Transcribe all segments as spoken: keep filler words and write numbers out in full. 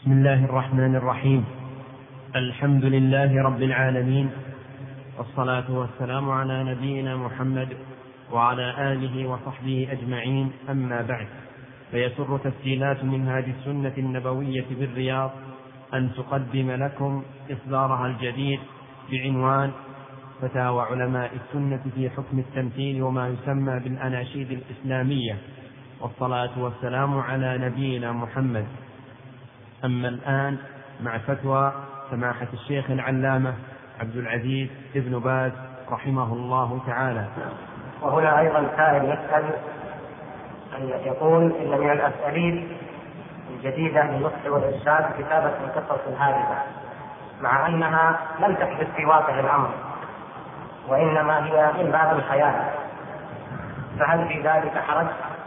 بسم الله الرحمن الرحيم. الحمد لله رب العالمين، والصلاة والسلام على نبينا محمد وعلى آله وصحبه أجمعين، أما بعد، فيسر تسجيلات منهاج السنة النبوية بالرياض أن تقدم لكم إصدارها الجديد بعنوان فتاوى علماء السنة في حكم التمثيل وما يسمى بالأناشيد الإسلامية، والصلاة والسلام على نبينا محمد. أما الآن مع فتوى سماحة الشيخ العلامة عبد العزيز ابن باز رحمه الله تعالى. وهنا أيضا سائل يسأل أن يقول إن من الأساليب الجديدة للنصح والإرشاد كتابة القصص الهادفة، مع أنها لم تحدث في واقع الأمر وإنما هي من باب الخيال، فهل في ذلك حرج؟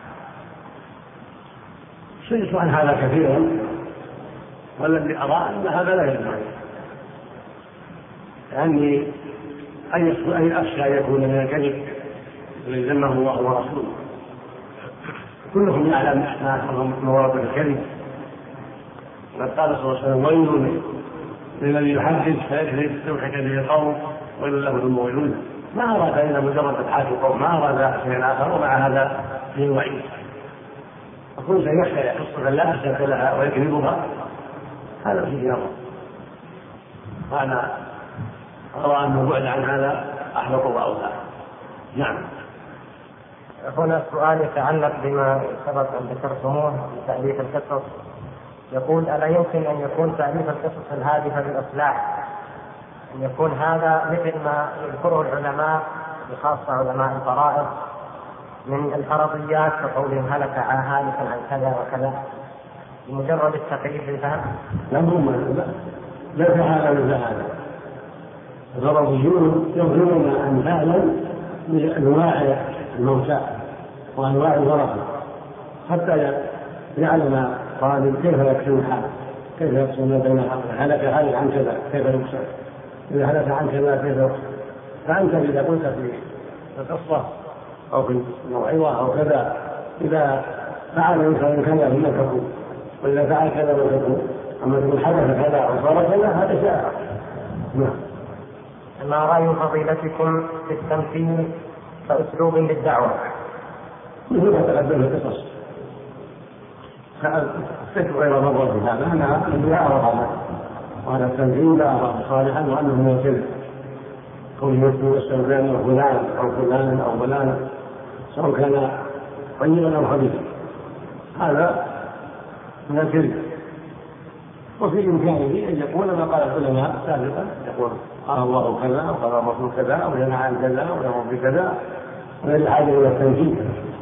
سئلت عن هذا كثيرا، والذي أرى أن هذا لا يجوز، لأني أي أخشى أن يكون من الكذب الذي ذمه الله ورسوله. كلهم يعلم ما مواضع الكذب، وقد قال صلى الله عليه وسلم: ويل للذي يحدث فيكذب يضحك به القوم ويل له ثم ويل. ما أراد إلا مجرد إضحاك القوم، ما أراد شيئا آخر، ومع هذا فيه وعيد. فكل شيء يخشى قصة لا أساس لها ويكذبها، هذا فيه نظر، وأنا أرى أن البعد عن هذا أحبط وأولى. نعم. هنا سؤال يتعلق بما سبق أن ذكرتموه بتأليف القصص، يقول: ألا يمكن أن يكون تأليف القصص الهادفة للإصلاح أن يكون هذا مثل ما يذكره العلماء بخاصة علماء الفرائض من الفرضيات، كقولهم هلك هالك عن كذا وكذا، بمجرد التقييد بالفهم؟ لا هم لا هذا مثل هذا. الفرضيون يظهرون أمثالا لأنواع الموتى وأنواع الورثة، حتى يعلم طالب كيف يكسب الحال، كيف يقسم بين هلك هالك عن كذا كيف يكسب، إذا هلك عن كذا كيف يكسب. فأنت إذا قلت في القصة أو في الموعظة أو كذا، إذا فعل الإنسان كذا فلا تكون، وإذا فعل كذا فلا تكون، أما تقول حدث كذا أو صار كذا هذا شيء. نعم. ما رأي فضيلتكم في التمثيل كأسلوب للدعوة؟ مثل ما تقدم القصص، الفكر غير مرة في هذا، أنا لا أرى هذا، وهذا التمثيل لا أرى صالحا، وأنه من الكذب. كون يمثل السودان وفلان أو فلان أو فلان، سواء كان طيبا أو خبيثا، هذا من الكذب. وفي إمكانه أن يقول ما قال العلماء سابقا، يقول قال الله كذا أو قال الرسول كذا أو ينهى عن كذا أو يأمر بكذا، ولا حاجة إلى التنفيذ.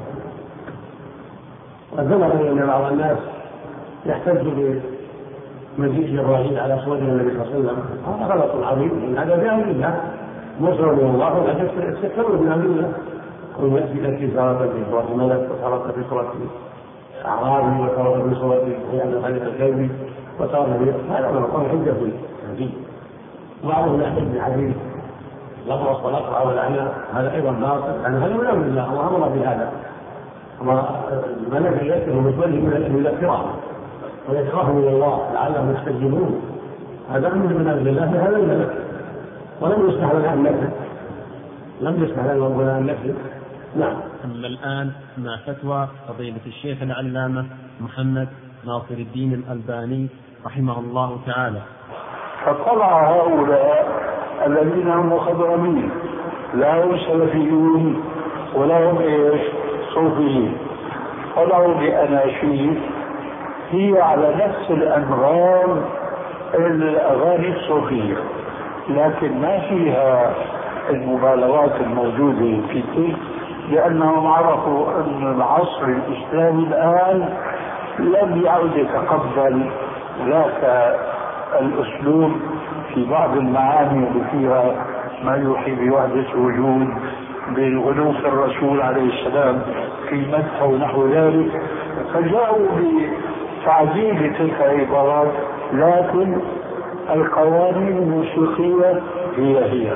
وذكر أن بعض الناس يحتج بمجيء جبرائيل على صوت النبي صلى الله عليه وسلم، هذا غلط عظيم، إن هذا جاء لله مصر من الله، ولا تستكبروا من أمر الله. كل يأتي في صلاة في صورة ملك، وصلاة في صورة أعرابي، وصلاة في صورة يعني خليفة الكلبي، وصار هذا من القول حجة فيه. بعضهم يحتج بالحديث لفظ الصلاة أو العناء، هذا أيضا باطل، لأن هذا من أمر الله وأمر بهذا، والملك يأتيهم متوجه إلى الكرام ويتخافوا من الله لعلهم يستجيبون، هذا أمر من أمر الله بهذا الملك، ولم يسمح لنا أن نكذب، لم يسمح لنا أن نكذب. نعم. أما الآن مع فتوى فضيلة الشيخ العلامة محمد ناصر الدين الألباني رحمه الله تعالى. فطلع هؤلاء الذين هم مخضرمين لا هم سلفيون ولا هم ايش صوفيين، طلعوا بأناشيد هي على نفس الأنغام الأغاني الصوفية، لكن ما فيها المبالغات الموجودة في تلك، لأنهم عرفوا أن العصر الإسلامي الآن لم يعد يتقبل ذاك الأسلوب في بعض المعاني اللي فيها ما يوحي بوحدة وجود، بالغلو في الرسول عليه السلام في مدح ونحو ذلك، فجاءوا بتعديل تلك العبارات، لكن القوانين الموسيقية هي هي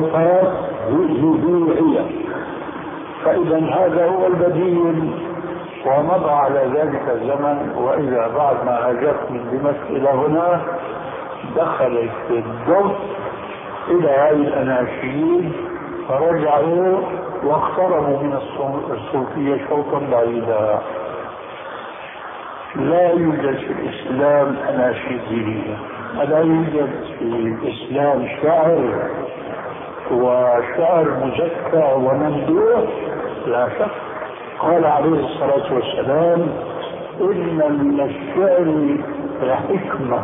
والنوتات هي هي. فإذا هذا هو البديل ومضى على ذلك الزمن، وإذا بعد ما هاجرت من دمشق إلى هنا دخلت الضوء إلى هذه الأناشيد، فرجعوا واقتربوا من الصوفية شوطا بعيدا. لا يوجد في الإسلام أناشيد دينية، لا يوجد في الإسلام شعر وشعر مزكى وممدوح، لا شك. قال عليه الصلاة والسلام: إن من الشعر لحكمة،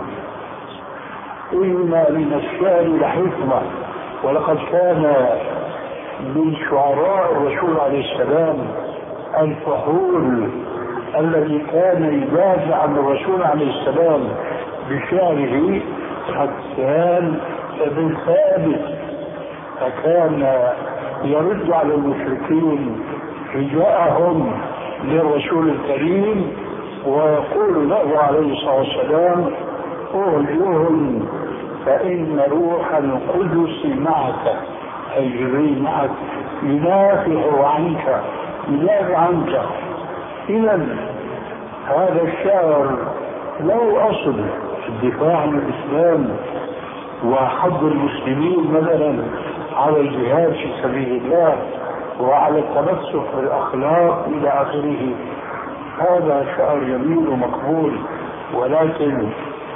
إن من الشعر لحكمة. ولقد كان من شعراء الرسول عليه السلام الفحول الذي كان يدافع عن الرسول عليه السلام بشعره حسان بن ثابت، فكان يرد على المشركين رجاءهم للرسول الكريم ويقول له عليه الصلاة والسلام: أهلهم فإن روح القدس معك، أي جبريل معك، يدافع عنك يدافع عنك. إذا هذا الشعر له أصل في الدفاع عن الإسلام وحض المسلمين مثلا على الجهاد في سبيل الله وعلى التمسك بالأخلاق إلى آخره. هذا شعر جميل ومقبول، ولكن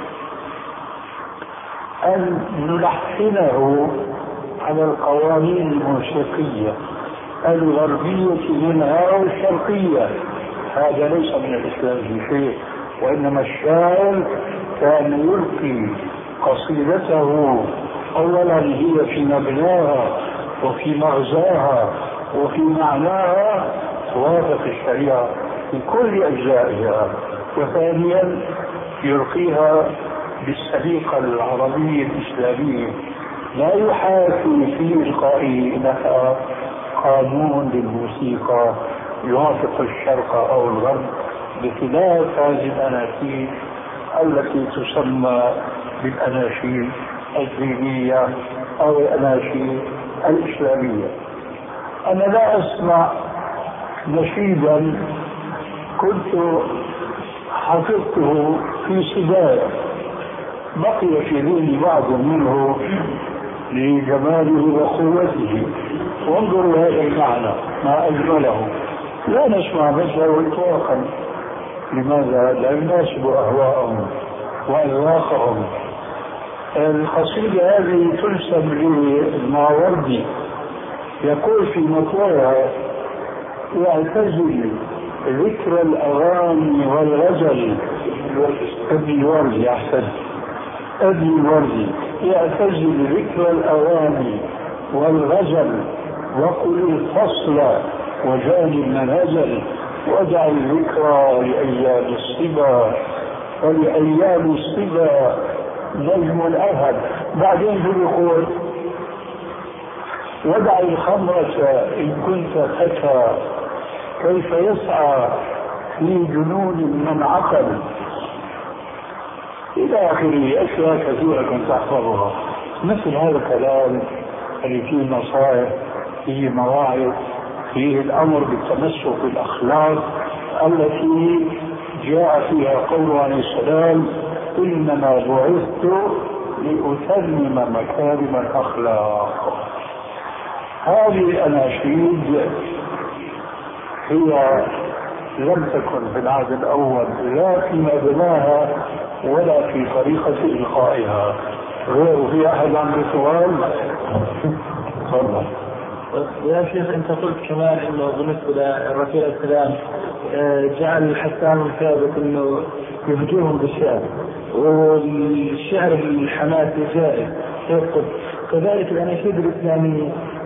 أن نلحنه على القوانين الموسيقية الغربية منها والشرقية، هذا ليس من الإسلام في شيء. وإنما الشاعر كان يلقي قصيدته أولا هي في مبناها وفي مغزاها وفي معناها توافق الشريعة في كل أجزائها، وثانيا يلقيها بالسليقة العربية الإسلامية، لا يحاكي في إلقائه لها قانون للموسيقى يوافق الشرق أو الغرب، بخلاف هذه الأناشيد التي تسمى بالأناشيد الدينية أو الأناشيد الإسلامية. أنا لا أسمع نشيدا كنت حفظته في سبايا بقي في ذهني بعض منه لجماله وقوته، وانظروا هذا المعنى ما أجمله. لا نسمع مثله إطلاقا. لماذا؟ لا يناسب أهواءهم وأذواقهم. القصيدة هذه تنسب للماوردي، يقول في مطلعها: يعتزل ذكر الأغاني والغزل. ابن الوردي أحسن، ابن الوردي يعتزل ذكر الأغاني والغزل وقل الفصل وجانب ما نزل، ودع الذكرى لأيام الصبا ولأيام الصبا نجم الأهب. بعدين يقول: ودع الخمرة إن كنت فتى كيف يسعى في جنون من عقل، إلى آخره. أشياء كثيرة كنت أحفظها. مثل هذا الكلام اللي فيه نصائح، فيه مواعظ، فيه الأمر بالتمسك بالأخلاق التي جاء فيها قوله عليه السلام: إنما بعثت لأتمم مكارم الأخلاق. هذه الأناشيد هي لم تكن في العهد الأول لا في مبناها ولا في طريقة إلقائها. غير في أحد عنده سؤال؟ تفضل. يا شيخ، أنت قلت كمان إنه بالنسبة للرسول السلام جعل حسان بن ثابت إنه يهجوهم بالشعر، والشعر الحماسي جائز يسقط. كذلك الأناشيد الإسلامية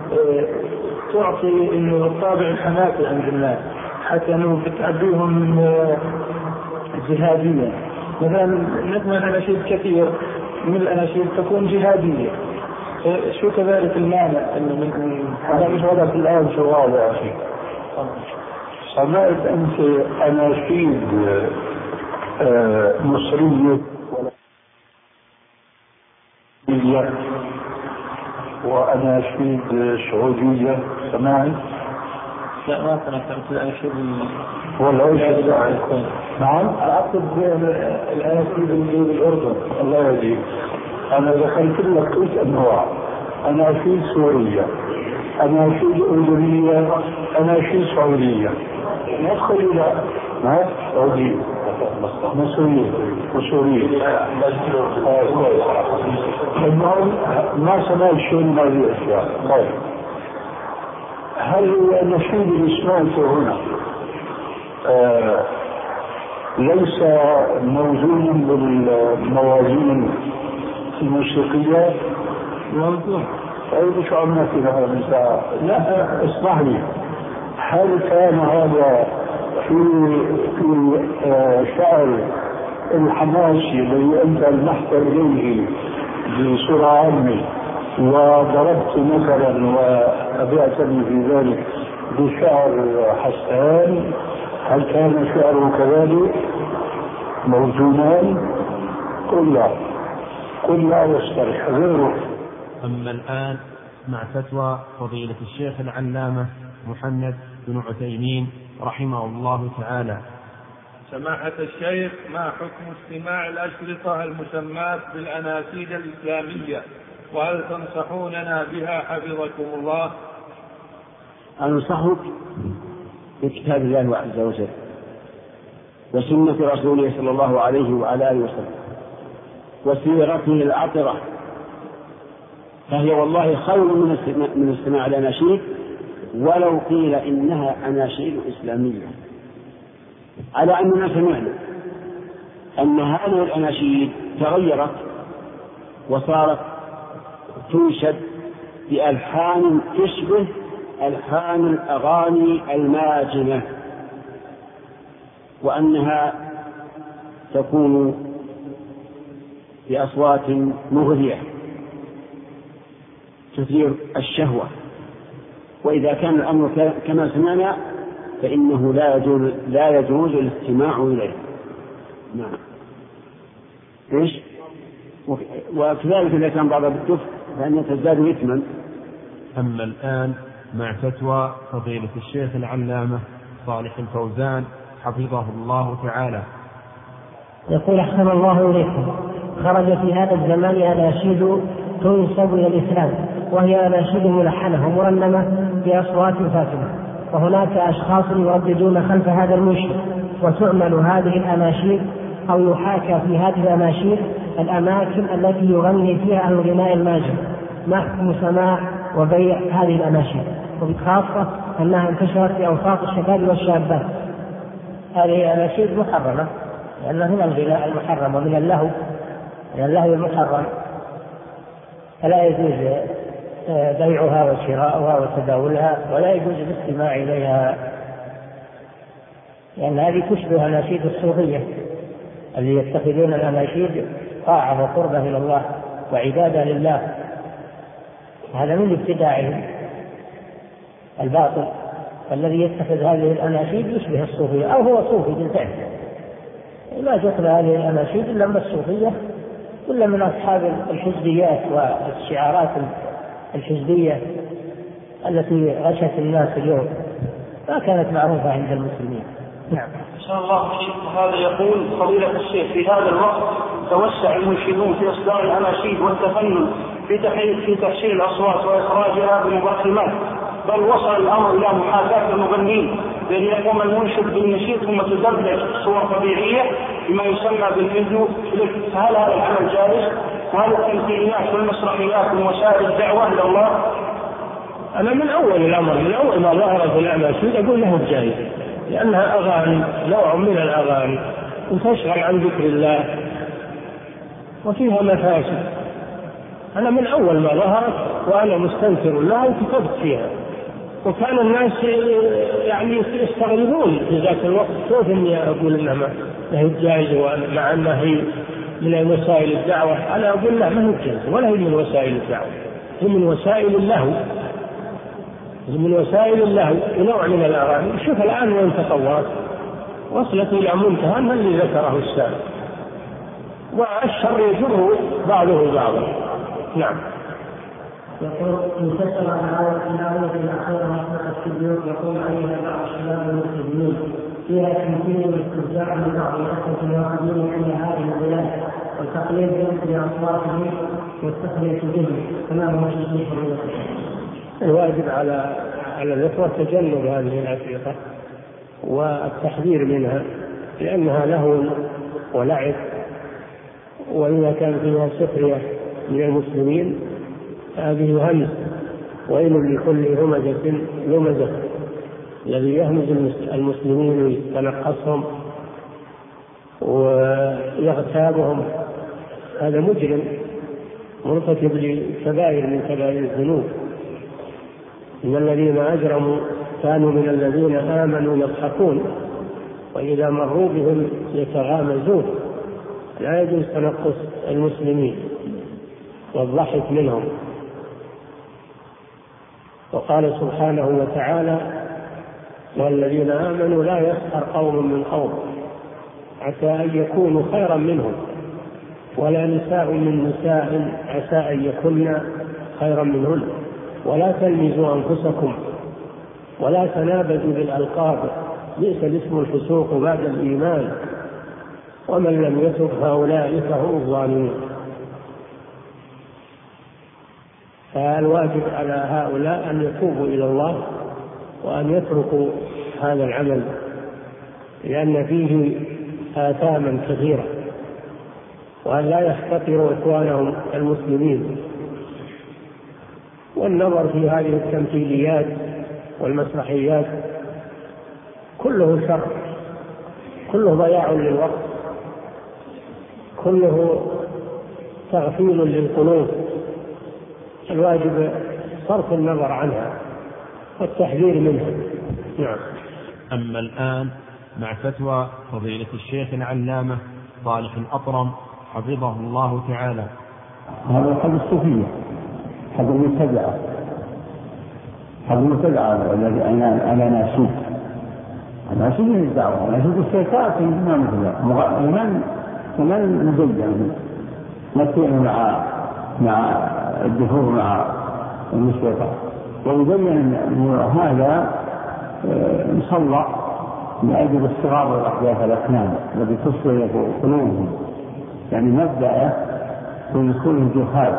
تعطي إنه الطابع الحماسي عند الناس، حتى إنه بتعبيهم جهادية. مثلا نسمع الأناشيد كثير من الأناشيد تكون جهادية. شو كذلك المعنى انه من هذا مش واضح في الآن شو واضح يا أخي؟ سمعت أنت أناشيد مصرية ولا وأناشيد سعودية؟ سمعت؟ لا ما تذكرت الأناشيد ولا ايش؟ نعم اقصد الاناشيد اللي بالاردن. الله يهديك. انا ذكرت لك ثلاث انواع: اناشيد سوريه، اناشيد اردنيه، اناشيد سعوديه. ندخل الى ما سعوديه مصريه وسوريه. المهم ما سمعت شيء من هذه الاشياء. طيب هل النشيد اللي سمعته هنا آه ليس موزونا بالموازين الموسيقية؟ موزون. طيب شو عملنا في هذا النساء؟ لا اسمح لي، هل كان هذا في في آه شعر الحماسي الذي أنت لمحت إليه بصورة عامة وضربت مثلا وأبعتني في ذلك بشعر حسان، هل كان شعره كذلك موزونان؟ قل لا قل لا يصطلح غيره. أما الآن مع فتوى فضيلة الشيخ العلامة محمد بن عثيمين رحمه الله تعالى. سماحة الشيخ، ما حكم استماع الأشرطة المسماة بالأناشيد الإسلامية، وهل تنصحوننا بها حفظكم الله؟ أنصحك بكتاب الله عز وجل وسنة رسوله صلى الله عليه وعلى آله وسلم وسيرته العطرة، فهي والله خير من استماع الأناشيد ولو قيل إنها أناشيد إسلامية، على أننا سمعنا أن هذه الأناشيد تغيرت وصارت تنشد بألحان تشبه ألحان الأغاني الماجنة، وأنها تكون بأصوات مغرية تثير الشهوة، وإذا كان الأمر كما سمعنا فإنه لا يجوز لا يجوز الاستماع إليه. نعم. إيش؟ وكذلك إذا كان بعض الدف فإن تزداد إثما. أما الآن مع فتوى فضيلة الشيخ العلامة صالح الفوزان حفظه الله تعالى. يقول أحسن الله إليكم، خرج في هذا الزمان أناشيد تنسب إلى الإسلام، وهي أناشيد ملحنة ومرنمة بأصوات فاتنة، وهناك أشخاص يرددون خلف هذا المنشد، وتعمل هذه الأناشيد أو يحاكى في هذه الأناشيد الأماكن التي يغني فيها أهل الغناء الماجن. ما حكم سماع وبيع هذه الأناشيد، وبخاصة أنها انتشرت في أوساط الشباب والشابات؟ هذه أناشيد محرمة، لأنها من الغناء المحرم ومن اللهو، من اللهو المحرم، فلا يجوز بيعها وشراؤها وتداولها، ولا يجوز الاستماع إليها، لأن هذه تشبه أناشيد الصوفية اللي يتخذون الأناشيد طاعة وقربة إلى الله وعبادة لله. هذا من ابتداعهم الباطل، فالذي يتخذ هذه الأناشيد يشبه الصوفية أو هو صوفي بالفعل. لا تدخل هذه الأناشيد إلا من الصوفية ولا من أصحاب الحزبيات والشعارات الحزبية التي غشت الناس اليوم، ما كانت معروفة عند المسلمين. نعم. إن شاء الله فيك. هذا يقول فضيلة الشيخ، في هذا الوقت توسع المنشدون في إصدار الأناشيد والتفنن في في تحسين الأصوات وإخراجها بمضخمات، بل وصل الأمر إلى محاكاة المغنين، بأن يقوم المنشد بالنشيد ثم تدبلج صور طبيعية بما يسمى بالفيديو كليب. فهل هذا العمل جائز؟ وهل التمثيليات والمسرحيات من وسائل الدعوة إلى الله؟ أنا من أول الأمر من أول ما ظهرت الأناشيد أقول له جائز، لأنها أغاني، نوع من الأغاني وتشغل عن ذكر الله وفيها مفاسد. أنا من أول ما ظهرت وأنا مستنكر لها وكتبت فيها، وكان الناس يعني يستغربون في ذاك الوقت كيف إني أقول إنها ما هي جائزة مع أنها هي من وسائل الدعوة. أنا أقول لا، ما هي جائزة ولا هي من وسائل الدعوة، هي من وسائل اللهو، من وسائل اللهو ونوع من الأغاني. شوف الآن وين تطورت، وصلت إلى منتهى من اللي ذكره السابق، والشر يجره بعضه بعضا. نعم. يقول انتشر الآية الآية الأخيرة مطلقة في البيوت يقول عليها بعض الشباب المسلمين فيها تمثيل واستهزاء من بعض الأخوة الواقعين عند هذه البلاد وتقليد لأصواتهم والتقليد بهم كما هو في الواجب على على الإخوة تجنب هذه الأشرطة والتحذير منها لأنها لهو ولعب، وإذا كان فيها سخرية من المسلمين هذه همز، ويل لكل همزة لمزة، الذي يهمز المسلمين ويتنقصهم ويغتابهم هذا مجرم مرتكب لكبائر من كبائر الذنوب. إن الذين أجرموا كانوا من الذين آمنوا يضحكون وإذا مروا بهم يتغامزون. لا يجوز تنقص المسلمين والضحك منهم. وقال سبحانه وتعالى: والذين آمنوا لا يسخر قوم من قوم عسى أن يكونوا خيرا منهم ولا نساء من نساء عسى أن يكون خيرا منهن ولا تلمزوا أنفسكم ولا تنابزوا بالألقاب بئس الاسم الفسوق بعد الإيمان ومن لم يتب فأولئك هم الظالمون. فالواجب على هؤلاء أن يتوبوا إلى الله وأن يتركوا هذا العمل لأن فيه آثاما كثيرة، وأن لا يحتقروا إخوانهم المسلمين. والنظر في هذه التمثيليات والمسرحيات كله شر، كله ضياع للوقت، كله تغفيل للقلوب. الواجب صرف النظر عنها والتحذير منها. نعم. أما الآن مع فتوى فضيلة الشيخ العلامة صالح الأطرم حفظه الله تعالى. هذا حد الصوفية، حد المبتدعة، حد المبتدعة الذي أنا ناشد ناشد من الدعوة، ناشد الشيطات ما مثل ومن ومن مزيد نسيء مع مع الدخول مع الشيطان، ويبين أن هذا مصلى من أجل الصغار والأحداث الأسنان التي تصل قلوبهم، يعني مبدأ في دخولهم في خارج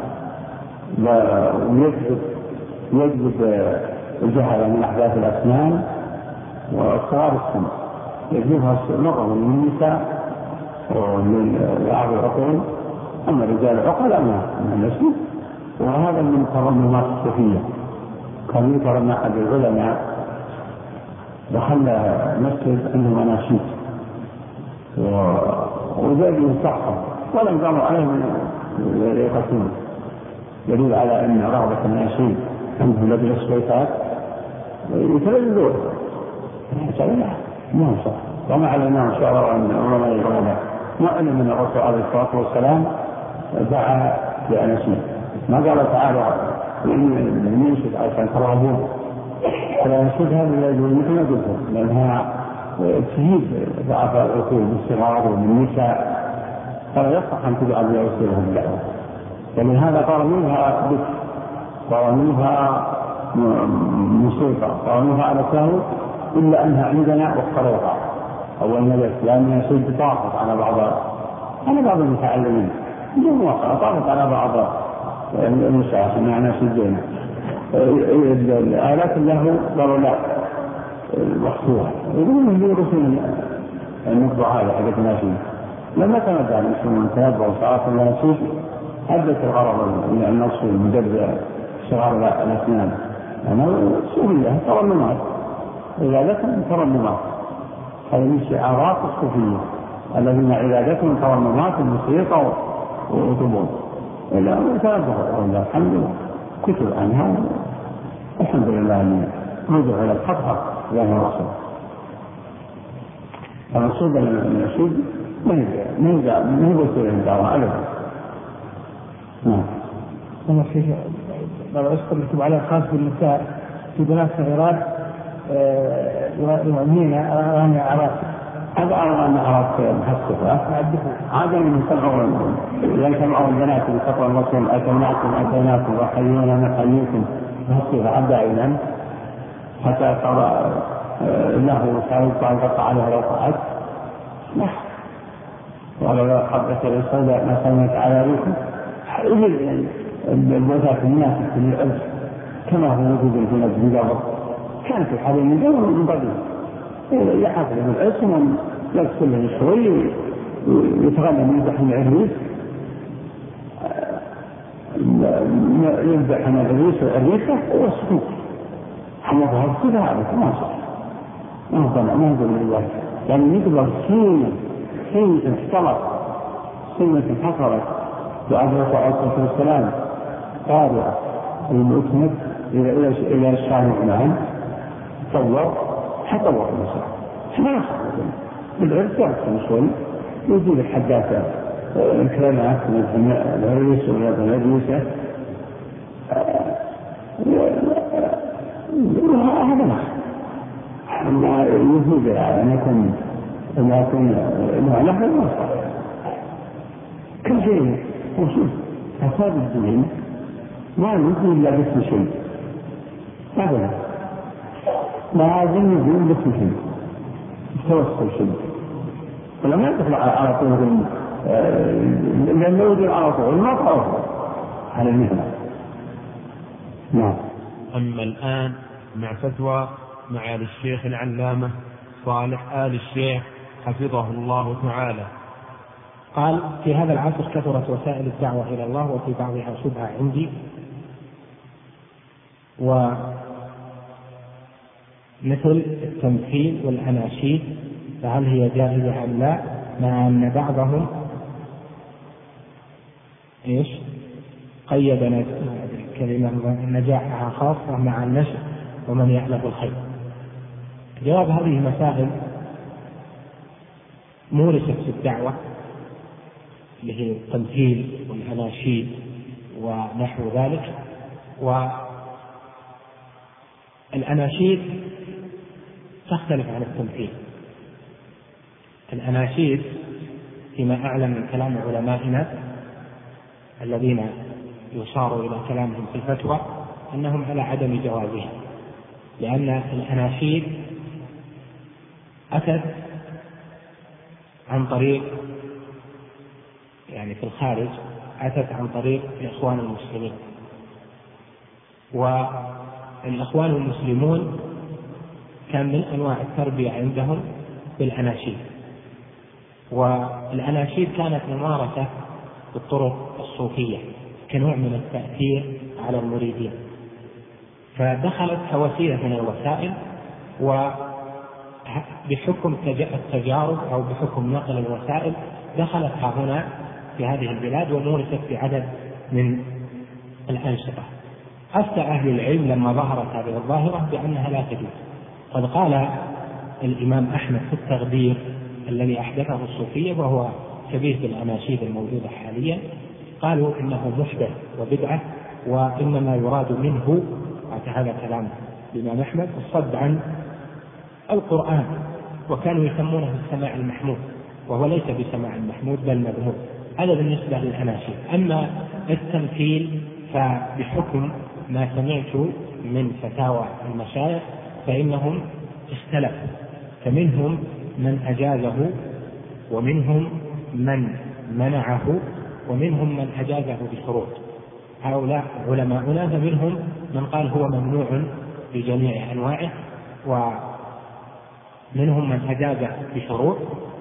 ويجذب يجذب الجهل من أحداث الأسنان وصغار السن، يجذبها نظر من النساء ومن بعض العقول. أما الرجال عقل ما نسي، وهذا من ترنمات الصوفية. كان يترنم أحد العلماء دخل مسجد عنده مناشيد وزاد يصحب ولم يقاموا عليه من يقتلون، دليل على أن رغبة الناشيد عندهم لدى الشيطات يتلذذون. ما صح، وما علينا شعر أن أمرنا يقولنا ما أن من الرسول عليه الصلاة والسلام دعا لأناشيد. ما قال تعالى إن ينشد عشان ترغبون، فالأناشيد هذا لا يجوز مثل ما قلت، لأنها تجيب ضعف العقول بالصغار والنساء، فلا يصح أن تجعل بها وسيلة الدعوة. ولهذا قارنوها بك، قارنوها موسيقى، قارنوها على سهو، إلا أنها عندنا واختروها أول نجس، لأنها شيء طاقت على بعض على بعض المتعلمين بدون موافقة، طاقت على بعض المشايخ معنا شدين الآلات له قالوا لا وحصوها، يقولون هم يرسلون النقطة هذا حقت الناشين. لما تمدع المسلمون تنبع وصارت الناشين أدت الغرض النصف المدبع صغار الأسنان. أنا سوريا ترنمات، عبادتهم ترنمات، هذه من شعارات الصوفية الذين عبادتهم ترنمات الموسيقى وطبول. إلا وتنبه والله الحمد لله كتب عنها، الحمد لله أن نرجع إلى الحق له الرسول. الرسول النشيد ما يرجع ما هو وسيلة للدعوة أبدا. نعم. أنا في بعض الأسئلة مكتوب على خاص بالنساء في بنات صغيرات يغنين أغاني أعراس هذا أرى أن أردت محسوسة هذا من سمعوا إذا سمعوا البنات بتقوى الرسول أتيناكم أتيناكم وحيونا نحييكم محسوسة عبد إذن حتى صار له سعيد أن تقع عليها لو قعد نحن ولو حبت الرسول ما سمعت على ريكم البوثات الناس في العرس كما هو موجود في نجم جابر كانت الحالة من جابر من قبل يحافظ بالعرس ومن يغسل له شوي ويتغنى من دحم العريس يذبح عن العريس والعريسة والسكوت حمد هذا كذا هذا ما صح ما هو طبعا ما هو بالله يعني يقدر سنة سنة اختلط سنة حصلت وأدرك عليه السلام قارئة المؤتمر إلى إلى إلى الشارع معا تصور حطور المساء ما صار بالعرس يرسم شوي يجيب الحداثة الكلمات من العريس ولا العريسة هذا ما أما يجيب أن يكون أن يكون نحن ما صار كل شيء وشوف فساد الدين ما يمكن إلا باسم شيء أبدا لازم يكون باسم شيء توصل شيء ولما يدخل على طول لأن يوجد على طول ما تعرف على المهنة. نعم. أما الآن مع فتوى معالي الشيخ العلامة صالح آل الشيخ حفظه الله تعالى. قال: في هذا العصر كثرت وسائل الدعوة إلى الله وفي بعضها شبهة عندي، ومثل التمثيل والأناشيد فهل هي جائزة أم لا، مع أن بعضهم إيش قيد كلمة نجاحها خاصة مع النشر ومن يألف الخير. جواب: هذه مسائل مورست في الدعوة اللي هي التمثيل والأناشيد ونحو ذلك. والأناشيد تختلف عن التمثيل. الأناشيد فيما أعلم من كلام علمائنا الذين يصار إلى كلامهم في الفتوى أنهم على عدم جوازها، لأن الأناشيد أتت عن طريق يعني في الخارج أتت عن طريق الإخوان المسلمين، والإخوان المسلمون كان من أنواع التربية عندهم بالأناشيد، والأناشيد كانت ممارسة بالطرق الصوفية كنوع من التأثير على المريدين، فدخلت كوسيلة من الوسائل، وبحكم التجارب أو بحكم نقل الوسائل دخلت هنا في هذه البلاد ومورست في عدد من الأنشطة. أفتى أهل العلم لما ظهرت هذه الظاهرة بأنها لا تجوز. قد قال الإمام أحمد في التغدير الذي أحدثه الصوفية وهو شبيه بالأناشيد الموجودة حاليا، قالوا إنه محدث وبدعة، وإنما يراد منه هذا كلام الإمام أحمد الصد عن القرآن، وكانوا يسمونه السماع المحمود، وهو ليس بسماع المحمود بل مذموم. هذا بالنسبة للأناشيد. أما التمثيل فبحكم ما سمعت من فتاوى المشايخ فإنهم اختلفوا، فمنهم من أجازه ومنهم من منعه ومنهم من أجازه بشروط. هؤلاء علماؤنا فمنهم من قال هو ممنوع بجميع أنواعه، ومنهم من أجازه بشروط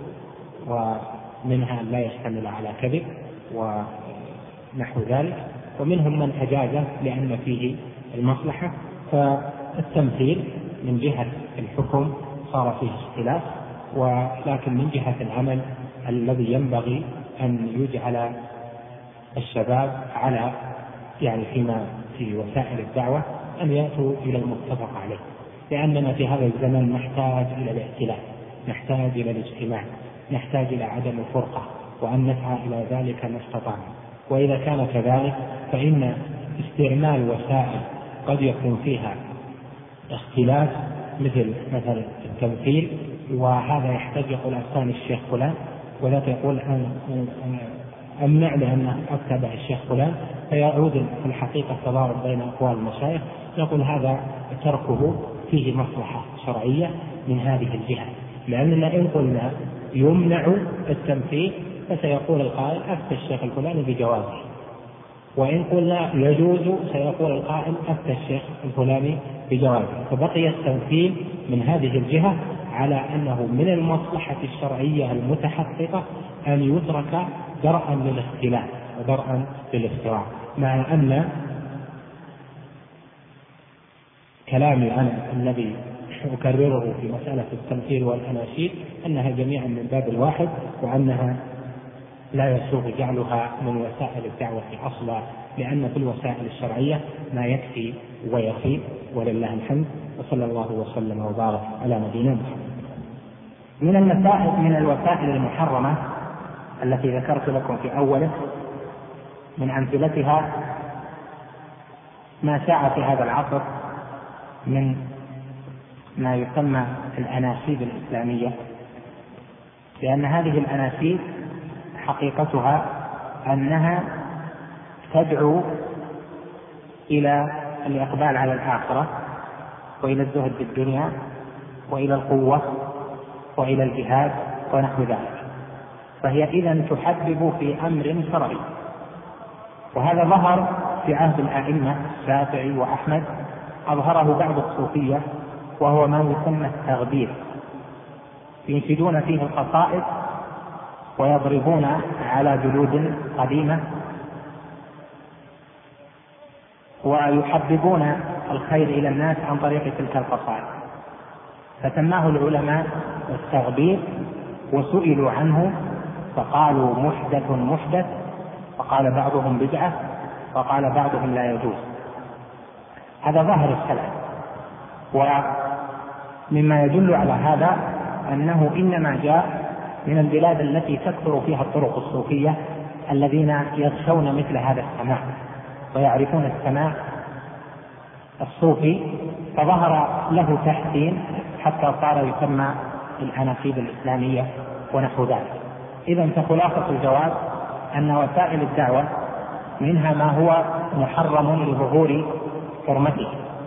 ومنها لا يشتمل على كذب ونحو ذلك، ومنهم من أجازه لأن فيه المصلحة. فالتمثيل من جهة الحكم صار فيه اختلاف، ولكن من جهة العمل الذي ينبغي أن يجعل الشباب على يعني فيما في وسائل الدعوة أن يأتوا إلى المتفق عليه، لأننا في هذا الزمن نحتاج إلى الائتلاف، نحتاج إلى الاجتماع، نحتاج إلى عدم الفرقة، وأن نسعى إلى ذلك ما استطعنا. وإذا كان كذلك فإن استعمال وسائل قد يكون فيها اختلاف مثل مثل التمثيل وهذا يحتاج يقول أفتاني الشيخ فلان، وذاك يقول أمنع لأنه أتبع الشيخ فلان، فيعود في الحقيقة تضارب بين أقوال المشايخ. يقول هذا تركه فيه مصلحة شرعية من هذه الجهة، لأننا إن قلنا يمنع التمثيل فسيقول القائل أفتى الشيخ الفلاني بجوازه، وإن قلنا يجوز سيقول القائل أفتى الشيخ الفلاني بجوازه، فبقي التمثيل من هذه الجهة على أنه من المصلحة الشرعية المتحققة أن يترك درءا للاختلاف ودرءا للافتراء، مع أن كلامي أنا الذي أكرره في مسألة التمثيل والأناشيد أنها جميعا من باب الواحد، وأنها لا يسوغ جعلها من وسائل الدعوة أصلا، لأن في الوسائل الشرعية ما يكفي ويفيد، ولله الحمد، وصلى الله وسلم وبارك على نبينا محمد. من المسائل من الوسائل المحرمة التي ذكرت لكم في أوله من أمثلتها ما شاع في هذا العصر من ما يسمى الأناشيد الإسلامية، لأن هذه الأناشيد حقيقتها أنها تدعو إلى الإقبال على الآخرة وإلى الزهد في الدنيا وإلى القوة وإلى الجهاد ونحو ذلك، فهي إذن تحبب في أمر شرعي. وهذا ظهر في عهد الأئمة الشافعي وأحمد، أظهره بعض الصوفية، وهو ما يسمى التغبير، ينشدون فيه القصائد ويضربون على جلود قديمة ويحببون الخير إلى الناس عن طريق تلك القصائد، فسماه العلماء التغبير، وسئلوا عنه فقالوا محدث محدث، فقال بعضهم بدعة، وقال بعضهم لا يجوز. هذا ظاهر السلف، ومما يدل على هذا أنه إنما جاء من البلاد التي تكثر فيها الطرق الصوفية، الذين يخشون مثل هذا السماع ويعرفون السماع الصوفي، فظهر له تحسين حتى صار يسمى الأناشيد الإسلامية ونحو ذلك. إذن فخلاصة الجواب أن وسائل الدعوة منها ما هو محرم لظهور حرمته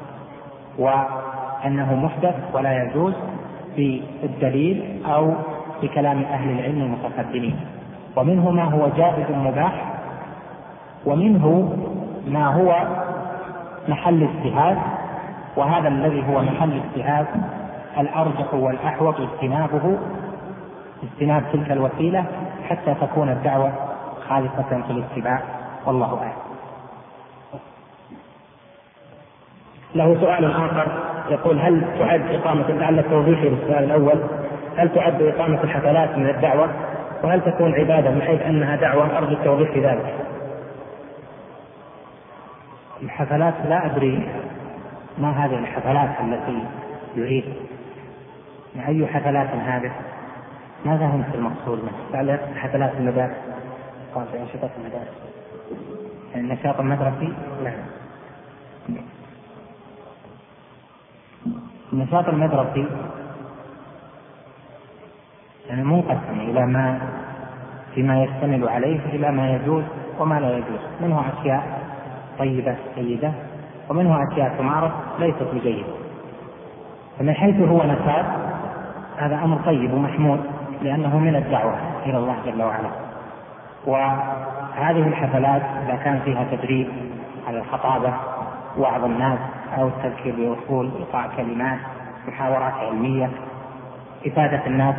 وأنه محدث ولا يجوز بالدليل أو بكلام أهل العلم المتقدمين، ومنه ما هو جائز مباح، ومنه ما هو محل اجتهاد، وهذا الذي هو محل اجتهاد الأرجح والأحوط اجتنابه اجتناب تلك الوسيلة حتى تكون الدعوة خالصة في الاتباع، والله أعلم. له سؤال آخر يقول: هل تعد إقامة لعل التوضيح للسؤال الأول هل تعد إقامة الحفلات من الدعوة؟ وهل تكون عبادة من حيث أنها دعوة؟ أرجو التوضيح في ذلك. الحفلات لا أدري ما هذه الحفلات التي يريد، أي حفلات هذه؟ ما فهمت المقصود منه؟ حفلات المدارس، قال في أنشطة المدارس، النشاط المدرسي؟ لا، النشاط المدرسي يعني منقسم إلى ما فيما يشتمل عليه إلى ما يجوز وما لا يجوز، منه أشياء طيبة جيدة ومنه أشياء تمارس ليست بجيدة. فمن حيث هو نشاط هذا أمر طيب ومحمود، لأنه من الدعوة إلى الله جل وعلا. وهذه الحفلات إذا كان فيها تدريب على الخطابة، وعظ الناس، أو التذكير بأصول، إلقاء كلمات، محاورات علمية، إفادة الناس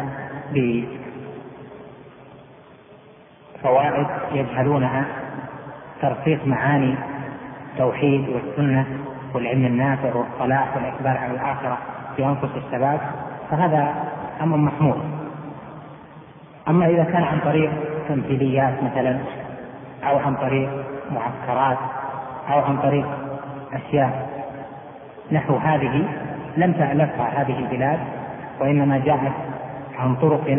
بفوائد يجهلونها، ترسيخ معاني التوحيد والسنة والعلم النافع والصلاح والإقبال على الآخرة في أنفس الشباب، فهذا أمر محمود. أما إذا كان عن طريق تمثيليات مثلا، أو عن طريق معسكرات، أو عن طريق أشياء نحو هذه لم تألفها هذه البلاد، وإنما جاءت عن طرق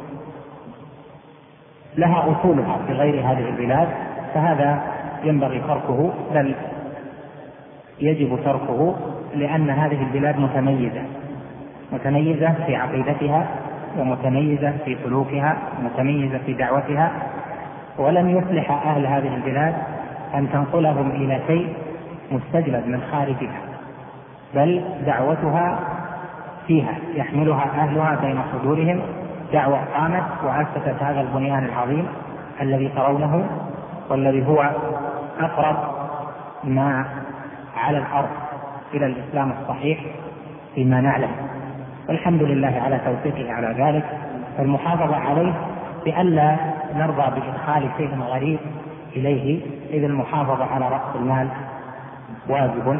لها أصولها في غير هذه البلاد، فهذا ينبغي تركه، بل يجب تركه، لأن هذه البلاد متميزة متميزة في عقيدتها ومتميزة في سلوكها ومتميزة في دعوتها، ولم يصلح أهل هذه البلاد أن تنقلهم إلى شيء مستجلب من خارجها، بل دعوتها فيها يحملها أهلها بين صدورهم، دعوة قامت وأسست هذا البنيان العظيم الذي ترونه، والذي هو أقرب ما على الأرض إلى الإسلام الصحيح فيما نعلم، والحمد لله على توفيقه على ذلك. فالمحافظة عليه بألا نرضى بإدخال شيء غريب إليه، إذ المحافظة على رأس المال واجب،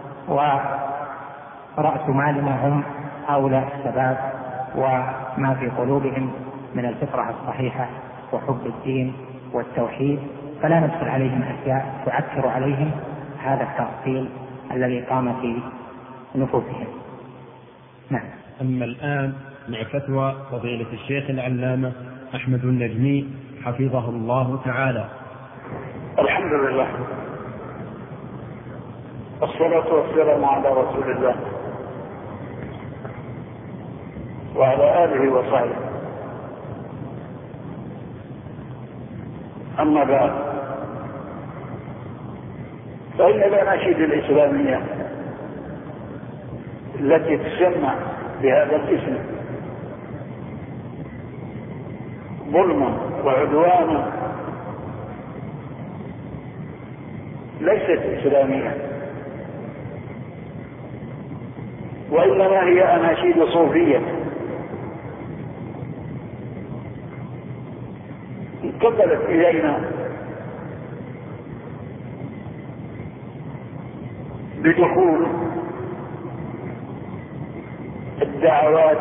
ورأس مالنا هم هؤلاء الشباب وما في قلوبهم من الفطرة الصحيحة وحب الدين والتوحيد، فلا ندخل عليهم أشياء تعكر عليهم هذا التأصيل الذي قام في نفوسهم. نعم. أما الآن مع فتوى فضيلة الشيخ العلامة أحمد النجمي حفظه الله تعالى. الحمد لله، الصلاة والسلام على رسول الله وعلى آله وصحبه. أما بعد، فإن الأناشيد الإسلامية التي تسمى بهذا الاسم ظلما وعدوانا ليست إسلامية، وإنما هي أناشيد صوفية انتقلت إلينا بدخول الدعوات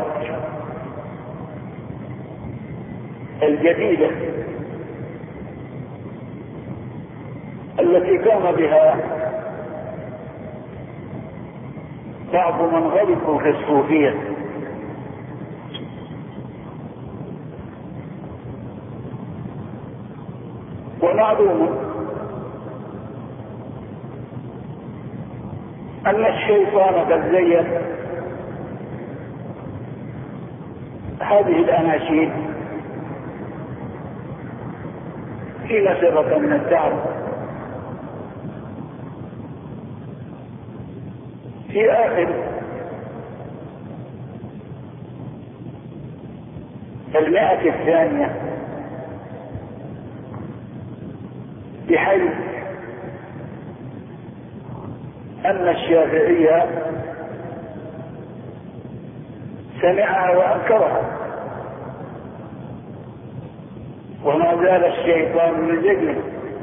الجديدة التي قام بها بعض من غلطوا في الصوفية، ومعلوم أن الشيطان قد زين هذه الأناشيد في مسيرة من الدعوة في آخر المئة الثانية، بحيث أن الشافعية سمعها وأنكرها، وما زال الشيطان يزين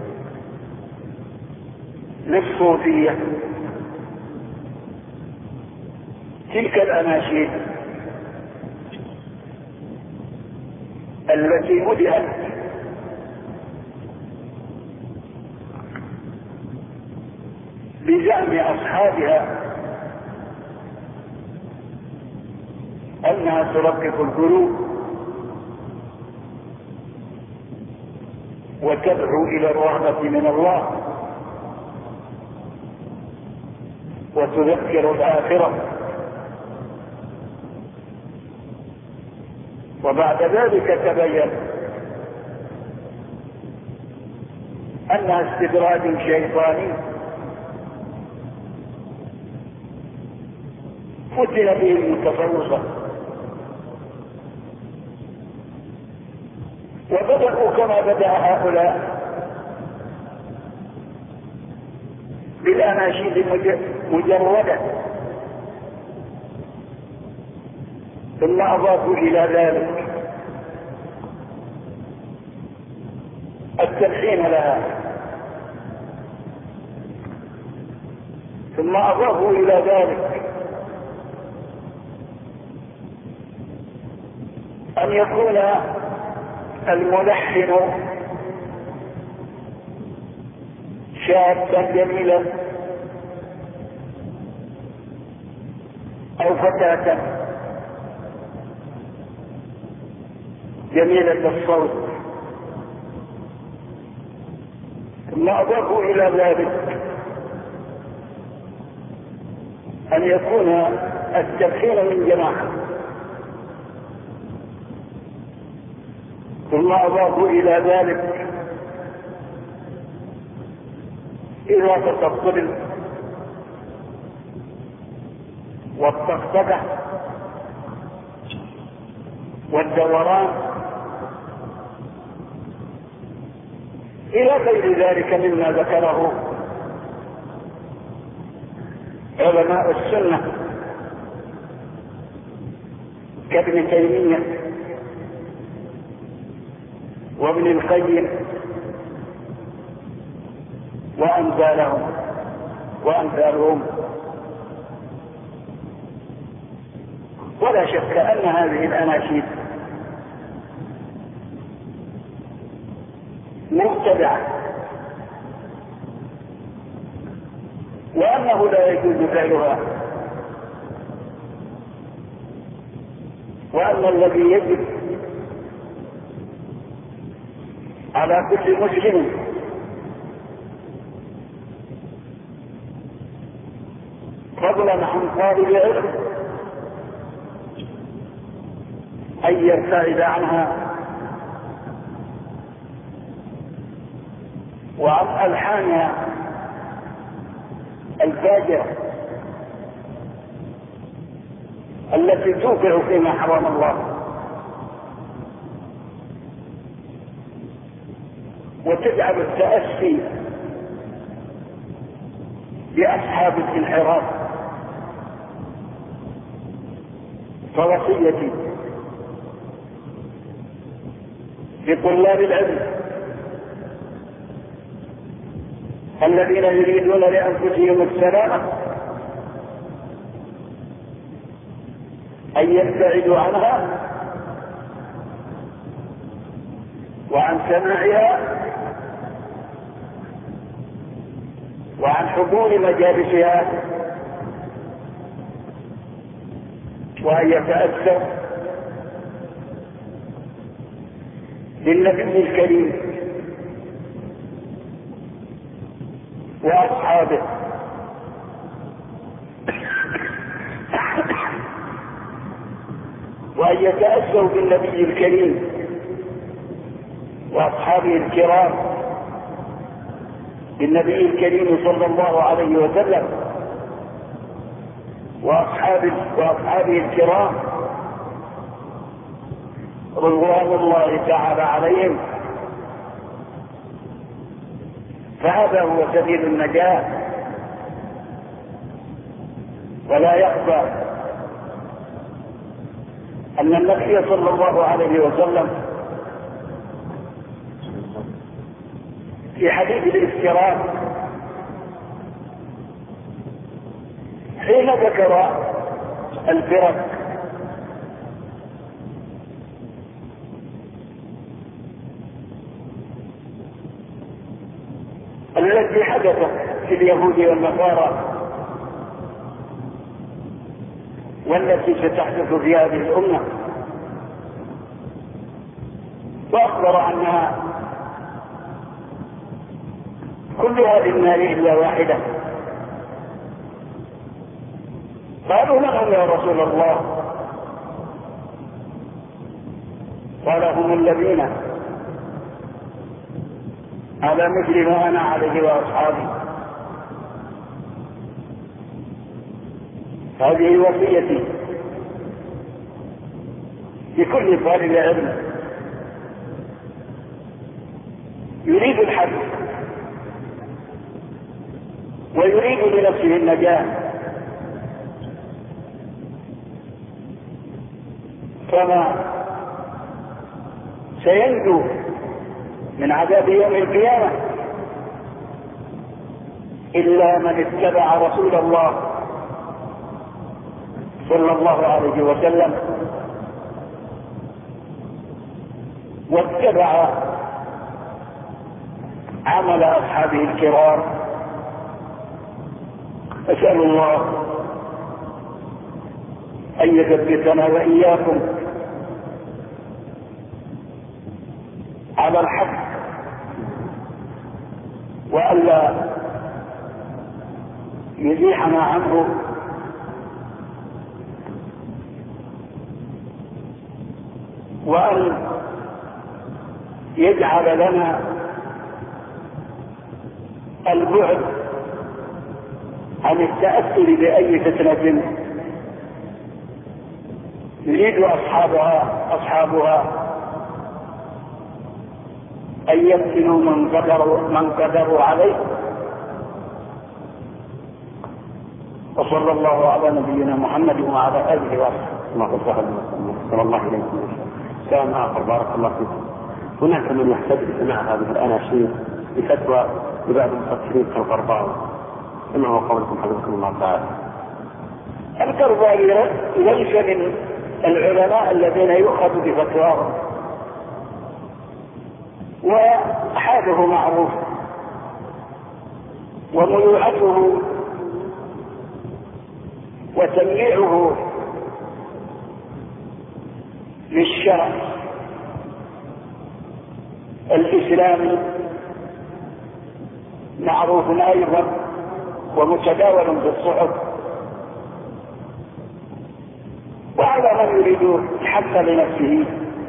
للصوفية تلك الأناشيد التي مدحت بزعم أصحابها أنها ترقق القلوب وتدعو إلى الرغبة من الله وتذكر الآخرة، وبعد ذلك تبين أنها استدراج شيطاني فتن به المتصوفة، وبدأوا كما بدأ هؤلاء بالأناشيد مجردة، ثم أضافوا إلى ذلك التلحين لها، ثم أضافوا إلى ذلك أن يكون الملحن شابا جميلا أو فتاة جميلة الصوت، ثم أضافوا إلى ذلك أن يكون التلحين من جماعة ثم أضافوا إلى ذلك إضافة الطفل والطقطقة والدوران إلى غير ذلك مما ذكره علماء السنة كابن تيمية وابن القيم وأمثالهم وأمثالهم. ولا شك أن هذه الأناشيد مبتدعة، وأنه لا يجوز فعلها، وأن الذي يجب على كل مسلم فضلا عن طالب العلم أن يبتعد عنها وعن ألحانها الفاجرة التي توقع فيما حرم الله وتجعل التأسي بأصحاب الانحراف. فوصيتي لطلاب العلم الذين يريدون لأنفسهم السلامة أن يبتعدوا عنها وعن سماعها وعن حضور مجالسها، وأن يتأثر بالنبي الكريم وأصحابه وأن يتأسوا بالنبي الكريم وأصحابه الكرام، بالنبي الكريم صلى الله عليه وسلم وأصحابه, وأصحابه الكرام رضوان الله تعالى عليهم. فهذا هو سبيل النجاة. ولا يخفى أن النبي صلى الله عليه وسلم في حديث الافتراء حين ذكر الفرق التي حدثت في اليهود والنصارى والتي ستحدث في هذه الأمة، وأخبر عنها كلها للنار إلا واحدة. قالوا لهم يا رسول الله؟ قال هم الذين على مثل ما أنا عليه وأصحابي. هذه وصيتي لكل طالب علم يريد الحق ويريد لنفسه النجاة، فما سينجو من عذاب يوم القيامة إلا من اتبع رسول الله صلى الله عليه وسلم واتبع عمل أصحابه الكرام. أسأل الله أن يثبتنا وإياكم على الحق وألا يزيحنا عنه وأن يجعل لنا البعد عن التأثر بأي فتنة يريد أصحابها أصحابها أن يفتنوا من قدروا من قدروا عليه. وصلى الله على نبينا محمد وعلى آله وصحبه صلى الله عليه وسلم. كلام آخر بارك الله فيكم. هناك من يحتج بسماع هذه الأناشيد بفتوى لبعض المفكرين كالقرضاوي، كما هو قولكم حفظكم الله تعالى. القرضاوي ليس من العلماء الذين يؤخذ بفتواهم، وحاله معروف وميوعته وتمييعه للشرع الإسلامي معروف أيضا ومتداول في الصحف. وعلى من يريد الحق لنفسه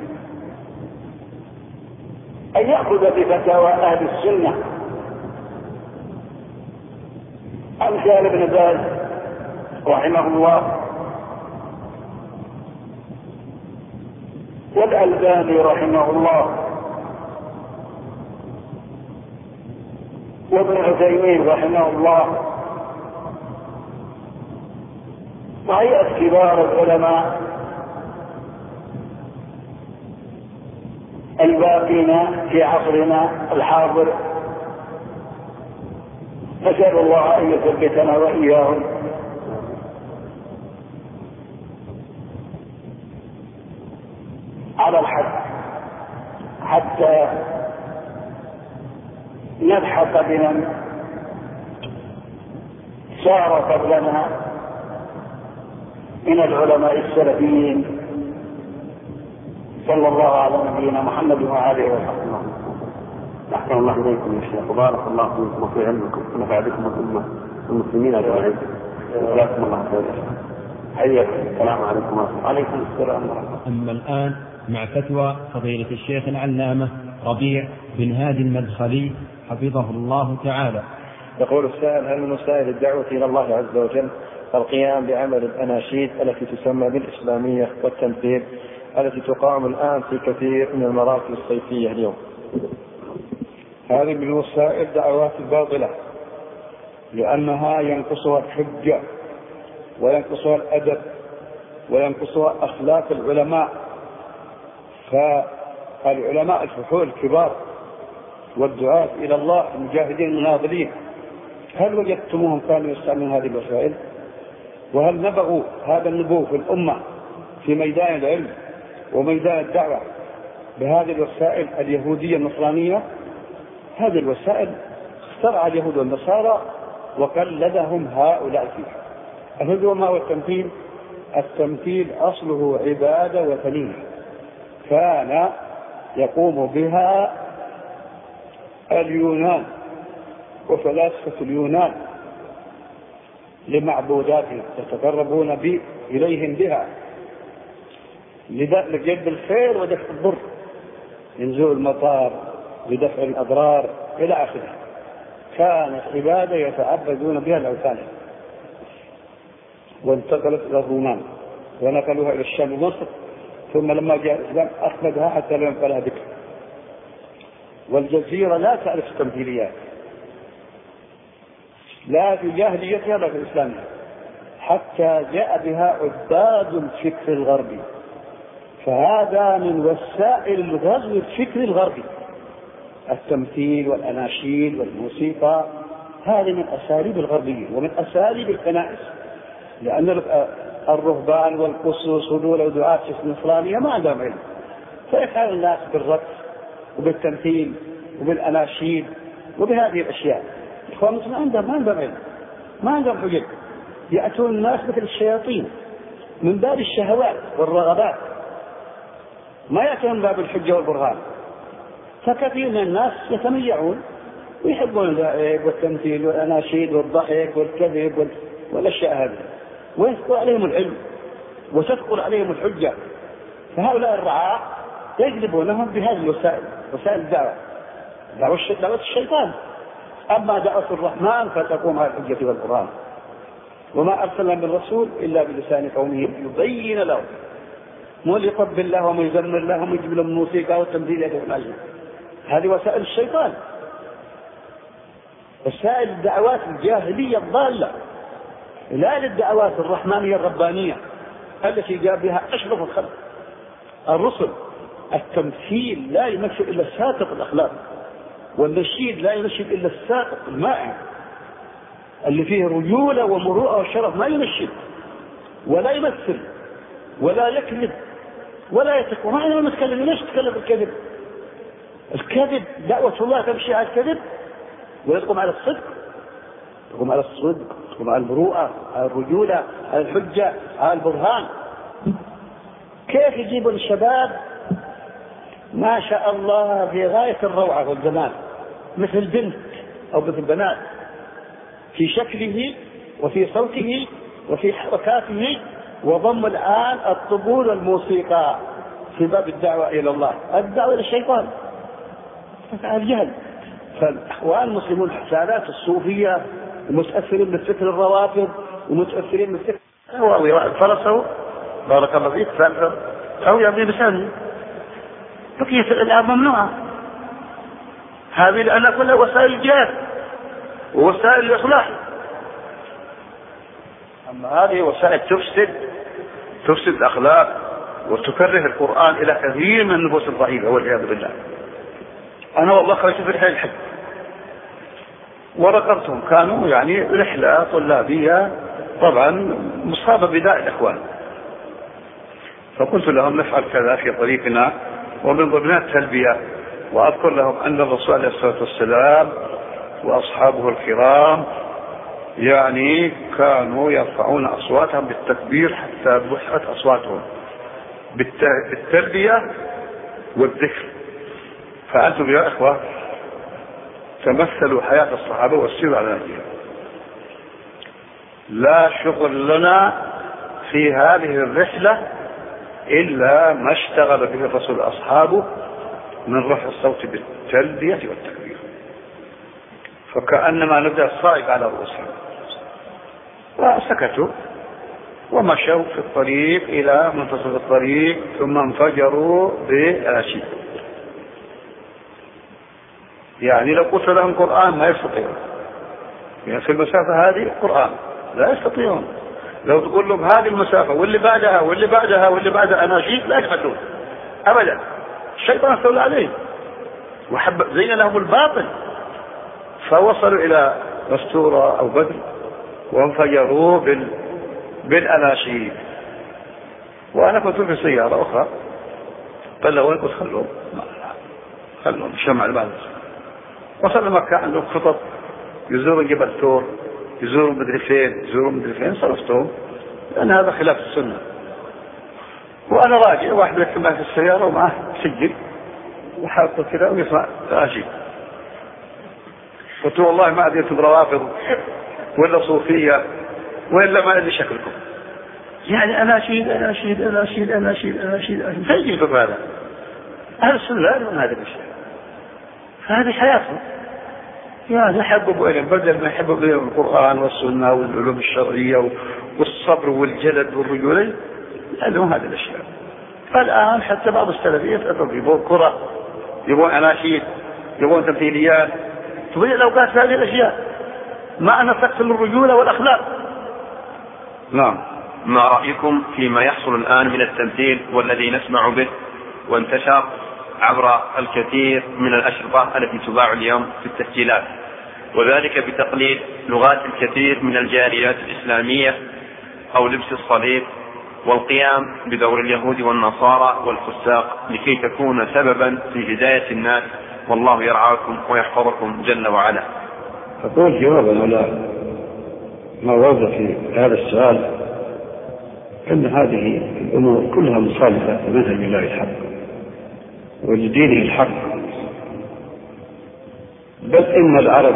أن يأخذ بفتاوى أهل السنة أمثال ابن باز رحمه الله والألباني رحمه الله وابن عثيمين رحمه الله وهيئة كبار العلماء الباقين في عصرنا الحاضر. نسأل الله أن يثبتنا وإياهم على الحق حتى نلحق بمن سار قبلنا من العلماء السلفيين. صلى الله على نبينا محمد وآله وصحبه. أحسن الله إليكم يا شيخ وبارك الله فيكم وفي علمكم ونفع بكم الأمة المسلمين أجمعين. جزاكم الله خيرا. حياكم. السلام عليكم ورحمة الله. وعليكم السلام ورحمة الله. أما الآن مع فتوى فضيلة الشيخ العلامة ربيع بن هادي المدخلي حفظه الله تعالى. يقول السائل: هل من وسائل الدعوة إلى الله عز وجل القيام بعمل الأناشيد التي تسمى بالإسلامية والتمثيل التي تقام الآن في كثير من المراكز الصيفية اليوم؟ هذه من وسائل الدعوات الباطلة، لأنها ينقصها الحجة وينقصها الأدب وينقصها أخلاق العلماء. فالعلماء الفحول الكبار والدعاة إلى الله المجاهدين المناضلين، هل وجدتموهم كانوا يستعملون هذه الوسائل؟ وهل نبغوا هذا النبوغ في الأمة في ميدان العلم وميدان الدعوة بهذه الوسائل اليهودية النصرانية؟ هذه الوسائل اخترع اليهود والنصارى وقلدهم هؤلاء فيها. الهدوء ما هو التمثيل؟ التمثيل أصله عبادة وثنية كان يقوم بها اليونان وفلاسفة اليونان لمعبوداتهم يتقربون بي إليهم بها لجلب الخير ودفع الضر، لنزول المطار، لدفع الأضرار إلى آخره. كانت عبادة يتعبدون بها الأوثان، وانتقلت إلى الرومان ونقلوها إلى الشام ومصر، ثم لما جاء الإسلام أخمدها حتى لا ينقلها ذكر. والجزيرة لا تعرف التمثيليات لا في جاهليتها ولا في إسلامها، حتى جاء بها عباد الفكر الغربي. فهذا من وسائل الغزو الفكري الغربي، التمثيل والأناشيد والموسيقى، هذه من أساليب الغربيين ومن أساليب الكنائس، لأن الرهبان والقسوس ودول ودعاة النصرانية ما عندهم علم، فيفعل الناس بالرقص وبالتمثيل وبالأناشيد وبهذه الأشياء. إخوان المسلمين عندهم ما عندهم علم، ما عندهم حجج، يأتون الناس مثل الشياطين من باب الشهوات والرغبات، ما يأتون باب الحجة والبرهان. فكثير من الناس يتميعون ويحبون الدعاء والتمثيل والأناشيد والضحك والكذب والأشياء هذه، ويثقل عليهم العلم وتثقل عليهم الحجة. فهؤلاء الرعاع يجلبونهم بهذه الوسائل، وسائل الدعوة، دعوة الشيطان. أما دعوة الرحمن فتقوم على الحجة والقرآن. وما أرسلنا من رسول إلا بلسان قومه يبين لهم، مو يقبل لهم ويزمر لهم ويجيب لهم الموسيقى والتمثيل يدعو. هذه وسائل الشيطان، وسائل الدعوات الجاهلية الضالة، لا للدعوات الرحمانية الربانية التي جاء بها أشرف الخلق الرسل. التمثيل لا يمثل إلا الساقط الأخلاق، والنشيد لا ينشد إلا الساقط المائع اللي فيه رجولة ومروءة وشرف، ما ينشد ولا يمثل ولا يكذب ولا يتكلم. ما أنا نتكلم، ليش تتكلم بالكذب؟ الكذب دعوة الله تمشي على الكذب ولا تقوم على الصدق؟ تقوم على الصدق، تقوم على المروءة، على الرجولة، على الحجة، على البرهان. كيف يجيبوا الشباب ما شاء الله في غاية الروعة والجمال مثل بنت أو مثل بنات في شكله وفي صوته وفي حركاته، وضم الآن الطبول والموسيقى في باب الدعوة إلى الله، الدعوة إلى الشيطان، الجهل. فالأخوان المسلمون حسابات الصوفية ومتأثرين بالفكر الروافض ومتأثرين بالفكر هو فرسه بارك الله فيك فأنت أو يبني بسانه. بقية الألعاب ممنوعة. هذه لأن كلها وسائل الجهاد ووسائل الإصلاح. أما هذه وسائل تفسد تفسد الأخلاق وتكره القرآن إلى كثير من النفوس الضعيفة والعياذ بالله. أنا والله خرجت في رحلة الحج ورقبتهم، كانوا يعني رحلة طلابية طبعا مصابة بداء الإخوان، فقلت لهم نفعل كذا في طريقنا ومن ضمنها التلبية، وأذكر لهم أن الرسول عليه الصلاة والسلام وأصحابه الكرام يعني كانوا يرفعون أصواتهم بالتكبير حتى بحت أصواتهم بالتلبية والذكر. فأنتم يا إخوة تمثلوا حياة الصحابة والسيروا على نهجهم. لا شغل لنا في هذه الرحلة إلا ما اشتغل به الرسول أصحابه من رفع الصوت بالتلبية والتكبير، فكأنما نبدأ الصائب على رؤوسهم. وسكتوا ومشوا في الطريق إلى منتصف الطريق ثم انفجروا بأناشيد. يعني لو قلت لهم قرآن ما يستطيعون، يعني في المسافة هذه قرآن لا يستطيعون. لو تقول لهم هذه المسافة واللي بعدها واللي بعدها واللي بعدها أناشيد لا يفعلون أبدا. الشيطان استولى عليه وحب زين لهم الباطل، فوصلوا إلى مستورة أو بدر وانفجروا بال... بالأناشيد. وأنا كنت في سيارة أخرى قال له قلت خلوهم خلوهم شمع البعض. وصلنا مكة عندهم خطط يزورون جبل ثور، يزورون مدري فين، يزورون مدري فين، صرفتهم لأن هذا خلاف السنة. وأنا راجع واحد يكتب معي في السيارة ومعه سجل وحاطه كذا ويسمع أناشيد. قلت والله ما أدري أنتم روافض ولا صوفية ولا ما أدري شكلكم، يعني أناشيد أناشيد أناشيد أناشيد أناشيد أناشيد فيجيكم هذا أهل السنة لا يعلمون هذا الشيء. فهذه حياتهم، يعني يحببوا إليهم بدل ما يحبوا إليهم القرآن والسنة والعلوم الشرعية والصبر والجلد والرجولين، يعلمون هذه الأشياء. فالآن حتى بعض السلفية يبون كرة، يبون أناشيد، يبون تمثيليات، تضيع الأوقات في هذه الأشياء ما أنا تقتل الرجولة والأخلاق. نعم. ما رأيكم فيما يحصل الآن من التمثيل والذي نسمع به وانتشر عبر الكثير من الأشرطة التي تباع اليوم في التسجيلات، وذلك بتقليد لغات الكثير من الجاليات الإسلامية أو لبس الصليب والقيام بدور اليهود والنصارى والفساق لكي تكون سببا في هداية الناس، والله يرعاكم ويحفظكم جل وعلا. أقول جوابا على ما ورد في هذا السؤال أن هذه الأمور كلها مخالفة لمنهج الله الحق ولدينه الحق، بل إن العرب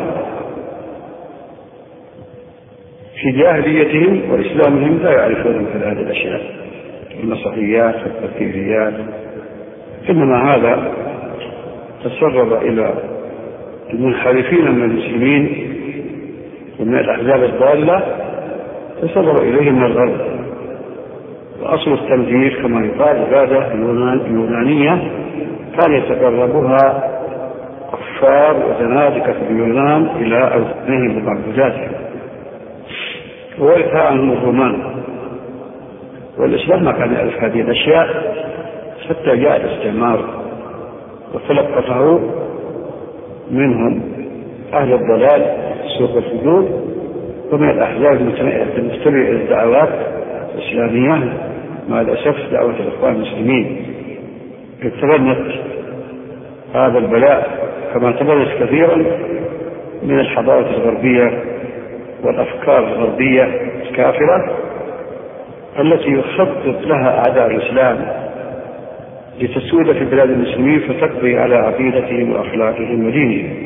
في جاهليتهم وإسلامهم لا يعرفون مثل هذه الأشياء، المسرحيات والتركيزيات إنما هذا تسرب إلى المنحرفين من المسلمين ومن الأحزاب الضالة، تسرب إليهم من الغرب. وأصل التنزيل كما يقال عبادة اليونانية كان يتقربها كفار وزنادقة في اليونان إلى أوثانهم ومعبوداتهم، وورثها عنهم الرومان. والإسلام ما كان يعرف هذه الأشياء حتى جاء الاستعمار وتلقفه منهم أهل الضلال سوق الفجور ومن الأحزاب المستمعة الدعوات الإسلامية. مع الأسف دعوة الإخوان المسلمين تبنت هذا البلاء كما تبنت كثيرا من الحضارة الغربية والأفكار الغربية الكافرة التي يخطط لها أعداء الإسلام لتسود في بلاد المسلمين فتقضي على عقيدتهم وأخلاقهم ودينهم.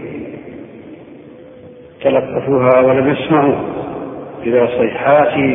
تلقفوها ولم يسمعوا إلى صيحات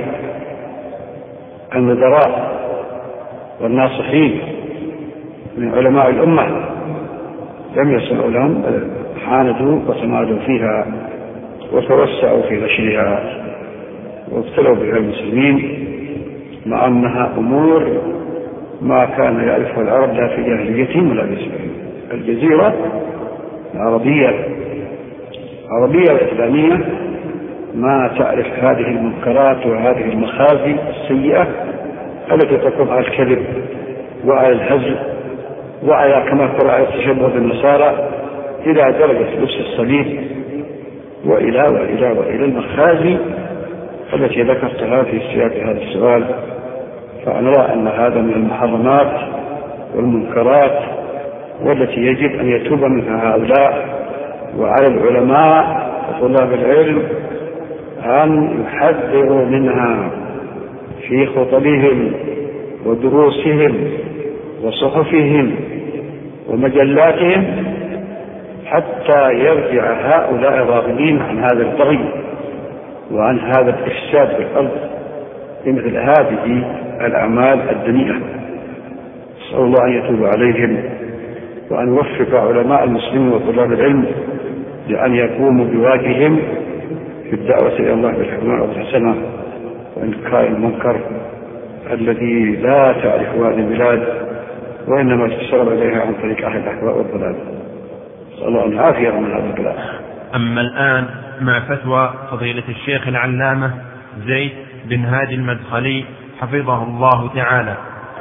النذراء والناصحين من علماء الأمة، لم يسمعوا لهم، حاندوا وتمادوا فيها وتوسعوا في نشرها وابتلوا بها المسلمين، مع أنها أمور ما كان يعرفها العرب لا في جاهليتهم ولا بإسلامهم. الجزيرة العربية العربية الإسلامية ما تعرف هذه المنكرات وهذه المخازي السيئة التي تقوم على الكذب وعلى الهزل وعلى كما قال على التشبه بالنصارى إلى درجة لبس الصليب وإلى وإلى وإلى المخازي التي ذكرتها في سياق هذا السؤال. فأنا أن هذا من المحرمات والمنكرات والتي يجب أن يتوب منها هؤلاء، وعلى العلماء وطلاب العلم أن يحذروا منها في خطبهم ودروسهم وصحفهم ومجلاتهم حتى يرجع هؤلاء الراغبين عن هذا البغي وعن هذا الإفساد في الأرض بمثل هذه الأعمال الدنيئة. أسأل الله أن يتوب عليهم وأن يوفق علماء المسلمين وطلاب العلم لأن يقوموا بواجبهم في الدعوة إلى الله بالحكمة والحسنة وإنكار المنكر الذي لا تعرفه هذه البلاد وإنما تسرب إليها عن طريق أهل الأهواء والضلال. أسأل الله أن يعافينا من هذا البلاء. أما الآن مع فتوى فضيلة الشيخ العلامة زيد بن هادي المدخلي حفظه الله تعالى.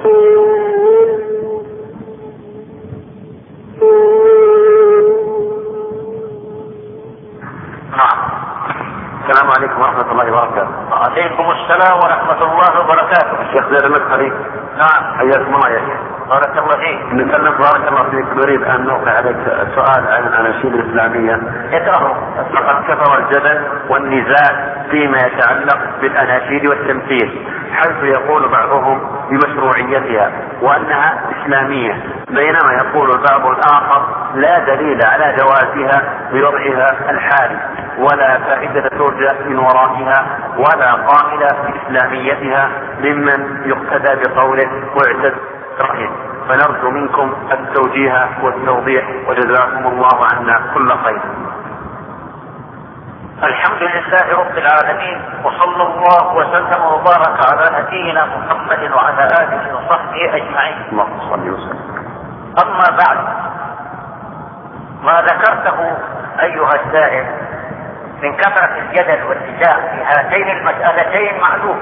السلام عليكم ورحمة الله وبركاته. وعليكم السلام ورحمة الله وبركاته. الشيخ زيد المدخلي. نعم. حياكم الله يا شيخ. بارك الله فيك. نتكلم بارك الله فيك. نريد أن نوقع عليك سؤال عن الأناشيد الإسلامية. اقرأه. لقد كثر الجدل والنزاع فيما يتعلق بالأناشيد والتمثيل، حيث يقول بعضهم بمشروعيتها وأنها إسلامية، بينما يقول البعض الآخر لا دليل على جوازها بوضعها الحالي، ولا فائدة ترجى من ورائها، ولا قائل بإسلاميتها ممن يقتدى بقوله واعتد رأيه. فنرجو منكم التوجيه والتوضيح، وجزاكم الله عنا كل خير. الحمد لله رب العالمين، وصلى الله وسلم وبارك على نبينا محمد وعلى آله وصحبه أجمعين. اللهم صل وسلم. أما بعد، ما ذكرته أيها السائل من كثرة الجدل والنزاع في هاتين المسألتين معلوم،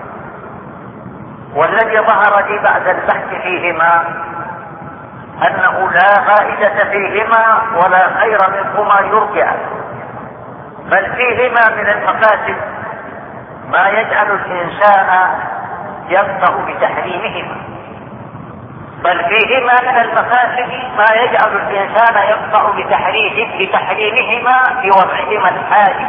والذي ظهر لي بعد البحث فيهما أنه لا فائدة فيهما ولا خير منهما يرجع، بل فيهما من المفاسد ما يجعل الإنسان يبدأ بتحريمهما، بل فيهما من المفاسد ما يجعل الإنسان يبدأ بتحريمهما بوضعهما الحالي.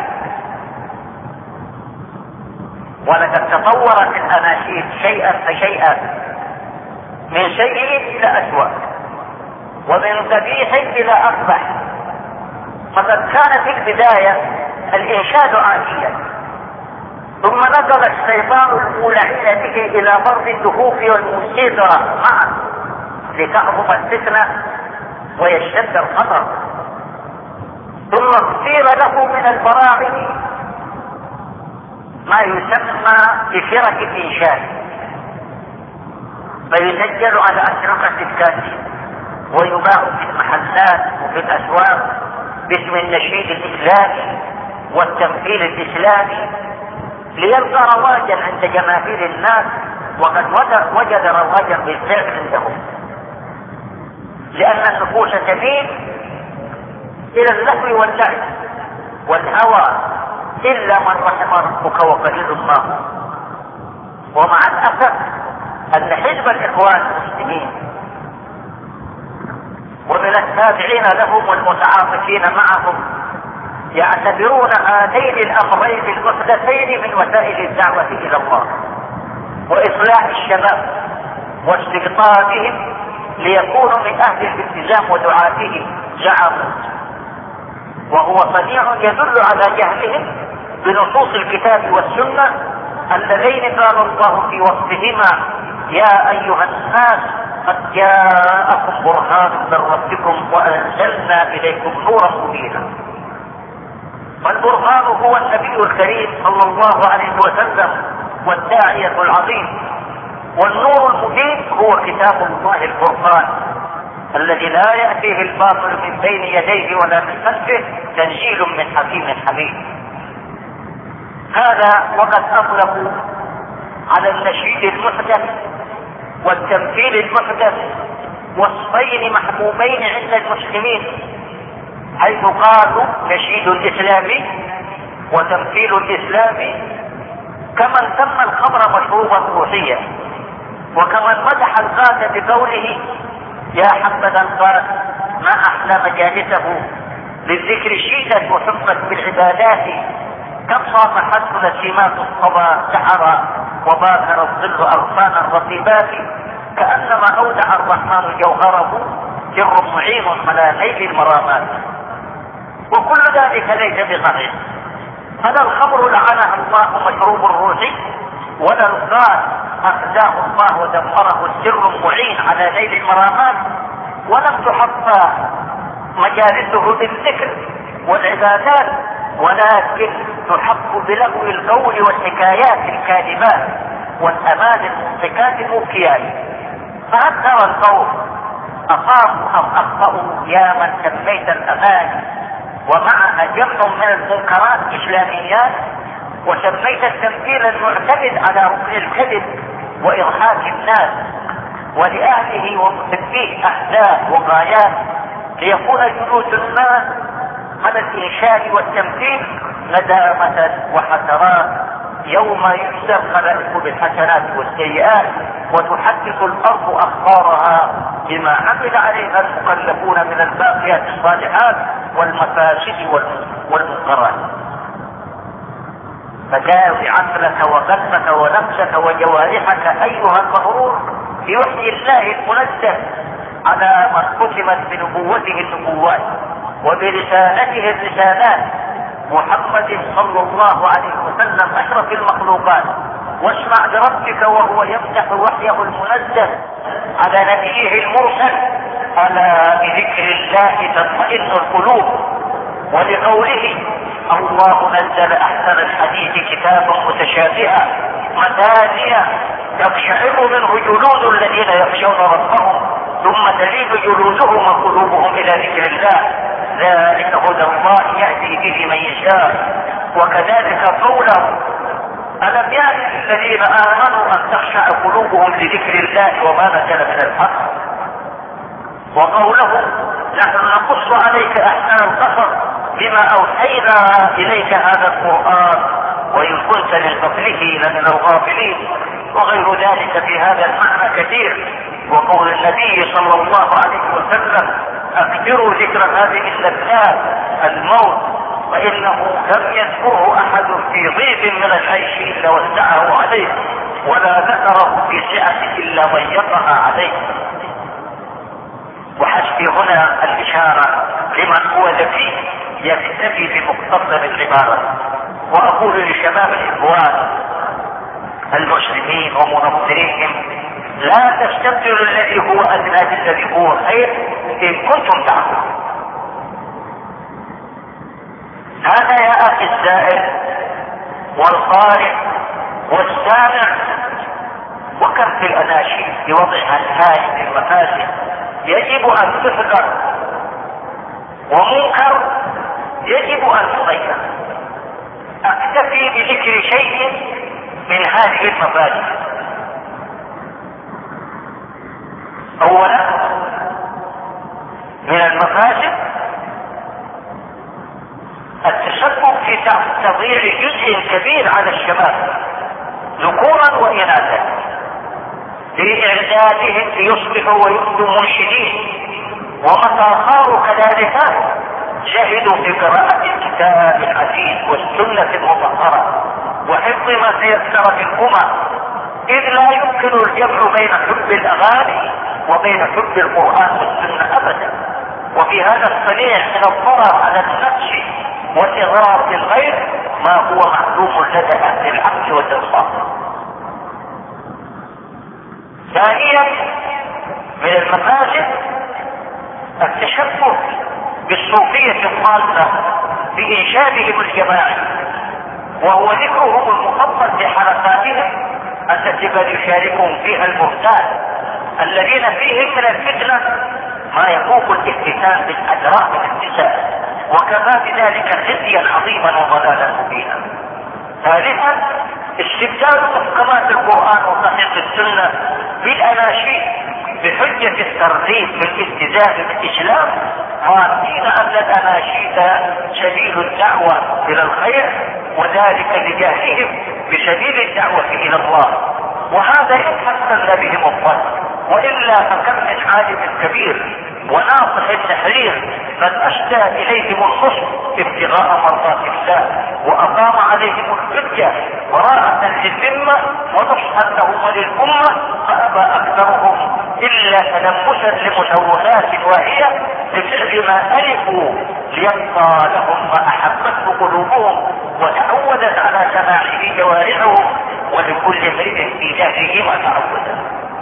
ولقد تطورت الأناشيد شيئا فشيئا، من سيء إلى أسوأ، ومن قبيح إلى أقبح. فقد كان في البداية الإنشاد عاديا، ثم نقل الشيطان الأولعين به إلى ضرب الدفوف والموسيقى معا، لتعظم الفتنة ويشتد الخطر. ثم اختير له من البراعم ما يسمى بفرق الإنشاد، فيسجل على أشرطة الكاس ويباع في المحلات وفي الأسواق باسم النشيد الإسلامي والتمثيل الإسلامي، ليلقى رواجا عند جماهير الناس، وقد وجد رواجا بالفعل عندهم، لأن النفوس تميل إلى اللهو واللعب والهوى إلا من رحم ربك وقليل الله. ومع الأسف أن حزب الإخوان المسلمين ومن التابعين لهم والمتعاطفين معهم يعتبرون هذين الأمرين المحدثين من وسائل الدعوة إلى الله وإصلاح الشباب واستقطابهم ليكونوا من أهل الالتزام ودعاته زعموا، وهو صنيع يدل على جهلهم بنصوص الكتاب والسنة اللذين قال الله في وصفهما: يا أيها الناس قد جاءكم برهان من ربكم وأنزلنا إليكم نورا مبينا. فالبرهان هو النبي الكريم صلى الله عليه وسلم والداعية العظيم، والنور المبين هو كتاب الله الفرقان الذي لا يأتيه الباطل من بين يديه ولا من خلفه، تنزيل من حكيم حميد. هذا وقد أطلقوا على النشيد المحدث والتمثيل المحدث وصفين محبوبين عند المسلمين، حيث قالوا نشيد إسلامي وتمثيل إسلامي، كمن سمى الخمر مشروبا روحيا، وكمن مدح الغاز بقوله: يا حبذا الغاز ما أحلى مجالسه، للذكر شيدت وحفت بالعبادات، كم صام حسن سمات الصبا سحرا، وباكر الظل أغصان الرطيبات، كأنما أودع الرحمن جوهره سر معين على نيل المرامات. وكل ذلك ليس بصحيح، فلا الخمر لعنها الله مشروب الروحي، ولا الغاز أخزاه الله ودمره السر المعين على نيل المرامات، ولم تحفى مجالسه بالذكر والعبادات، ولكن تحف بلغو القول والحكايات الكاذبات والأمان الممسكات المبكيات. فهل ترى القوم أصابوا أم أخطأوا يا من سميت الأمان ومعها جمع من المنكرات إسلاميات، وسميت التمثيل المعتمد على ركن الكذب وإضحاك الناس ولأهله ومحبيه أحداث وغايات، ليكون جلوس الناس على الإنشاء والتمثيل ندامة وحسرات يوم يحسب الخلائق بالحسنات والسيئات، وتحدث الأرض أخبارها بما عمل عليها المكلفون من الباقيات الصالحات والمفاسد والمنكرات. فداوي عقلك وقلبك ونفسك وجوارحك أيها المغرور بوحي الله المنزه على من ختمت بنبوته النبوات وبرسالته الرسالات، محمد صلى الله عليه وسلم أشرف المخلوقات، واسمع لربك وهو يمدح وحيه المنزه على نبيه المرسل: ألا بذكر الله تطمئن القلوب، ولقوله: الله نزل أحسن الحديث كتابا متشابها مثانية تقشعر منه جلود الذين يخشون ربهم ثم تلين جلودهم وقلوبهم إلى ذكر الله، ذلك هدى الله يهدي به من يشاء. وكذلك قوله: ألم يأن الذين آمنوا أن تخشع قلوبهم لذكر الله وما نزل من الحق. وقوله: نحن نقص عليك أحسن القصص بما أوحينا إليك هذا القرآن وإن كنت من قبله لمن الغافلين، وغير ذلك في هذا المعنى كثير. وقول النبي صلى الله عليه وسلم: أكثروا ذكر هذه اللذات الموت، فإنه لم يذكره أحد في ضيق من العيش إلا وسعه عليه، ولا ذكره في سعة إلا ضيقها عليه. وحسبي هنا الإشارة لمن هو ذكي يكتفي بمقتضب العبارة. وأقول لشباب الإخوان المسلمين ومنظريهم: لا تستبدلوا الذي هو ادنى بالذي هو خير ان كنتم تعقلون. هذا يا اخي السائل والقارئ والسامع، وكم في الاناشيد بوضعها الهائل في المفاسد يجب ان تحذر، ومنكر يجب ان تغير. اكتفي بذكر شيء من هذه المفاسد. اولا من المفاسد التسبب في تضييع جزء كبير على الشباب ذكورا واناثا لإعدادهم ليصبحوا ويبدوا منشدين، ومتى صاروا كذلك جهدوا في قراءة الكتاب العزيز والسنة المطهرة وحفظ ما تيسر منهما، إذ لا يمكن الجمع بين حب الأغاني وبين حب القرآن والسنة أبدا. وفي هذا الصنيع من الضرر على النفس والإضرار بالغير ما هو معلوم لدى أهل العقل والإنصاف. ثانيا من المفاسد التشبه بالصوفية الضالة بإنشادهم الجماعي، وهو ذكرهم المفضل بحركاتهم التي قد يشاركهم فيها المهتاد الذين فيهم من الفتنة ما يفوق الاهتمام بالأدراك النساء، وكفى بذلك خزيا عظيما وضلالا مبينا. ثالثا استبدال محكمات القرآن وصحيح السنة بالأناشيد بحجة الترغيب بالاستزادة بالإسلام، ظانين أن الأناشيد سبيل الدعوة إلى الخير، وذلك لجهلهم بسبيل الدعوة إلى الله، وهذا إن حسن بهم الظن، وإلا فكم من عالم كبير وناصح التحرير قد أشتى إليهم الخصم ابتغاء مرضات الله، وأقام عليهم الحجة براءة للذمة ونصحا لهم وللأمة، فأبى أكثرهم إلا تلمسا لمشوهات واهية لفعل ما ألفوا ليبقى لهم ما أحبته قلوبهم وتعودت على سماعه جوارحهم، ولكل امرئ في جهله ما تعود.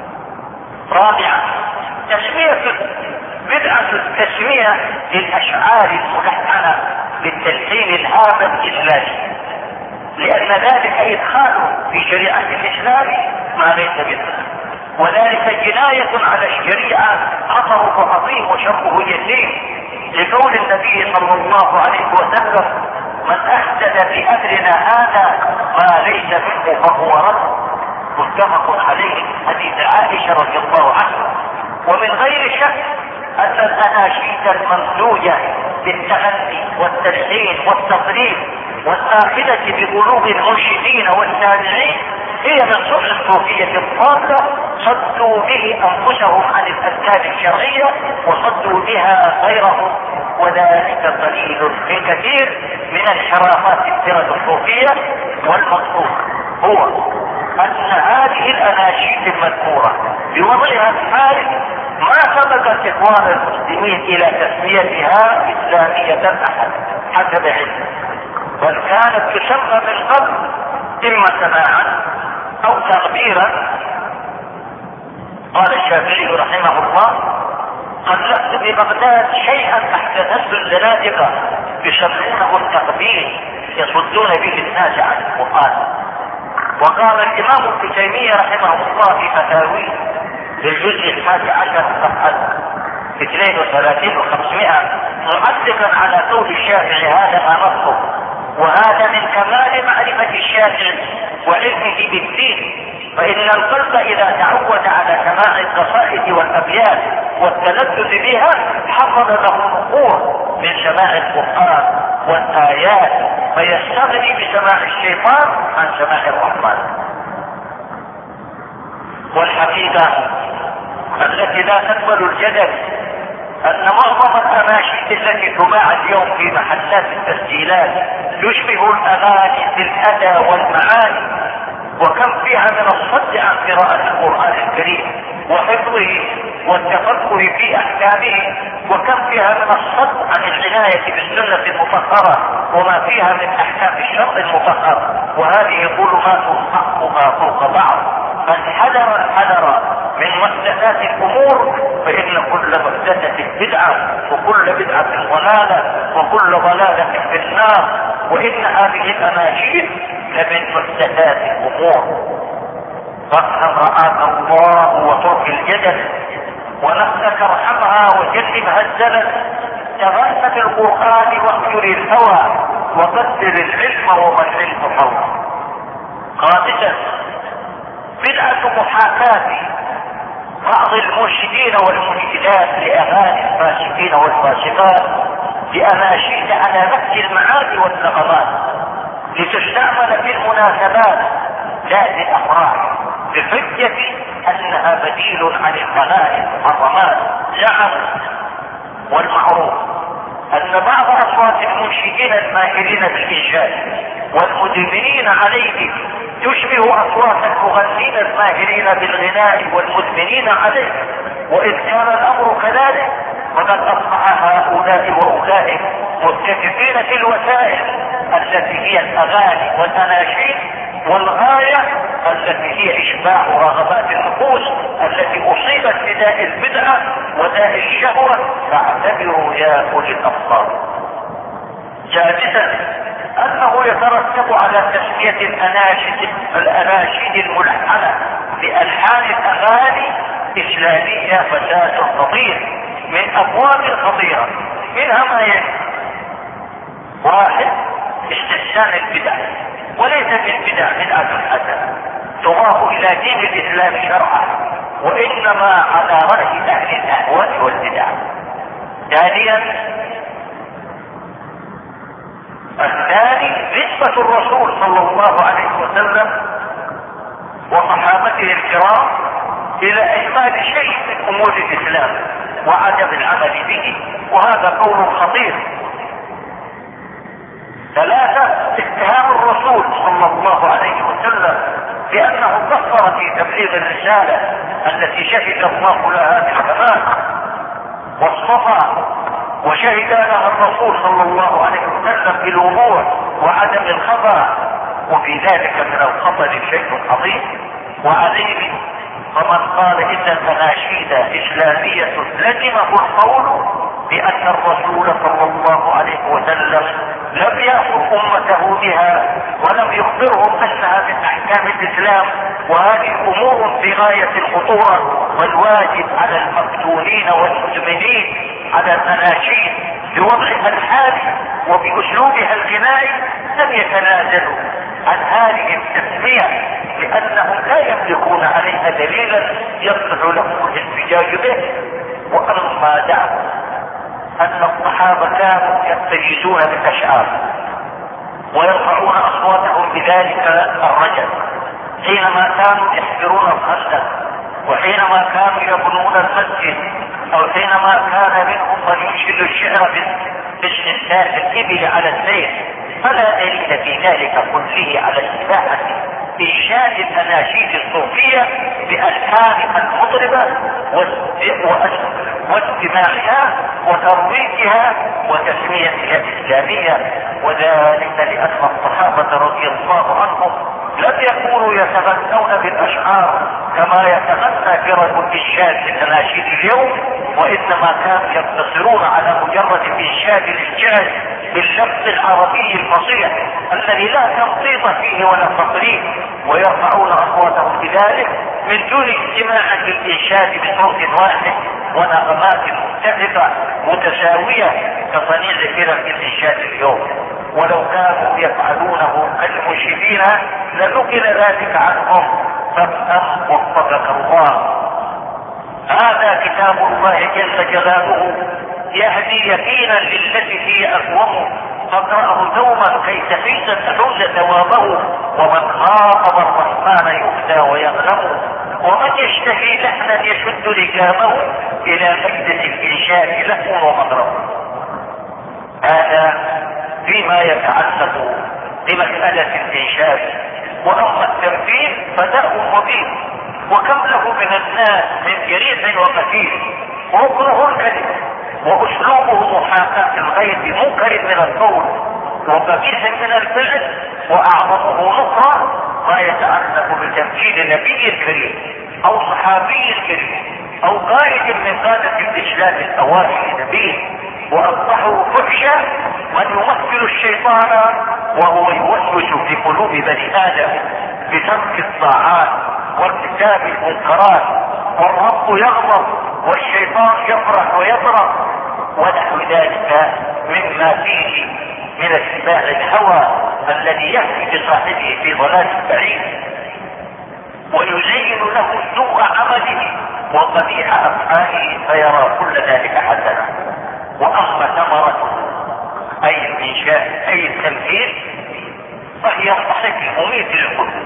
رابعا تسمية بدعة التسمية للأشعار الملحنة بالتلحين الهابط الإسلامي، لأن ذلك إدخال في شريعة الإسلام ما ليس بدعة، وذلك جناية على الشريعة خطره عظيم وشره يسير، لقول النبي صلى الله عليه وسلم: من أحدث في أمرنا هذا ما ليس منه فهو رد. متفق عليه حديث عائشة رضي الله عنها. ومن غير شك أن الأناشيد الممزوجة بالتغني والتلحين والتصريف والآخذة بقلوب المنشدين والسامعين هي من صنع الصوفية الضالة، صدوا به أنفسهم عن الأسباب الشرعية وصدوا بها غيرهم، وذلك قليل في كثير من انحرافات الفرق الصوفية. والمقصود هو أن هذه الأناشيد المذكورة بوضعها الحالي ما سبقت إخوان المسلمين إلى تسميتها إسلامية أحد حسب علم، بل كانت تسمى من قبل إما سماعا أو تغبيرا. قال الشافعي رحمه الله: قلت ببغداد شيئا أحدثته الزنادقة يسمونه التغبير يصدون به الناس عن القرآن. وقال الإمام ابن تيمية رحمه الله في فتاويه للجزء الحادي عشر صفحة اثنين وثلاثين وخمسمائة معلقا على قول الشافعي هذا ما نصه، وهذا من كمال معرفة الشافعي وعلمه بالدين، فإن القلب إذا تعود على سماع القصائد والأبيات والتلذذ بها حصل له نفور من سماع القرآن والآيات، فيستغني بسماع الشيطان عن سماع الرحمن. والحقيقة التي لا تقبل الجدل أن معظم الأناشيد التي تباع اليوم في محلات التسجيلات تشبه الأغاني في الأداء والمعاني، وكم فيها من الصد عن قراءة القرآن الكريم وحفظه والتفقه في أحكامه، وكم فيها من الصد عن العناية بالسنة المطهرة وما فيها من أحكام الشرع المطهر. وهذه ظلمات بعضها فوق بعض، فالحذر الحذر من محدثات الامور فان كل محدثة بدعة وكل بدعة ضلالة وكل ضلالة في النار، وان هذه الاناشيد لمن محدثات الامور. فافهم رعاك الله وترك الجدل، ونفسك ارحمها وجنبها الزلل. تغنى في القرآن واهجر الهوى وقدر العلم ومن العلم حوى. خامسا بدعة محاكاة بعض المرشدين والمرشدات لأغاني الفاسقين والفاسقات بأناشيد على نفس المعاني والنغمات لتستعمل في المناسبات لا للأفراح، بحجة أنها بديل عن الغنائم المحرمات. زعم والمعروف أن بعض أصوات المنشدين الماهرين بالإنشاد والمدمنين عليه تشبه أصوات المغنين الماهرين بالغناء والمدمنين عليه، وإذ كان الأمر كذلك فقد أصبح هؤلاء وأولئك متكفين في الوسائل التي هي الأغاني والأناشيد، والغاية التي هي إشباع رغبات النفوس التي أصيبت بداء البدعة وداء الشهوة. فاعتبروا يا أولي الأبصار. سادسا أنه يترتب على تسمية الأناشيد الأناشيد الملحنة بألحان الأغاني إسلامية فساد خطير من أبواب خطيرة، منها ما يلي: واحد، استحسان البدع، وليس البدع بدعة حسنة تضاف إلى دين الإسلام شرعا، وإنما على رأي أهل الأهواء والبدع. ثانيا الثاني نسبة الرسول صلى الله عليه وسلم وصحابته الكرام إلى إهمال شيء من أمور الإسلام وعدم العمل به، وهذا قول خطير. ثلاثة اتهام الرسول صلى الله عليه وسلم بأنه قصر في تبليغ الرسالة التي شهد الله لها بالكمال والصفا، وشهد لها الرسول صلى الله عليه وسلم بالوضوح وعدم الخطأ، وفي ذلك من الخطأ شيء عظيم وعظيم. فمن قال ان الاناشيد اسلامية لزمه القول بان الرسول صلى الله عليه وسلم لم يأمر امته بها ولم يخبرهم انها من احكام الاسلام، وهذه امور في غاية الخطورة، والواجب على المفتونين والمدمنين على الاناشيد بوضعها الحالي وباسلوبها الغنائي لم يتنازلوا عن هذه التسمية، لانهم لا يملكون عليها دليلا يصلح لهم الاحتجاج به. واما دعوا ان الصحابة كانوا يستجيزون بالاشعار ويرفعون اصواتهم بذلك الرجل حينما كانوا يحفرون الخندق، وحينما كانوا يبنون المسجد، او حينما كان منهم من ينشد الشعر باسم الناس الابل على السيف، فلا دليل في ذلك كله على استباحة انشاد الاناشيد الصوفية بالحان المطربة واستماعها وترويجها وتسميتها اسلامية، وذلك لان الصحابة رضي الله عنهم لم يكونوا يتغنون بالاشعار كما يتغنى فرق الانشاد الاناشيد اليوم، وانما كانوا يقتصرون على مجرد انشاد الانشاد باللفظ العربي الفصيح الذي لا تمطيط فيه ولا تصريف، ويرفعون اصواتهم بذلك من دون استماع للانشاد بصوت واحد ونغمات متفقة متساوية كصنيع فرق الانشاد اليوم. ولو كانوا يفعلونه كالمنشدين لنقل ذلك عنهم، فافهم وفقك الله. هذا كتاب الله جل جلاله يهدي يقينا للتي هي اقوم، فاقرأه دوما كي تحيز تحوز ثوابه. ومن خاطب الرحمن يهدى ويغنم، ومن يشتهي لحنا يشد ركابه الى مجلس الانشاء له ومغرب. هذا فيما يتعلق بمسألة الإنشاد. وأما التمثيل فداء مبين، وكم له من الناس من جريح وقتيل، وأكره الكذب وأسلوبه محاكاة الغيب منكر من القول، وقبيح من الفعل واعظمه نصرة ما يتعلق بتمجيد النبي الكريم او صحابي الكريم او قائد من قادة الاسلام الاوائل النبي، واصبحوا فحشا من يمثل الشيطان وهو يوسوس في قلوب بني ادم بترك الطاعات وارتكاب المنكرات، والرب يغضب والشيطان يفرح ويضرب ونحو ذلك مما فيه من اتباع الهوى الذي يهدي بصاحبه في ضلال بعيد ويزين له سوء عمله وقبيح افعاله فيرى كل ذلك حسنا. واما ثمرته اي الانشاء اي التمثيل فهي الضحك المميت للقلوب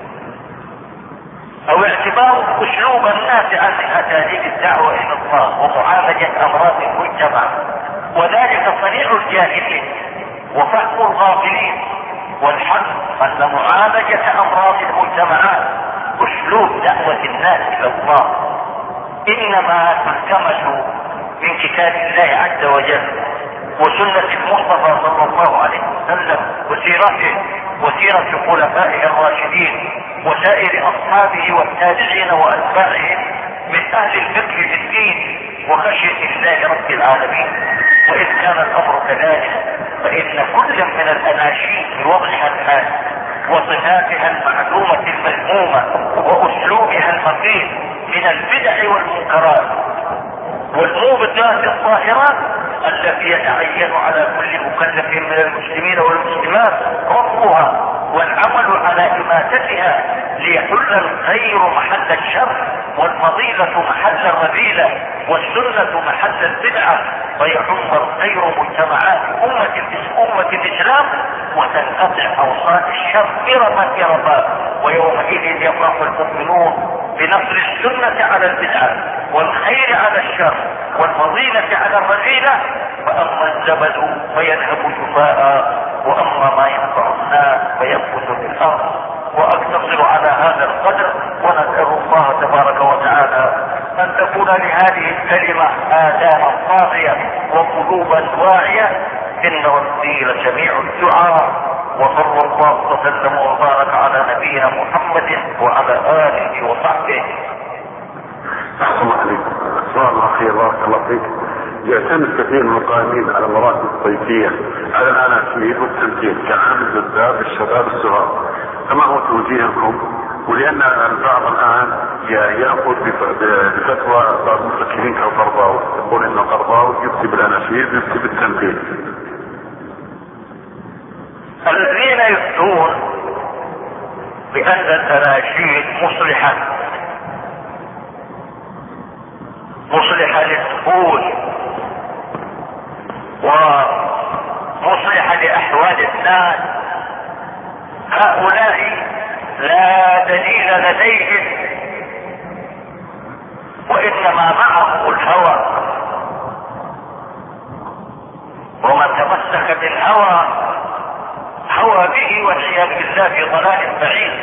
او اعتبار اسلوب الناس عن اساليب الدعوه الى الله ومعالجه امراض المجتمع، وذلك صنيع الجاهلين وفهم الغافلين، والحق ان معالجه امراض المجتمعات اسلوب دعوه الناس الى الله انما تلتمس من كتاب الله عز وجل وسنة المصطفى صلى الله عليه وسلم وسيرته وسيرة خلفائه الراشدين وسائر اصحابه والتابعين واتباعهم من اهل الفقه في الدين وخشية الله رب العالمين. وإن كان الامر كذلك فان كل من الاناشيد بوضعها الان وصفاتها المعلومة المذمومة واسلوبها المقيت من البدع والمنكرات والموبقات الظاهرات التي يتعين على كل مكلف من المسلمين والمسلمات رفضها والعمل على اماتتها ليحل الخير محل الشر والفضيلة محل الرذيلة والسنة محل البدعة ويحم الخير مجتمعات أمة أمة الإسلام وتنقطع أوصال الشر إرما إرما، ويومئذ يفرح المؤمنون بنصر السنة على البدعة والخير على الشر والفضيلة على الرذيلة. فأما الزبد فيذهب جفاء وأما ما ينفع الناس فينفذ في الأرض. وأقتصر على هذا القدر ونسأل الله تبارك وتعالى أن تكون لهذه الكلمة آذانا صاغية وقلوبا واعية إنه الدين سميع الدعاء. وصلى الله وسلم وبارك على نبينا محمد وعلى آله وصحبه. أحسن الله عليكم. سؤال أخير بارك الله فيك. يعتمد كثير من القائمين على المراتب الصيفية على الأناشيد والتمثيل كعامل جذاب الشباب الصغار، فما هو توجيهكم؟ ولأن البعض الآن يأخذ بفتوى بعض المفكرين كالقرضاوي يقول إن القرضاوي يفتي بالأناشيد ويفتي بالتمثيل. الذين يفتون بأن الأناشيد مصلحة مصلحة للسكون ومصلحة لأحوال الناس، هؤلاء لا دليل لديهم وإنما معهم الهوى، ومن تمسك بالهوى هوى به والعياذ بالله في ضلال بعيد.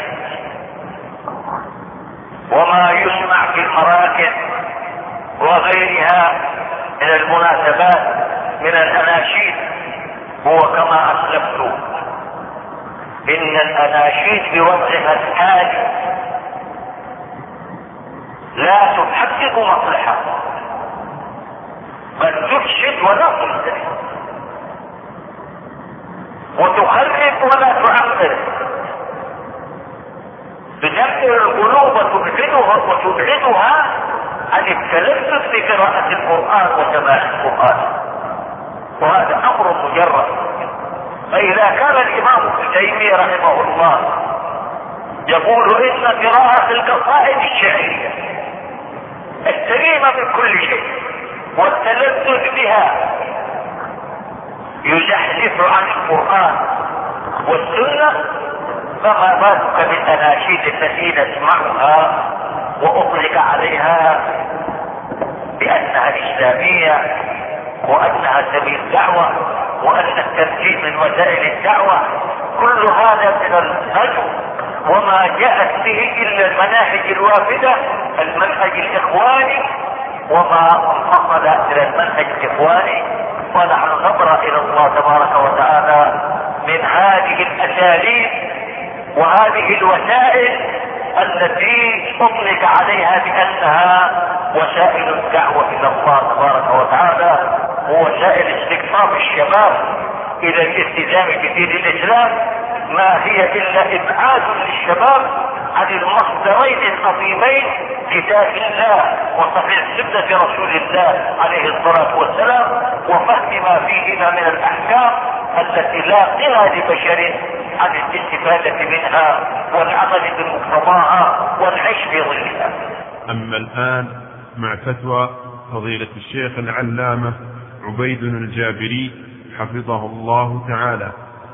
وما يسمع في المراكز وغيرها من المناسبات من الأناشيد هو كما أسلفت إن الأناشيد بوضعها الحالي لا تحقق مصلحة بل تفسد ولا تصلح وتخرب ولا تعمر، تدمر القلوب وتبعدها وتبعدها عن التلذذ بقراءة القرآن وسماع القرآن، وهذا أمر مجرد. فإذا كان الإمام ابن تيمية رحمه الله يقول إن قراءة القصائد الشعرية السليمة من كل شيء والتلذذ بها يزحزح عن القرآن والسنة، فما بالك بالأناشيد التي نسمعها وأطلق عليها بأنها إسلامية وأنها سبيل دعوة وأن التمثيل من وسائل الدعوة. كل هذا من الهجو وما جاءت به إلا المناهج الوافدة المنهج الإخواني وما انفصل إلى المنهج الإخواني. ونحن نبرأ إلى الله تبارك وتعالى من هذه الاساليب وهذه الوسائل التي اطلق عليها بانها وسائل الدعوة الى الله تبارك وتعالى ووسائل استقطاب الشباب الى الالتزام بدين الاسلام، ما هي الا ابعاد للشباب عن المصدرين العظيمين كتاب الله وصحيح سنة رسول الله عليه الصلاة والسلام، وفهم ما فيهما من الاحكام التي لا غنى لبشر عن الاستفادة منها والعمل بمقتضاها والعيش في ظلها. اما الان مع فتوى فضيلة الشيخ العلامة عبيد الجابري حفظه الله تعالى.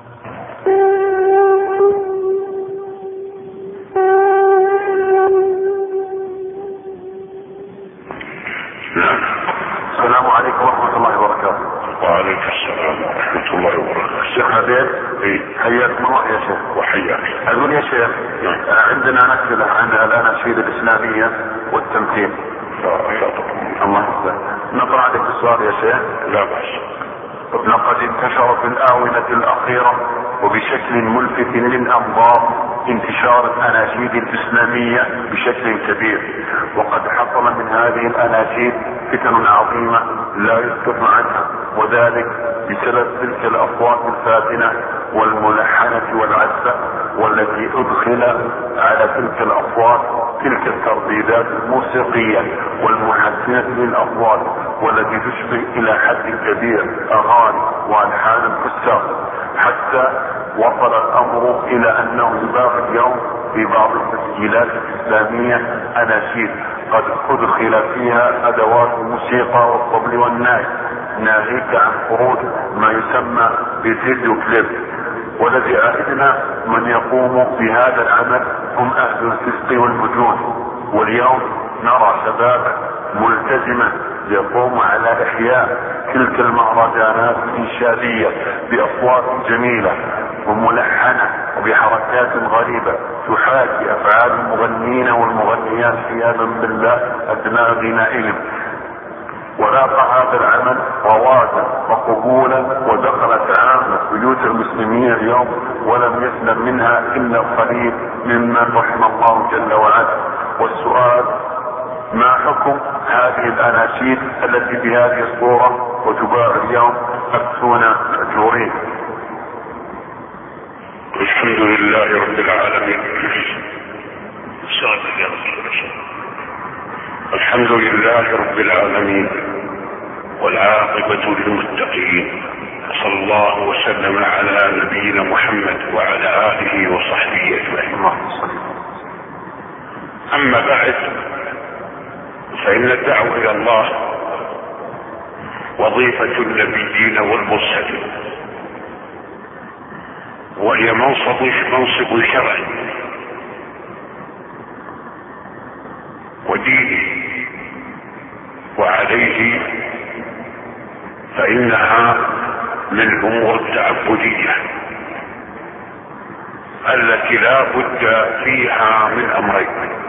السلام عليكم ورحمة الله وبركاته. وعليكم السلام ورحمة الله وبركاته. الشيخ عبيد ايه حياكم الله يا شيخ. وحياك. اقول يا شيخ نعم. عندنا نكتة عن الاناشيد الاسلامية والتمثيل. لا لا طبعا. الله يسلمك. نقرأ عليك السؤال يا شيخ. لا بأس. لقد انتشر في الآونة الأخيرة وبشكل ملفت للأنظار انتشار الأناشيد الإسلامية بشكل كبير، وقد حصل من هذه الأناشيد فتن عظيمة لا يسكت عنها، وذلك بسبب تلك الأصوات الفاتنة والملحنة والعزة، والتي أدخل على تلك الأصوات تلك الترديدات الموسيقية والمحسنة للأصوات، والتي تشبه إلى حد كبير أغاني وألحان الفساق، حتى وصل الأمر إلى أنه يباع اليوم في بعض التسجيلات الإسلامية أناشيد قد أدخل فيها أدوات الموسيقى والطبل والناي، ناهيك عن خروج ما يسمى بالفيديو كليب. والذي عائدنا من يقوم بهذا العمل هم أهل الفسق والمجون، واليوم نرى شبابا ملتزما يقوم على إحياء تلك المهرجانات الإنشادية بأصوات جميلة وملحنة وبحركات غريبة تحاكي أفعال المغنين والمغنيات عياذا بالله أثناء غنائهم. ولاقى هذا العمل رواجا وقبولا، ودخلت عامة بيوت المسلمين اليوم ولم يسلم منها إلا القليل ممن رحم الله جل وعلا. والسؤال: ما حكم هذه الأناشيد التي بهذه الصورة وتباع اليوم أكثون مأجورين؟ الحمد لله رب العالمين. الحمد لله رب العالمين والعاقبة للمتقين، صلى الله وسلم على نبينا محمد وعلى آله وصحبه أجمعين. أما بعد، فإن الدعوة إلى الله وظيفة النبيين والمرسلين، وهي منصب منصب شرعي وديني، وعليه فإنها من الأمور التعبدية التي لا بد فيها من أمرين،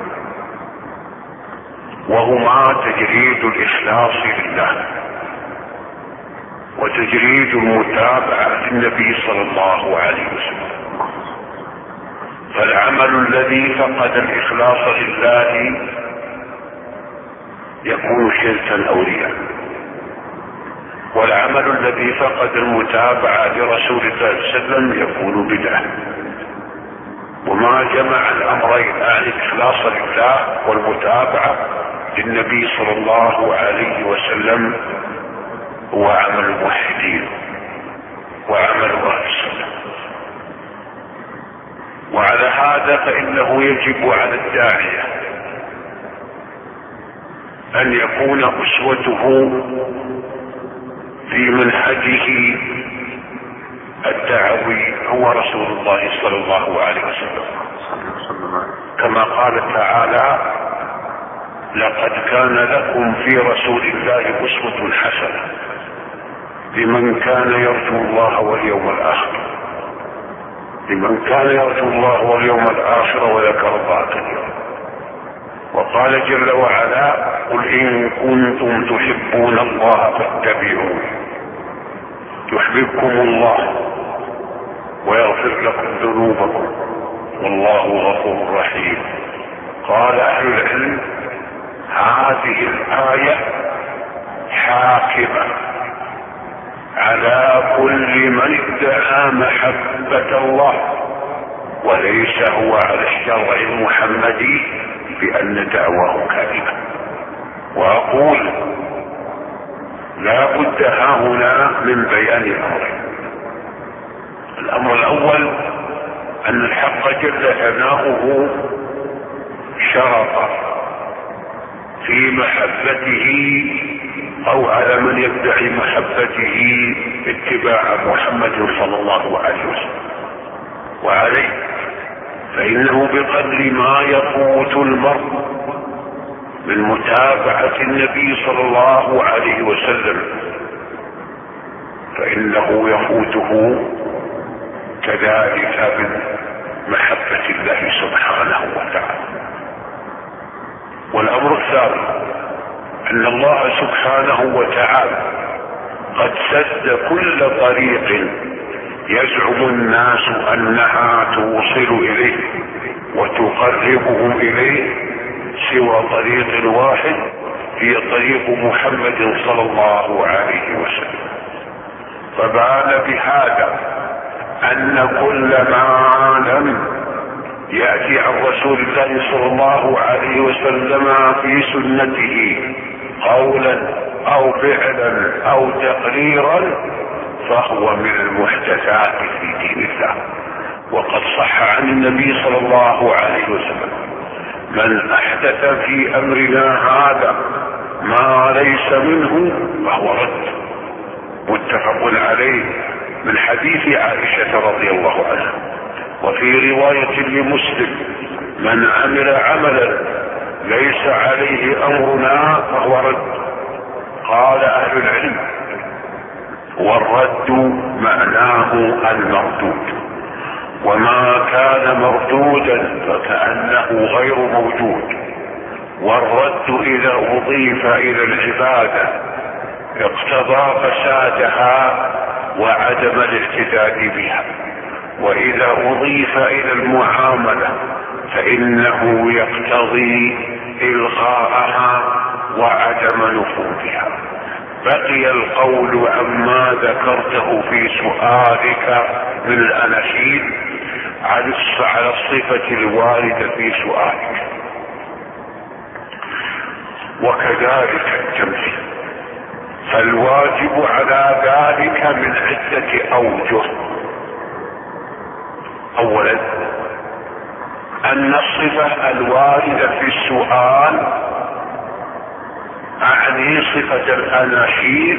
وهما تجريد الإخلاص لله وتجريد المتابعة للنبي صلى الله عليه وسلم. فالعمل الذي فقد الإخلاص لله يكون شركا أو رياء، والعمل الذي فقد المتابعة لرسول الله صلى الله عليه وسلم يكون بدعة. وما جمع الأمرين، يعني الإخلاص لله والمتابعة للنبي صلى الله عليه وسلم، هو عمل الموحدين وعمل أهل السنة. وعلى هذا فإنه يجب على الداعية أن يكون أسوته في منهجه الدعوي هو رسول الله صلى الله عليه وسلم، كما قال تعالى: لقد كان لكم في رسول الله أسوة حسنة لمن كان يرجو الله واليوم الآخر لمن كان يرجو الله واليوم الآخر وذكر الله كثيرا. وقال جل وعلا: قل إن كنتم تحبون الله فاتبعوني يحببكم الله ويغفر لكم ذنوبكم والله غفور رحيم. قال اهل العلم هذه الآية حاكمة على كل من ادعى محبة الله وليس هو على الشرع المحمدي بأن دعواه كاذبة. وأقول لا بد هنا من بيان الأمرين. الأمر الأول أن الحق جل ثناؤه شرط في محبته أو على من يدعي محبته اتباع محمد صلى الله عليه وسلم، وعليه فإنه بقدر ما يفوت المرء من متابعة النبي صلى الله عليه وسلم فإنه يفوته كذلك من محبة الله سبحانه وتعالى. والأمر الثاني أن الله سبحانه وتعالى قد سد كل طريق يزعم الناس أنها توصل إليه وتقربهم إليه سوى طريق واحد هي طريق محمد صلى الله عليه وسلم. فبان بهذا أن كل ما لم يأتي عن رسول الله صلى الله عليه وسلم في سنته قولا أو فعلا أو تقريرا فهو من المحدثات في دين الله. وقد صح عن النبي صلى الله عليه وسلم من أحدث في أمرنا هذا ما ليس منه فهو رد، متفق عليه من حديث عائشة رضي الله عنها. وفي رواية لمسلم من عمل عملا ليس عليه أمرنا فهو رد. قال أهل العلم والرد معناه المردود، وما كان مردودا فكأنه غير موجود. والرد إذا أضيف إلى العبادة اقتضى فسادها وعدم الاعتداد بها، وإذا أضيف إلى المعاملة فإنه يقتضي إلغاءها وعدم نفوذها. بقي القول عما ذكرته في سؤالك من الأناشيد على الصفة الواردة في سؤالك، وكذلك التمثيل. فالواجب على ذلك من عدة أوجه. أولا أن الصفة الواردة في السؤال أعني صفة الأناشيد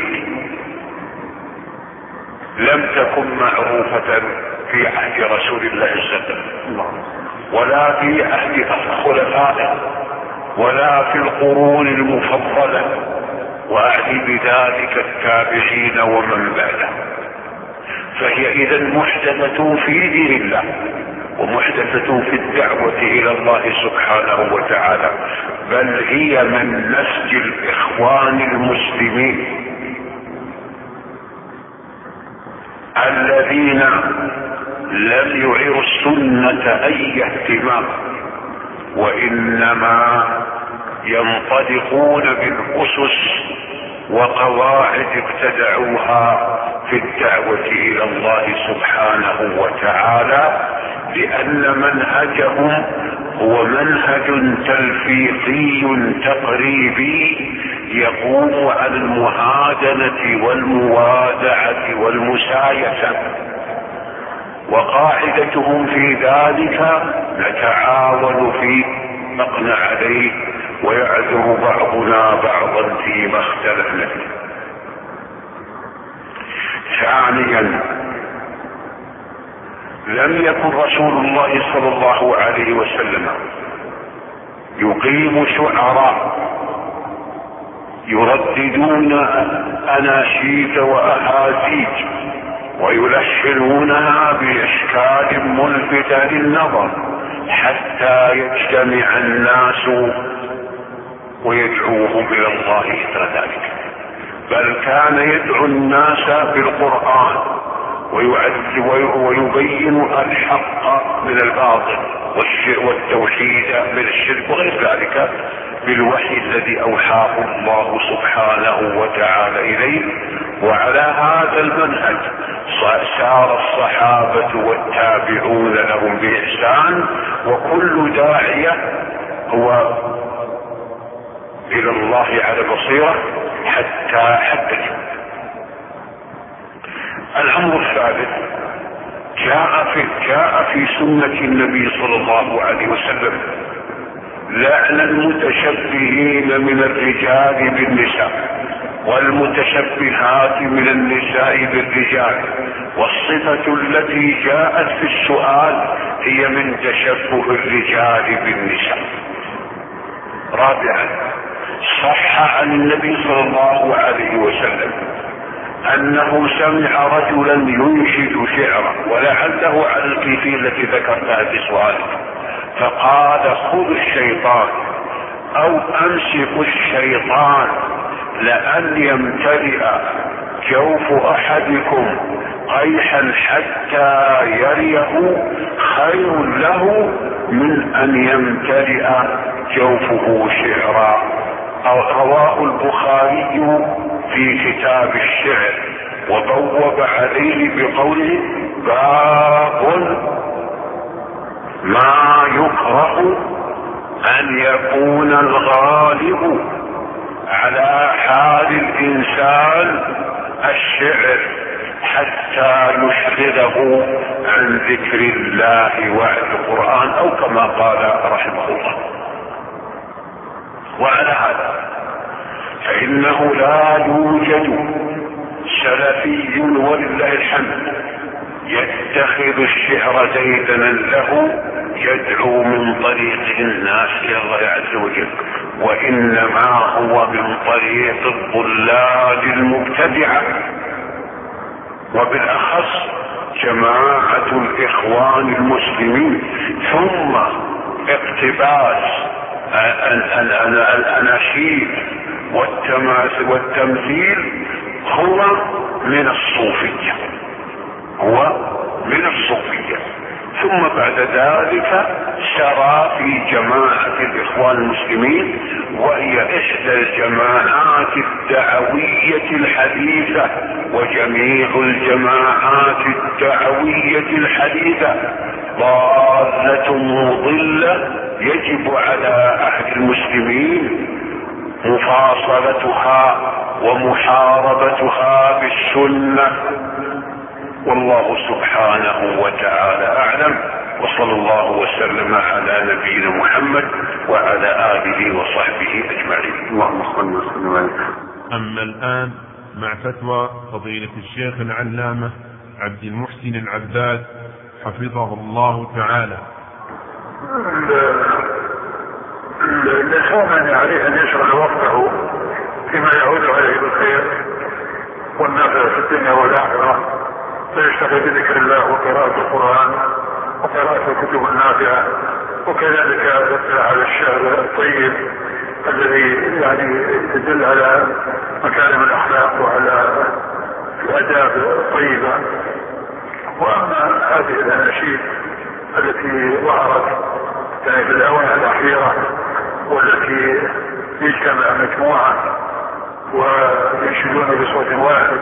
لم تكن معروفة في عهد رسول الله صلى الله عليه وسلم ولا في عهد خلفائه ولا في القرون المفضلة، وأعني بذلك التابعين ومن بعده. فهي إذا محدثة في دين الله ومحدثة في الدعوة إلى الله سبحانه وتعالى، بل هي من نسج الإخوان المسلمين الذين لم يعيروا السنة أي اهتمام، وإنما ينطلقون بالأسس وقواعد ابتدعوها في الدعوة إلى الله سبحانه وتعالى، لأن منهجهم هو منهج تلفيقي تقريبي يقوم على المهادنة والموادعة والمسايسة. وقاعدتهم في ذلك نتعاون في مقنع عليه ويعذر بعضنا بعضا فيما اختلفنا فيه. ثانيا لم يكن رسول الله صلى الله عليه وسلم يقيم شعراء يرددون أناشيد وأحاديث ويلحنونها بإشكال ملفت للنظر حتى يجتمع الناس ويدعوهم إلى الله إثر ذلك، بل كان يدعو الناس بالقرآن ويبين الحق من الباطل والتوحيد من الشرك وغير ذلك بالوحي الذي اوحاه الله سبحانه وتعالى اليه. وعلى هذا المنهج سار الصحابة والتابعون لهم بإحسان، وكل داعية هو إلى الله على بصيرة حتى حتى الأمر الثالث جاء في جاء في سنة النبي صلى الله عليه وسلم لعن المتشبهين من الرجال بالنساء والمتشبهات من النساء بالرجال، والصفة التي جاءت في السؤال هي من تشبه الرجال بالنساء. رابعا صح عن النبي صلى الله عليه وسلم انه سمع رجلا ينشد شعرا، ولعله على الكيفية التي ذكرتها في سؤالك، فقال خذ الشيطان او امسك الشيطان لأن يمتلئ جوف احدكم قيحا حتى يريه خير له من ان يمتلئ جوفه شعرا. رواه البخاري في كتاب الشعر وبوب عليه بقوله باب ما يكره ان يكون الغالب على حال الانسان الشعر حتى يشغله عن ذكر الله وعن القرآن او كما قال رحمه الله. وعلى هذا فانه لا يوجد سلفي ولله الحمد يتخذ الشعر ديدنا له يدعو من طريق الناس الى الله عز وجل، وانما هو من طريق الضلال المبتدعه، وبالاخص جماعه الاخوان المسلمين، ثم اقتباس الاناشيد والتمثيل هو من الصوفيه هو من الصوفيه ثم بعد ذلك سرى في جماعة الإخوان المسلمين، وهي إحدى الجماعات الدعوية الحديثة، وجميع الجماعات الدعوية الحديثة ضالة مضلة يجب على أهل المسلمين مفاصلتها ومحاربتها بالسنة. والله سبحانه وتعالى أعلم، وصلى الله وسلم على نبينا محمد وعلى آله وصحبه أجمعين. اللهم صل وسلم عليه. أما الآن مع فتوى فضيلة الشيخ العلامة عبد المحسن العباد حفظه الله تعالى. الإنسان عليه أن يشغل وقته فيما يعود عليه بالخير والنافع في الدنيا والآخرة، فيشتغل بذكر الله وقراءة القرآن وقراءة الكتب النافعة، وكذلك يطلع على الشعر الطيب الذي يعني يدل على مكارم الأخلاق وعلى الآداب الطيبة. وأما هذه الأناشيد التي ظهرت يعني في الآونة الأخيرة والتي يجتمع مجموعة وينشدون بصوت واحد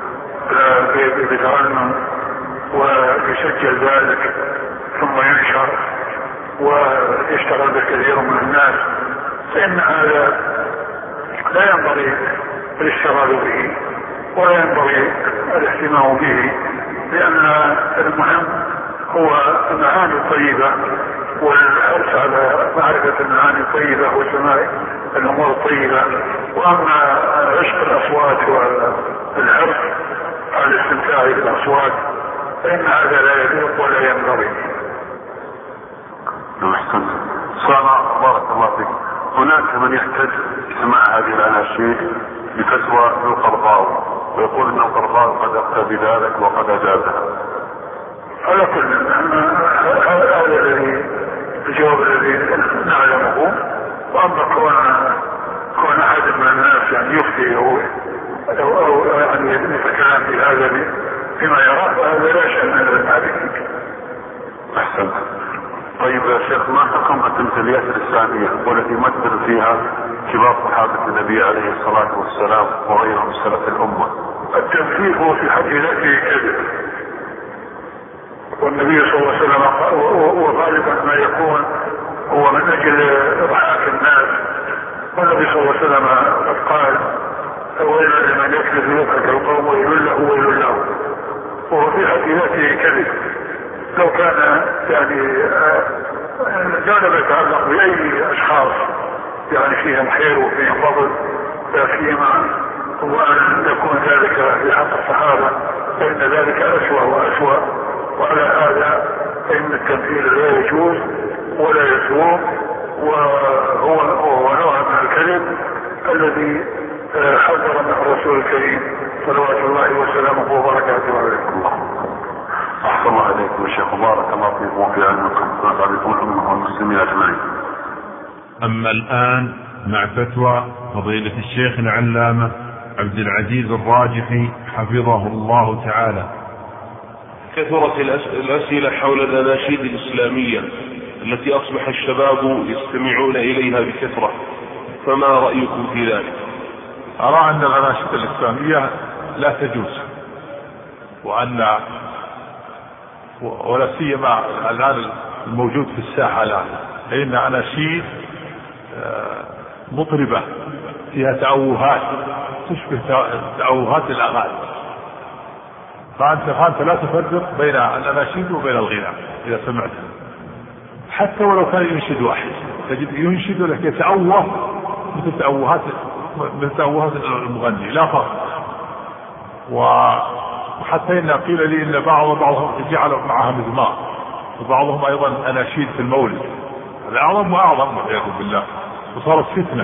بترنم ويسجل ذلك ثم ينشر ويشتغل بكثير من الناس، فإن هذا لا ينبغي الاشتغال به ولا ينبغي الاهتمام به، لأن المهم هو المعاني الطيبة والحرص على معرفة المعاني الطيبة وسماع الأمور الطيبة. وأما عشق الأصوات والحرص على الاستمتاع بالأصوات فإن هذا لا يليق ولا ينبغي. أحسن. صار بارك الله فيك. هناك من يحتج سماع هذه الأناشيد بفتوى القرضاوي ويقول أن القرضاوي قد أفتى بذلك وقد أجازها. على كل هذا الذي الجواب الذي نعلمه. واما كون كون احد من الناس يعني يفتي او او يعني يتكلم في هذا فيما يراه فهذا لا شأن عليك. أحسن. طيب يا شيخ، ما حكم التمثيليات الإسلامية والتي يمثل فيها كبار صحابة النبي عليه الصلاة والسلام وغيرهم من سلف الأمة؟ التمثيل هو في حد ذاته كذب، والنبي صلى الله عليه وسلم وغالبا ما يكون هو من أجل إضحاك الناس، والنبي صلى الله عليه وسلم قد قال ويل لمن يكذب يضحك القوم ويل له ويل له، وهو في حد ذاته كذب. لو كان يعني لا ما يتعلق بأي أشخاص يعني فيهم خير وفيهم فضل، لا سيما وأن يكون ذلك في حق الصحابة، فإن ذلك أسوأ وأسوأ. وعلى هذا فإن التمثيل لا يجوز ولا يسوق، وهو هو نوع من الكذب الذي حذر من الرسول الكريم صلوات الله وسلامه وبركاته عليه. الله أحسن الله عليكم يا شيخ، بارك الله فيكم وفي علمكم وعليكم الأمة والمسلمين أجمعين. أما الآن مع فتوى فضيلة الشيخ العلامة عبد العزيز الراجحي حفظه الله تعالى. كثرت الأسئلة حول الأناشيد الإسلامية التي أصبح الشباب يستمعون إليها بكثرة، فما رأيكم في ذلك؟ أرى أن الأناشيد الإسلامية لا تجوز، وأن ولا سيما الآن الموجود في الساحة الآن، لأن أناشيد مطربة فيها تأوهات تشبه تأوهات الأغاني، فأنت فأنت لا تفرق بين الأناشيد وبين الغناء إذا سمعت، حتى ولو كان ينشد واحد تجد ينشد لك يتأوه مثل تأوهات مثل تأوهات المغني، لا فرق. وحتى إن قيل لي إن بعض بعضهم جعل معها مزمار، وبعضهم أيضا أناشيد في المولد، هذا أعظم وأعظم والعياذ بالله، وصارت فتنة.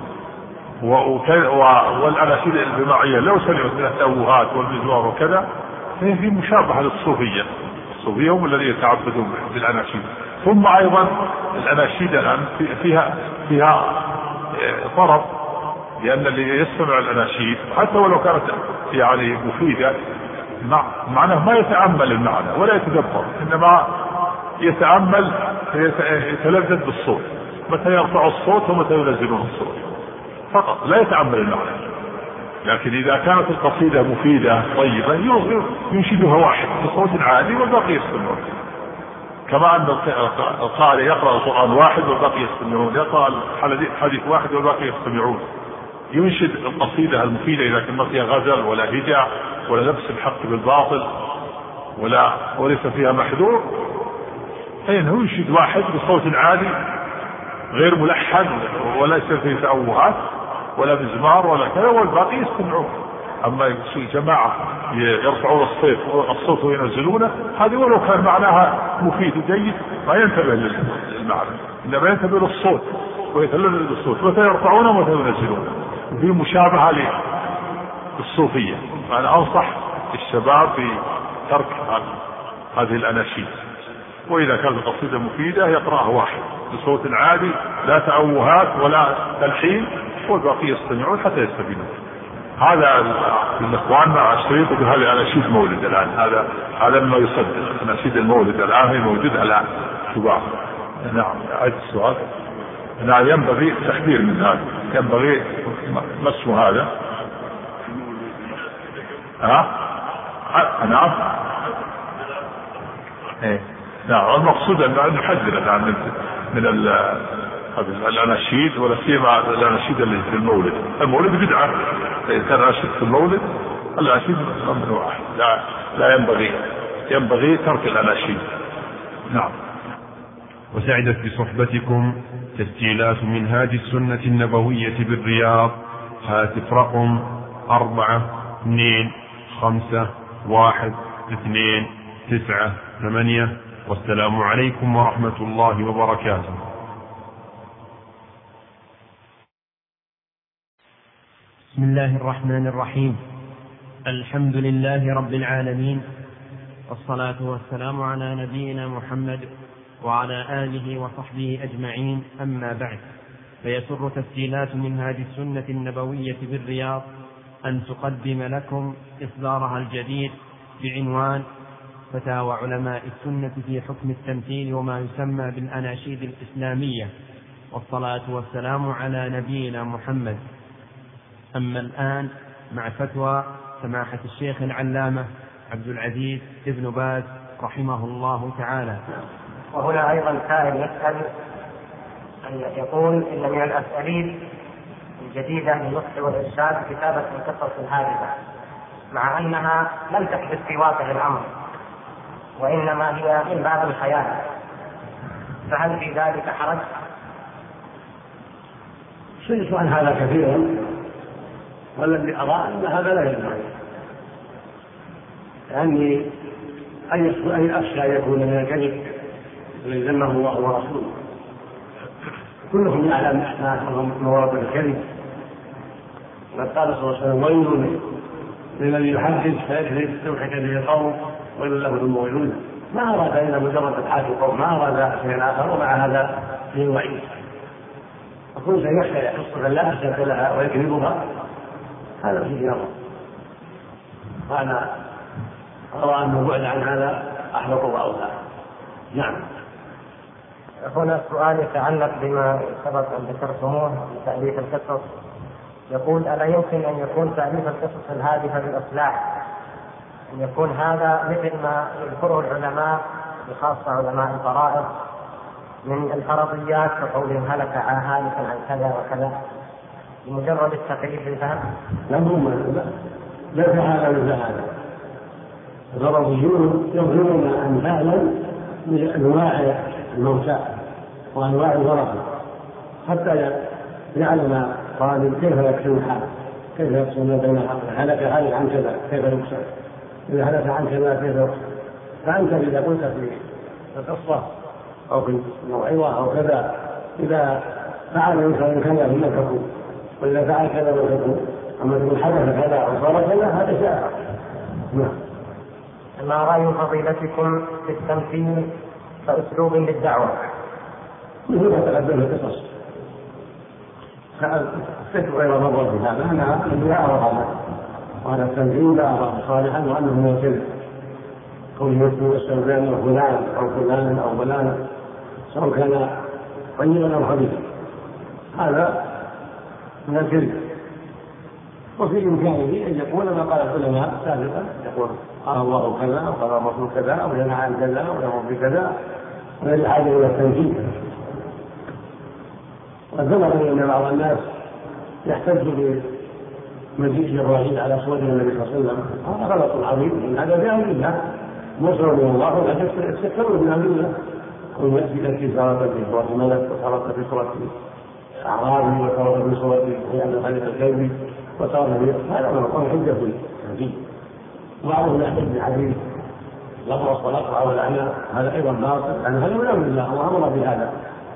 والأناشيد الجماعية لو سمعت من التأوهات والمزمار وكذا فهي في مشابهة للصوفية، الصوفية هم الذين يتعبدون بالأناشيد. ثم أيضا الأناشيد الآن فيها فيها طرب، لأن اللي يستمع الأناشيد حتى ولو كانت يعني مفيدة معناه ما يتأمل المعنى ولا يتدبر، إنما يتأمل يتلذذ بالصوت، متى يرفع الصوت ومتى ينزلون الصوت فقط، لا يتأمل المعنى. لكن إذا كانت القصيدة مفيدة طيبة ينشدها واحد بصوت عالي والباقي يستمعون، كما أن القارئ يقرأ القرآن واحد والباقي يستمعون، يقرأ الحديث واحد والباقي يستمعون. ينشد القصيدة المفيدة إذا كان ما فيها غزل ولا هجاء ولا لبس الحق بالباطل ولا وليس فيها محذور، فإنه ينشد واحد بصوت عالي غير ملحن ولا يصير فيه تأوهات ولا مزمار ولا كذا، والباقي يستمعون. أما جماعة يرفعون الصوت الصوت وينزلونه، هذه ولو كان معناها مفيد وجيد ما ينتبه للمعنى، إنما ينتبه للصوت ويتلذذ بالصوت، متى يرفعونه ومتى ينزلونه، وفي مشابهة للصوفية. فأنا أنصح الشباب بترك هذه الأناشيد، وإذا كانت القصيدة مفيدة يقرأها واحد بصوت عالي لا تأوهات ولا تلحين، والباقي يستمعون حتى يستفيدون. هذا الإخوان مع الشريط بهذه الأناشيد مولد الآن، هذا هذا ما يصدق أناشيد المولد الآن هي موجودة الآن شباب. نعم عد السؤال. نعم ينبغي التحذير من هذا، ينبغي ما اسمه هذا ها أه؟ نعم ايه نعم. المقصود أن نحذر الآن من من الأناشيد، ولا سيما الأناشيد اللي في المولد. المولد بدعة، إذا كان أناشيد في المولد الأناشيد ممنوعة، لا لا ينبغي ينبغي ترك الأناشيد. نعم. وسعدت بصحبتكم تسجيلات منهاج السنة النبوية بالرياض. هاتف رقم أربعة اثنين خمسة واحد اثنين تسعة ثمانية. والسلام عليكم ورحمة الله وبركاته. بسم الله الرحمن الرحيم. الحمد لله رب العالمين، والصلاة والسلام على نبينا محمد وعلى آله وصحبه أجمعين، أما بعد، فيسر تسجيلات منهاج السنة النبوية بالرياض أن تقدم لكم إصدارها الجديد بعنوان فتاوى علماء السنة في حكم التمثيل وما يسمى بالأناشيد الإسلامية، والصلاة والسلام على نبينا محمد. أما الآن مع فتوى سماحة الشيخ العلامة عبد العزيز بن باز رحمه الله تعالى. وهنا أيضا سائل يسأل يقول إن من الأساليب الجديدة للنصح والإرشاد كتابة القصص الهادفة، مع أنها لم تحدث في واقع الأمر وإنما هي من باب الخيال، فهل في ذلك حرج؟ سئلت عن هذا كثيرا، والذي أرى أن هذا لا ينبغي، لأني أي أخشى يكون من الكذب الذي ذمه الله ورسوله. كلهم يعلم أنهم مواطن الكذب، وقد قال صلى الله عليه وسلم: ويل للذي يحدث فيكذب يوحك به القوم ويل له المويلون. ما أراد إلا مجرد إضحاك القوم، ما أراد شيئا آخر، ومع هذا فيه وعيد. وكل شيء يخشى قصة لا أساس لها ويكذبها، هذا فيه نظر. وأنا أرى أن البعد عن هذا أحبط وأولى. نعم. هنا سؤال يتعلق بما سبق أن ذكرتموه في تأليف القصص، يقول: ألا يمكن أن يكون تأليف القصص الهادفة للإصلاح أن يكون هذا مثل ما يذكره العلماء بخاصة علماء الفرائض من الفرضيات كقولهم هلك هالكا عن كذا وكذا بمجرد التقريب للفهم؟ لا هم لا هذا ولا هذا. الفرضيون يظهرون أمثالا من أنواع الموتى وأنواع الورثة حتى يعلم طالب كيف يكسب الحال، كيف يقسم بين هلك هالك عن كذا كيف يقسم، إذا هلك عن كذا كيف يقسم. فأنت إذا قلت في القصة أو في الموعظة أو كذا إذا فعل إنسان كذا فلم تكون، وإذا فعل كذا لم تكون، أما تقول حدث كذا أو صار كذا هذا شيء. ما رأي فضيلتكم في التمثيل كأسلوب للدعوة؟ مثل ما تقدم القصص سألت غير مرة في هذا أنا لا أرى هذا، وأنا التمثيل لا أرى صالحا وأنه من الكذب. كل يسمى السودان فلان أو فلان أو فلان سواء كان طيبا أو خبيثا، هذا من الكذب. وفي إمكانه أن يقول ما قال العلماء سابقا، يقول قال الله كذا أو قال الرسول كذا أو ينهى عن كذا أو يأمر بكذا، ولا حاجة إلى التنفيذ. وثبت أن بعض الناس يحتج بمجيء جبرائيل على صور النبي صلى الله عليه وسلم، هذا غلط عظيم، إن هذا في أمر الله مصر من الله ولا يستكبر من أمر الله. كل يأتي التي صارت في صورة ملك وصارت في صورة أعرابي وصارت في صورة يعني خليفة الكلب وصارت في هذا ما يكون حجة في بعضهم يحتج بحديث لفظ الصلاة أو العنى، هذا أيضا باطل، لأن هذا من أمر الله، الله أمر بهذا.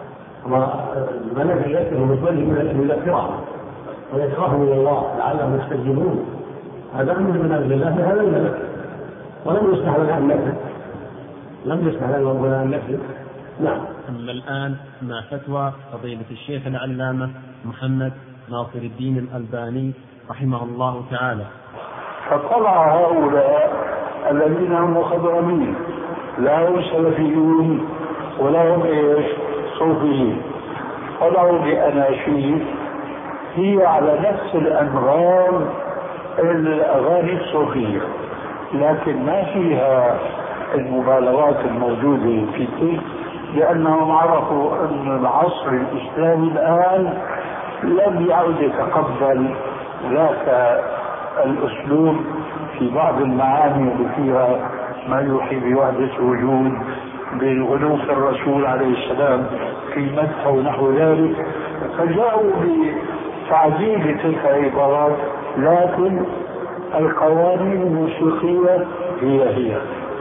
الملك يأتيه متوجه من الكرام ويكره من الله لعلهم يستجيبون، هذا أمر من أمر الله، هذا الملك ولم يسمح لنا أن نكذب، لم يسمح لنا أن نكذب. نعم. أما الآن مع فتوى فضيلة الشيخ العلامة محمد ناصر الدين الألباني رحمه الله تعالى. فطلع هؤلاء الذين هم مخضرمين لا هم سلفيون ولا هم ايش صوفيين، طلعوا بأناشيد هي على نفس الأنغام الأغاني الصوفية، لكن ما فيها المبالغات الموجودة في تلك، لأنهم عرفوا أن العصر الإسلامي الآن لم يعد يتقبل ذاك الأسلوب في بعض المعاني اللي فيها ما يوحي بوحدة وجود، بالغلو في الرسول عليه السلام في مدحه ونحو ذلك، فجاءوا بتعديل تلك العبارات، لكن القوانين الموسيقية هي هي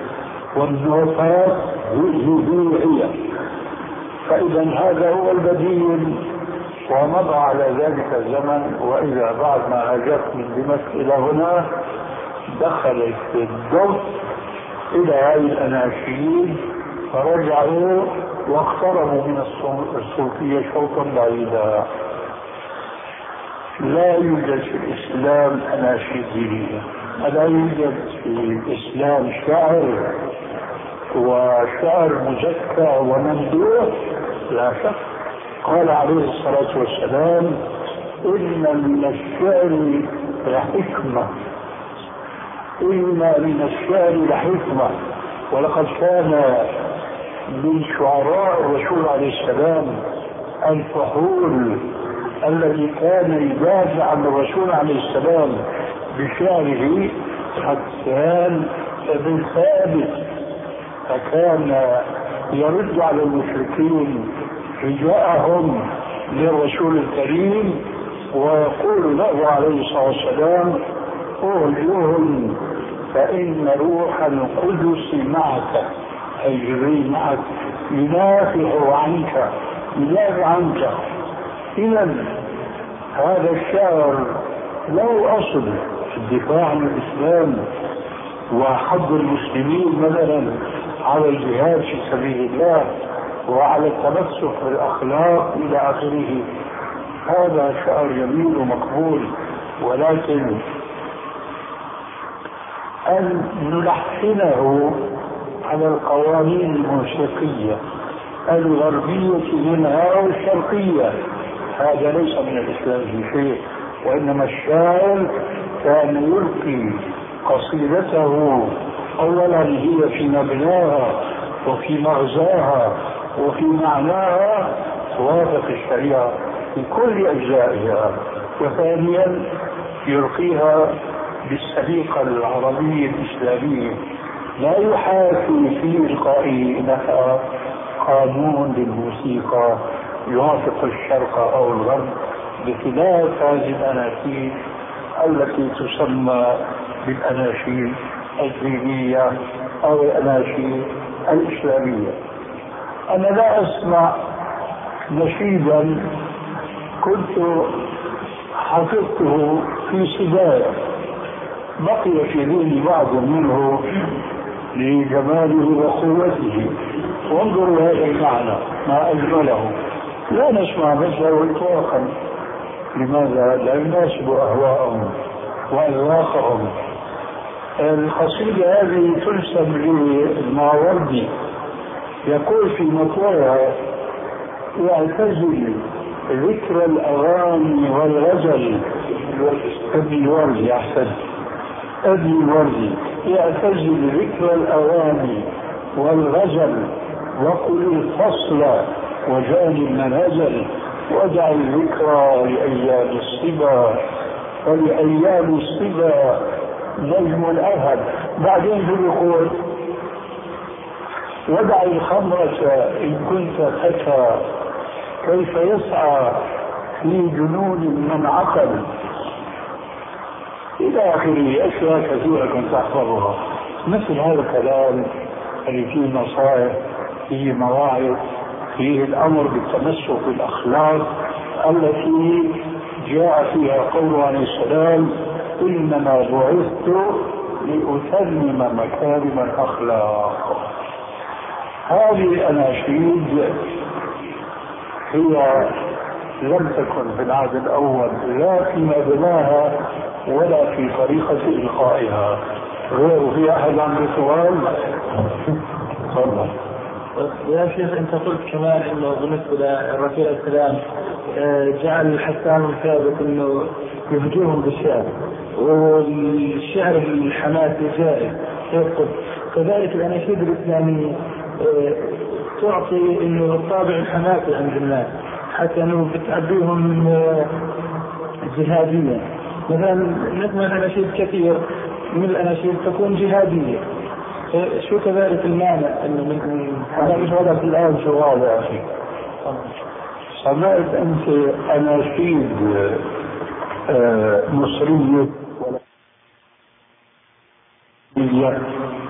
والنوتات هي هي. فإذا هذا هو البديل، ومضى على ذلك الزمن. وإذا بعد ما أجتني دمشق إلى هنا دخلت الضبط إلى هذه الأناشيد، فرجعوا واقتربوا من الصوفية شوطا بعيدا. لا يوجد في الإسلام أناشيد دينية، ألا يوجد في الإسلام شعر وشعر مزكى وممدوح؟ لا شك. قال عليه الصلاة والسلام إن من الشعر لحكمة، إن من الشعر لحكمة. ولقد كان من شعراء الرسول عليه السلام الفحول الذي كان يدافع عن الرسول عليه السلام بشعره حسان بن ثابت، فكان يرد على المشركين رجاءهم للرسول الكريم ويقول له عليه الصلاة والسلام أهجهم فإن روح القدس معك، أي جبريل معك يدافع عنك يدافع عنك. إذا هذا الشعر له أصل في الدفاع عن الإسلام وحض المسلمين مثلا على الجهاد في سبيل الله وعلى التمسك بالأخلاق إلى آخره. هذا شعر جميل ومقبول، ولكن أن نلحنه على القوانين الموسيقية الغربية منها والشرقية هذا ليس من الإسلام في شيء، وإنما الشاعر كان يلقي قصيدته أولا هي في مبناها وفي مغزاها وفي معناها توافق الشريعة في كل أجزائها، وثانيا يلقيها بالسليقة العربية الإسلامية لا يحاكي في إلقائه لها قانون للموسيقى يوافق الشرق أو الغرب، بخلاف هذه الأناشيد التي تسمى بالأناشيد الدينية أو الأناشيد الإسلامية. أنا لا أسمع نشيدا كنت حفظته في سبايا بقي في ذهني بعض منه لجماله وقوته، وانظروا هذا المعنى ما أجمله. لا نسمع مثله إطلاقا. لماذا؟ لا يناسب أهواءهم وأذواقهم. القصيدة هذه تنسب للماوردي، يقول في مطلعها يعتزل ذكر الأغاني والغزل. ابن الوردي أحسن، ابن الوردي يعتزل ذكر الأغاني والغزل وقل الفصل وجاني المنازل ودع الذكرى لأيام الصبا ولأيام الصبا نجم الأهب. بعدين يقول ودع الخمرة إن كنت فتى كيف يسعى في جنون من عقل إلى آخره. أشياء كثيرة كنت أحفظها. مثل هذا الكلام اللي فيه نصائح، فيه مواعظ، فيه الأمر بالتمسك بالأخلاق التي جاء فيها قوله عليه السلام إنما بعثت لأتمم مكارم الأخلاق. هذه الأناشيد هي لم تكن في العهد الأول لا في مبناها ولا في طريقة إلقائها. غير في أحد عنده سؤال؟ تفضل. يا شيخ أنت قلت كمان إنه بالنسبة للرسول عليه السلام جعل حسان بن ثابت إنه يهجوهم بالشعر، والشعر الحماسي جائز يسقط. كذلك الأناشيد الإسلامية تعطي إنه الطابع الحماسي عند الناس حتى إنه بتعبيهم جهادية. مثلا نسمع الأناشيد كثير من الأناشيد تكون جهادية. شو كذلك المعنى انه من هذا مش هذا في الآن سؤال يا أخي. سمعت أنت أناشيد مصرية ولا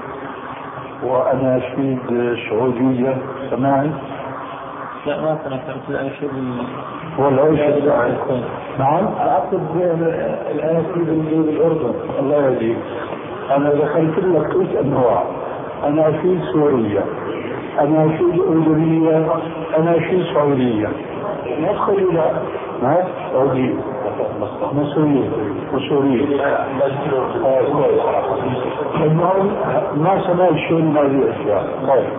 وأناشيد سعودية؟ سمعت؟ لا ما سمعت الأناشيد ولا ايش؟ نعم أقصد الأناشيد اللي بالأردن. الله يهديك. أنا دخلت لك ثلاث أنواع: أناشيد سورية، أناشيد أردنية، أناشيد سعودية. ندخل إلى سعودية. مسؤولين مسؤولين ما سمعت شيء من هذه الاشياء. طيب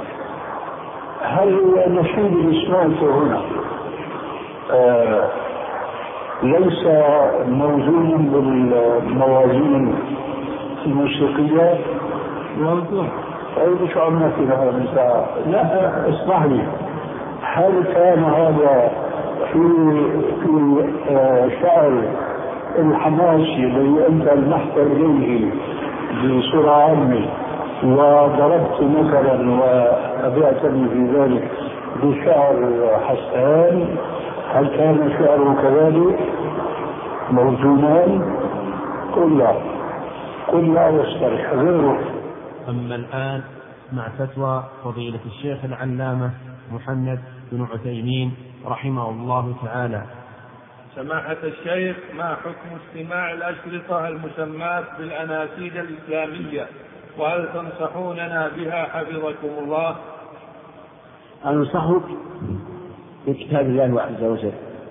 هل النشيد اللي سمعته هنا آه ليس موزونا بالموازين الموسيقية؟ موزون. طيب شو عملنا في هذا المساء؟ لا اسمح لي، هل كان هذا في في آه شعر الحماسي الذي انت لمحت اليه بصورة عامة وضربت مثلا وأبعتني في ذلك بشعر حسان، هل كان شعره كذلك موزونان؟ قل لا قل لا يصطلح غيره. أما الآن مع فتوى فضيلة الشيخ العلامة محمد بن عثيمين رحمه الله تعالى. سماحة الشيخ، ما حكم استماع الأشرطة المسماة بالأناشيد الإسلامية، وهل تنصحوننا بها حفظكم الله؟ أنصحك بكتاب الله عز وجل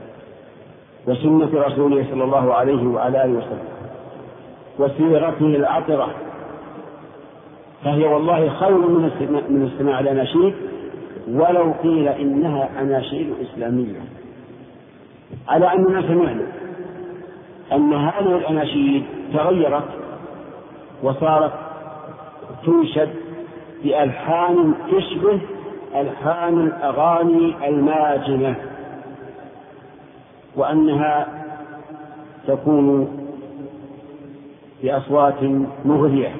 وسنة رسوله صلى الله عليه وعلى آله وسلم وسيرته العطرة، فهي والله خير من استماع الأناشيد ولو قيل إنها أناشيد إسلامية، على أننا سمعنا أن هذه الأناشيد تغيرت وصارت تنشد بألحان تشبه ألحان الأغاني الماجنة، وأنها تكون بأصوات مغرية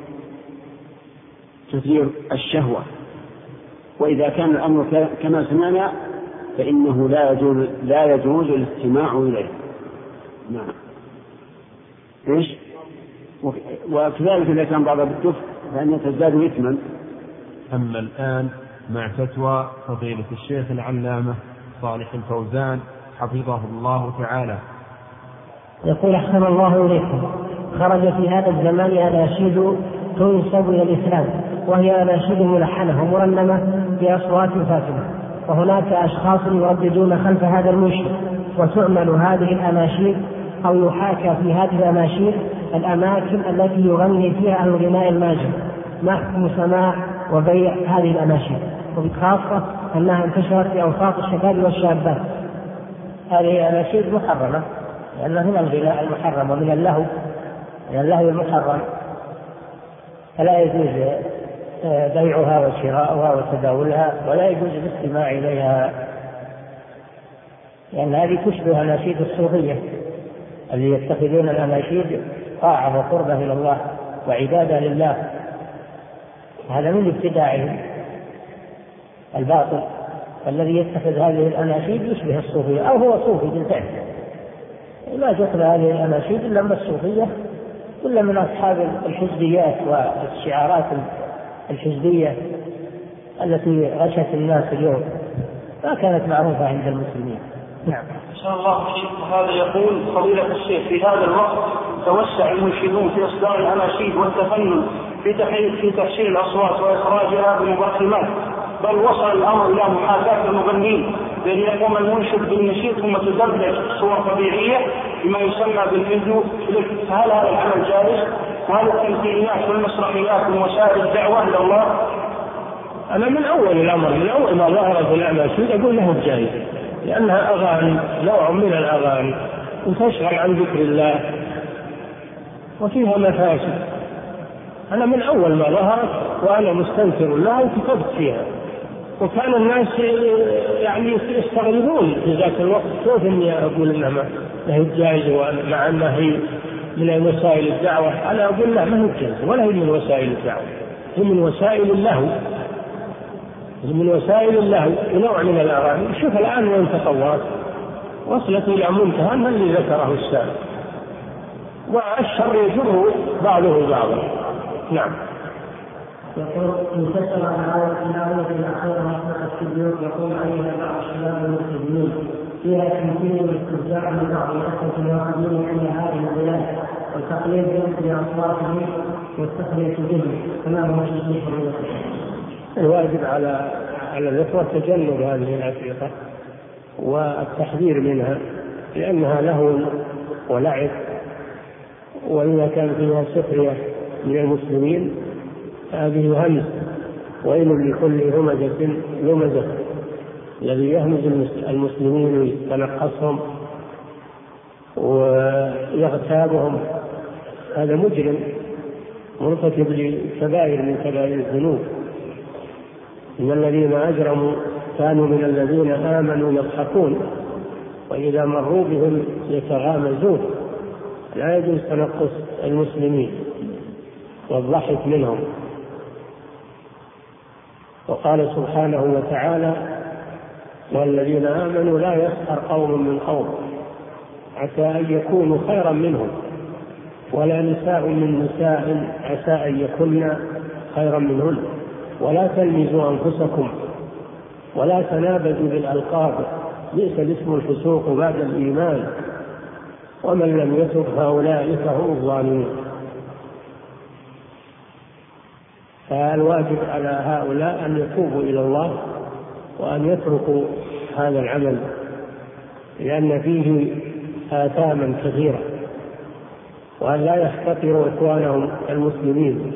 تثير الشهوة، وإذا كان الأمر كما سمعنا فإنه لا يجوز لا يجوز الاستماع إليه. نعم. إيش؟ وكذلك إذا كان بعض بالدف فإنها تزداد إثما. أما الآن مع فتوى فضيلة الشيخ العلامة صالح الفوزان حفظه الله تعالى. يقول أحسن الله إليكم، خرج في هذا الزمان أناشيد تنسب إلى الإسلام، وهي أناشيد ملحنة ومرنمة بأصوات فاتنة، وهناك أشخاص يرددون خلف هذا المنشد، وتعمل هذه الأناشيد أو يحاكى في هذه الأناشيد الأماكن التي يغني فيها أهل الغناء الماجن. ما حكم سماع وبيع هذه الأناشيد، وبخاصة أنها انتشرت في أوساط الشباب والشابات؟ هذه أناشيد محرمة، لأنها من الغناء المحرم ومن اللهو من اللهو المحرم، فلا يجوز بيعها وشراؤها وتداولها، ولا يجوز الاستماع إليها، لأن هذه تشبه أناشيد الصوفية الذي يتخذون الأناشيد طاعة وقربة إلى الله وعبادة لله. هذا من ابتداعهم الباطل، الذي يتخذ هذه الأناشيد يشبه الصوفية أو هو صوفي بالفعل. لا تدخل هذه الأناشيد إلا من الصوفية ولا من أصحاب الحزبيات والشعارات الحزبية التي غشت الناس اليوم، ما كانت معروفة عند المسلمين. نعم. إن شاء الله فيك. هذا يقول فضيلة الشيخ، في هذا الوقت توسع المنشدون في إصدار الأناشيد والتفنن في تحرير في تحسين الأصوات وإخراجها بمبرمات، بل وصل الأمر إلى محاكاة المغنين، بأن يقوم المنشد بالنشيد ثم تدبلج صور طبيعية بما يسمى بالفيديو كليب. فهل هذا العمل جائز؟ وهل التمثيليات والمسرحيات من وسائل الدعوة إلى الله؟ أنا من أول الأمر من أول ما ظهرت الأناشيد أقول له جائز، لأنها أغاني، نوع من الأغاني وتشغل عن ذكر الله وفيها مفاسد. أنا من أول ما ظهرت وأنا مستنكر لها وكتبت فيها، وكان الناس يعني يستغربون في ذاك الوقت كيف إني أقول إنها ما هي جائزة مع أنها هي من وسائل الدعوة. أنا أقول لا، ما هي جائزة ولا هي من وسائل الدعوة، هي من وسائل اللهو، من وسائل اللهو ونوع من الأغاني. شوف الآن وين تطورت، وصلت إلى منتهى من اللي ذكره السابق، والشر يجره بعضه بعضا. نعم. يقول انتشر الآية الأخيرة مطلقة في البيوت، يقول عليها بعض الشباب المسلمين فيها تمثيل واسترجاع من بعض الأسف الواقعين عن هذه البلاد، والتقليد بأصواتهم والتقليد بهم، كما هو تشبيه الواجب على على الإخوة تجنب هذه الأسئلة والتحذير منها، لأنها لهو ولعب، وإذا كان فيها سخرية من المسلمين هذه همز، ويل لكل همزة لمزة، الذي يهمز المسلمين ويتنقصهم ويغتابهم هذا مجرم مرتكب لكبائر من كبائر الذنوب. إن الذين أجرموا كانوا من الذين آمنوا يضحكون وإذا مروا بهم يتغامزون. لا يجوز تنقص المسلمين والضحك منهم. وقال سبحانه وتعالى: والذين آمنوا لا يسخر قوم من قوم عسى أن يكونوا خيرا منهم ولا نساء من نساء عسى أن يكن خيرا منهن ولا تلمزوا أنفسكم ولا تنابزوا بالألقاب بئس الاسم الفسوق بعد الإيمان ومن لم يتب فأولئك هم الظالمون. فالواجب على هؤلاء أن يتوبوا إلى الله وأن يتركوا هذا العمل، لأن فيه آثاما كثيرة، وأن لا يحتقروا إخوانهم المسلمين.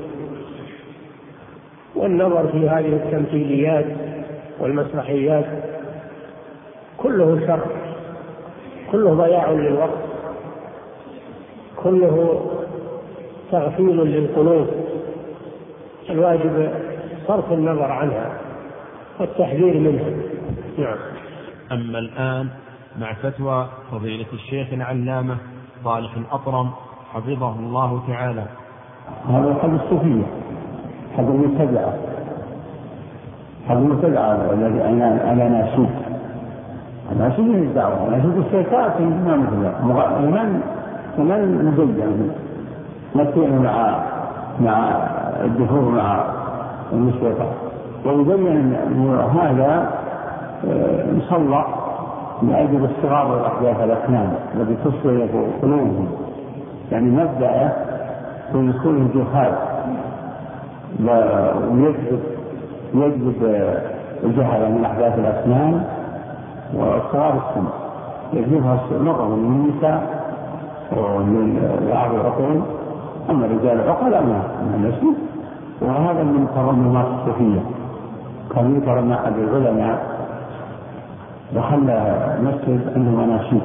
والنظر في هذه التمثيليات والمسرحيات كله شر، كله ضياع للوقت، كله تغفيل للقلوب. الواجب صرف النظر عنها والتحذير منها. نعم. أما الآن مع فتوى فضيلة الشيخ العلامة صالح الأطرم حفظه الله تعالى. هذا حد الصوفية، حد المبتدعة، حد المبتدعة الذي أنا ناشد ناشد من الدعوة، ناشد الشيطات ما مثله ومن ومن مزين نتيجه مع مع الدخول مع المشركة، ويبين هذا مصلح لأجل الصغار والأحداث الأسنان التي تصل قلوبهم، يعني مبدأ ويكون جهاد ويجذب يجذب الجهل من أحداث الأسنان وصغار السن، يجذبها مرة من النساء ومن بعض العقول. أما رجال العقل ما من نسل، وهذا من ترميمات الصوفية. كان يترمى أحد العلماء وخلى مسجد عنده مناشيد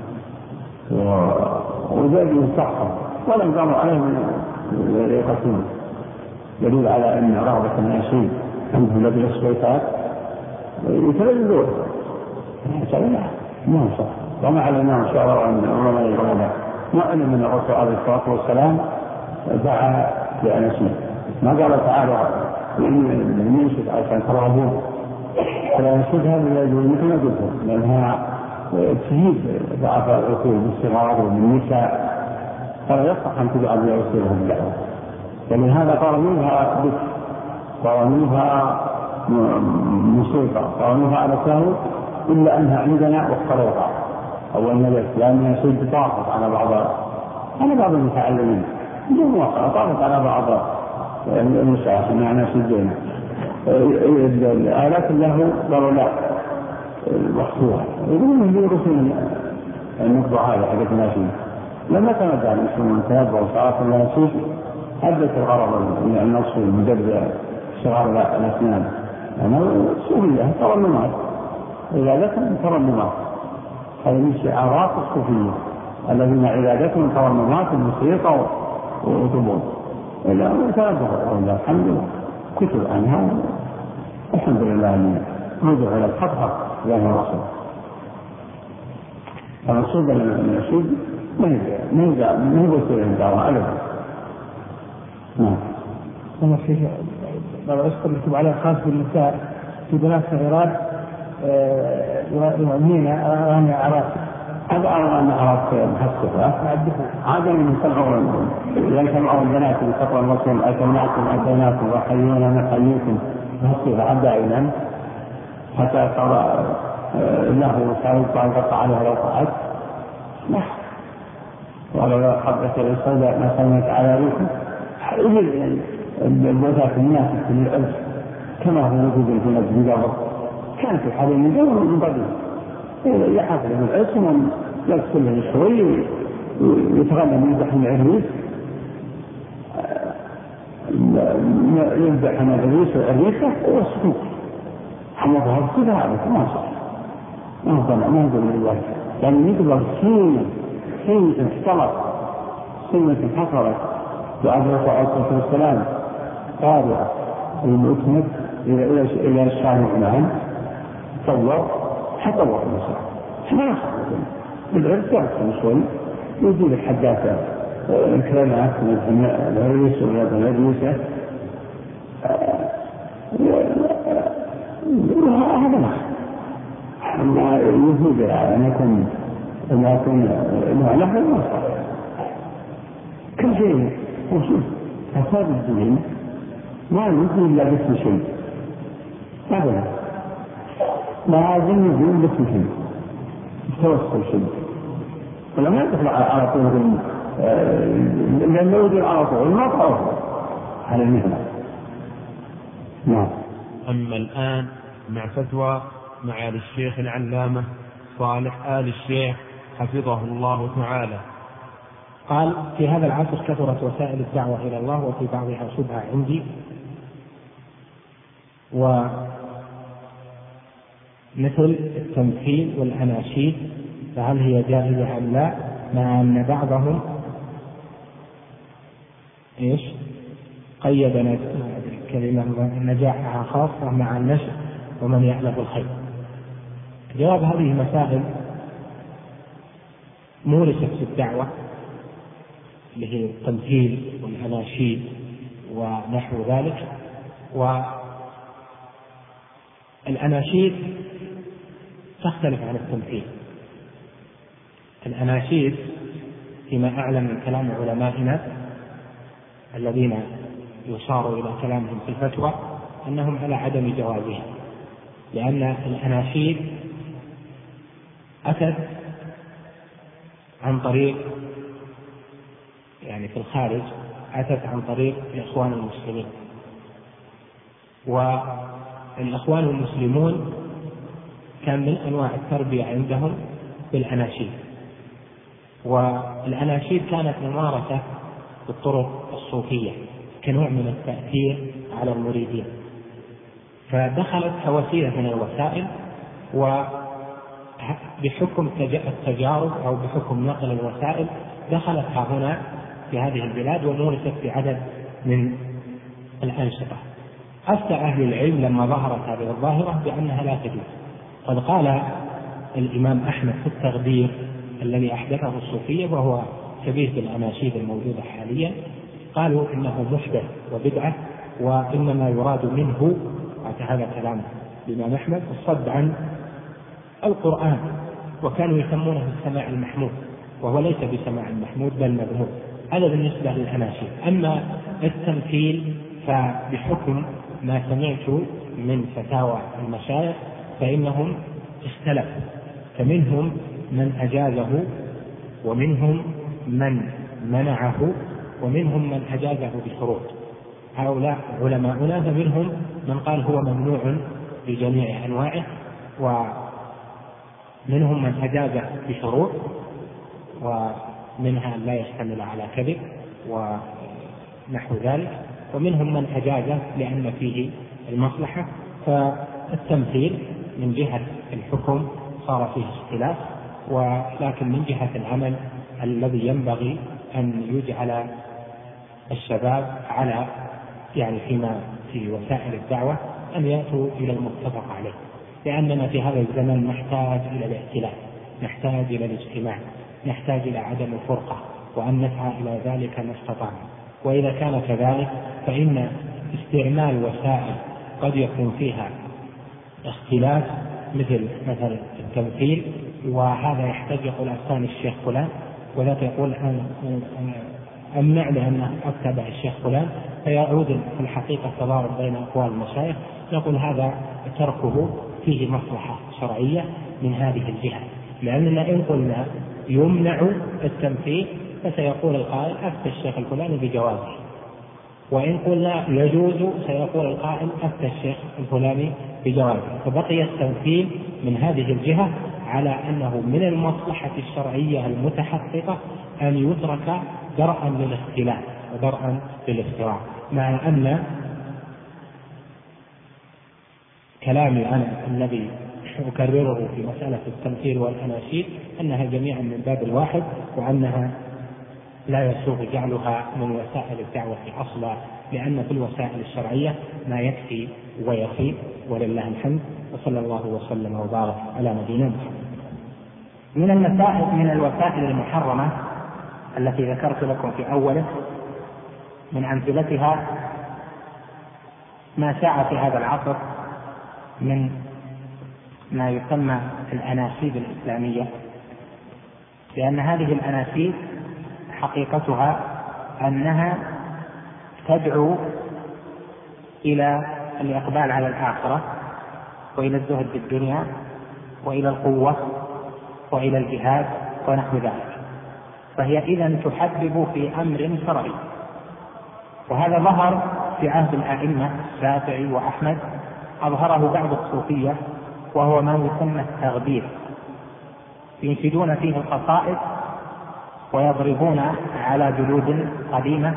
وزاد ينصحهم ولم قاموا عليهم يقتلون، دليل على أن رغبة المناشيد عندهم الذي الشيطات يتلذذون. لا ما صح، وما علينا إن شاء الله أن أمرنا يقولنا ما أن من الرسول عليه الصلاة والسلام دعا لأناشيد، ما قال تعالى إن ينشد عشان تراهبون، فالأناشيد هذا لا يجوز مثل ما قلت، لأنها تجيب ضعف العقول بالصغار وبالنساء، فلا يصح أن تدعى بأوصيلهم بالدعوة. ولهذا قانونها بس، قانونها موسيقى، قانونها على سهو، إلا أنها عندنا واختلطها أول نجس، لأنها شيء طاقت على بعض على بعض المتعلمين بدون واقع، طاقت على بعض المشايخ معنا سجين الآلات له ضرورات مخصوصة يقولون في رسول النقطة هذه حقت الناشين. لما تنبع المسلمون تنبع وصارت الناشين أدت الغرض من النص المدرب صغار الأسنان، أنا سوريا ترنمات عبادتهم ترنمات، هذه من شعارات الصوفية الذين عبادتهم ترنمات الموسيقى وطبول إلى أن تنبع. الحمد لله كتب عنها، الحمد لله أن ندعو إلى الحق زي الرسول. الرسول من الشيء ما يبقى ما يبقى يصير الدعوة أبدا. نعم. أنا في بعض الأشخاص يكتب على خاص بالنساء في بنات صغيرات يؤمنين أغاني أعراف، هذا أغاني أعراف محسوسة عادة من سمعوا إذا سمعوا البنات بخطر الرسول أتيناكم أتيناكم وحيونا نحييكم محسوسة عدائنا حتى صار له سيطع انقطع عليها لو قعد لا ولو حبت السوداء ما سمت على ريكم البوثات الناس في الألف كما هو موجود في المسجد كانت الحالة من قبل من قبل يحفظ من الاسم يدخل له شوي يتغنى من دحم العريس، يمدح من العريس والعريسة ويسكت حمدها الصدى هذا ما صح، ما هو ما هو من الله، يعني يقدر سنة سنة اختلط سنة حصلت وأدرك عليه الصلاة والسلام قارئة المؤتمر إلى إلى إلى الشاهد معا صور حتى الله المساء ما بالعرض تعرف شوي يجيب الحداثة الكلمات من العريس ولا العريسة هذا ما أما يجيب أن يكون أن يكون معناه ما صار كل شيء وشوف فساد الدين ما يمكن إلا باسم شيء أبدا ما عايزين يقول باسم شيء توصل شيء ولا ما يدخل على طول لأنه يدخل على طول ما تعرف على المهنة. نعم. أما الآن مع فتوى معالي الشيخ العلامة صالح آل الشيخ حفظه الله تعالى. قال: في هذا العصر كثرت وسائل الدعوة إلى الله وفي بعضها شبهة عندي، ومثل التمثيل والأناشيد فهل هي جائزة أم لا، مع أن بعضهم إيش قيد كلمة نجاحها خاصة مع النشر ومن يعلم الخير. جواب: هذه مسائل مورست في الدعوة اللي هي التمثيل والأناشيد ونحو ذلك. والأناشيد تختلف عن التمثيل. الأناشيد فيما أعلم من كلام علمائنا الذين يشار إلى كلامهم في الفتوى أنهم على عدم جوازها، لأن الأناشيد أتت عن طريق يعني في الخارج أتت عن طريق الإخوان المسلمين، والإخوان المسلمون كان من أنواع التربية عندهم بالأناشيد، والأناشيد كانت ممارسة بالطرق الصوفية كنوع من التأثير على المريدين، فدخلت كوسيلة من الوسائل، وبحكم التجارب أو بحكم نقل الوسائل دخلت هنا في هذه البلاد ومورست بعدد من الأنشطة. أفتى أهل العلم لما ظهرت هذه الظاهرة بأنها لا تجوز. قد قال الإمام أحمد في التغدير الذي أحدثه الصوفية وهو شبيه بالأناشيد الموجودة حاليا، قالوا إنه محدث وبدعة، وإنما يراد منه هذا كلام الإمام أحمد الصد عن القرآن، وكانوا يسمونه السماع المحمود وهو ليس بسماع المحمود بل مذموم. هذا بالنسبة للأناشيد. أما التمثيل فبحكم ما سمعت من فتاوى المشايخ فإنهم اختلفوا، فمنهم من أجازه ومنهم من منعه ومنهم من أجازه بشروط. هؤلاء علماؤنا فمنهم من قال هو ممنوع بجميع أنواعه، ومنهم من أجازه بشروط، ومنها لا يشتمل على كذب ونحو ذلك، ومنهم من أجازه لأن فيه المصلحة. فالتمثيل من جهة الحكم صار فيه اختلاف، ولكن من جهة العمل الذي ينبغي أن يجعل الشباب على يعني فيما في وسائل الدعوة أن يأتوا إلى المتفق عليه، لأننا في هذا الزمن نحتاج إلى الائتلاف، نحتاج إلى الاجتماع، نحتاج إلى عدم الفرقة، وأن نسعى إلى ذلك ما استطعنا. وإذا كان كذلك فإن استعمال وسائل قد يكون فيها اختلاف مثل مثل التمثيل، وهذا يحتاج يقول أستاني الشيخ فلان، وذاك يقول أمنع لأنه أتبع الشيخ فلان، فيعود في الحقيقة تضارب بين أقوال المشايخ. نقول هذا تركه فيه مصلحة شرعية من هذه الجهة، لأننا إن قلنا يمنع التمثيل فسيقول القائل أفتى الشيخ الفلاني بجوازه، وإن قلنا يجوز سيقول القائل أفتى الشيخ الفلاني بجوازه، فبقي التمثيل من هذه الجهة على أنه من المصلحة الشرعية المتحققة أن يترك درءا للاختلاف ودرءا للافتراء، مع أن كلامي أنا الذي أكرره في مسألة التمثيل والأناشيد أنها جميعا من باب الواحد، وأنها لا يسوغ جعلها من وسائل الدعوة أصلا، لأن في الوسائل الشرعية ما يكفي ويفيد، ولله الحمد، وصلى الله وسلم وبارك على نبينا محمد. من المسائل من الوسائل المحرمة التي ذكرت لكم في أوله من أمثلتها ما شاع في هذا العصر من ما يسمى الأناشيد الإسلامية، لأن هذه الأناشيد حقيقتها أنها تدعو إلى الإقبال على الآخرة وإلى الزهد بالدنيا وإلى القوة وإلى الجهاد ونحو ذلك، فهي إذن تحبب في أمر شرعي. وهذا ظهر في عهد الأئمة الشافعي وأحمد، أظهره بعض الصوفية، وهو ما يسمى التغبير، ينشدون فيه القصائد ويضربون على جلود قديمة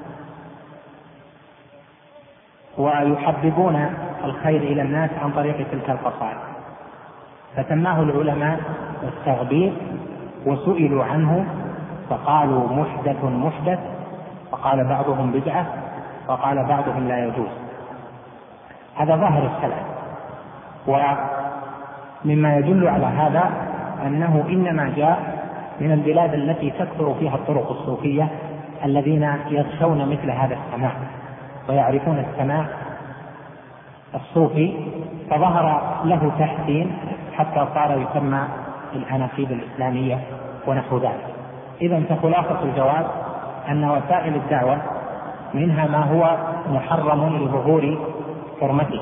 ويحببون الخير إلى الناس عن طريق تلك القصائد، فسماه العلماء التغبير، وسئلوا عنه فقالوا محدث محدث، وقال بعضهم بدعة، وقال بعضهم لا يجوز. هذا ظاهر السلف، ومما يدل على هذا أنه إنما جاء من البلاد التي تكثر فيها الطرق الصوفية، الذين يخشون مثل هذا السماع ويعرفون السماع الصوفي، فظهر له تحسين حتى صار يسمى الأناشيد الإسلامية ونحو ذلك. إذن فخلاصة الجواب أن وسائل الدعوة منها ما هو محرم لظهور حرمته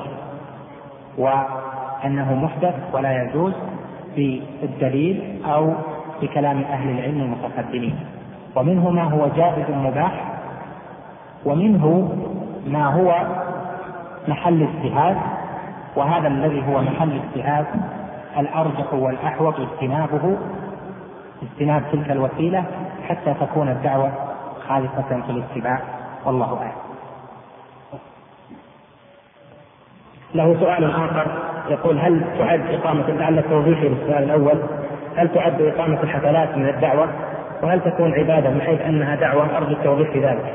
وأنه محدث ولا يجوز بالدليل أو بكلام أهل العلم المتقدمين، ومنه ما هو جائز مباح، ومنه ما هو محل اجتهاد، وهذا الذي هو محل اجتهاد الأرجح والأحوط اجتنابه، اجتناب تلك الوسيلة حتى تكون الدعوة خالصة في الاتباع، والله أعلم. له سؤال آخر يقول: هل تعد إقامة لعل التوضيح للسؤال الأول، هل تعد إقامة الحفلات من الدعوة؟ وهل تكون عبادة من حيث أنها دعوة؟ أرجو التوضيح في ذلك.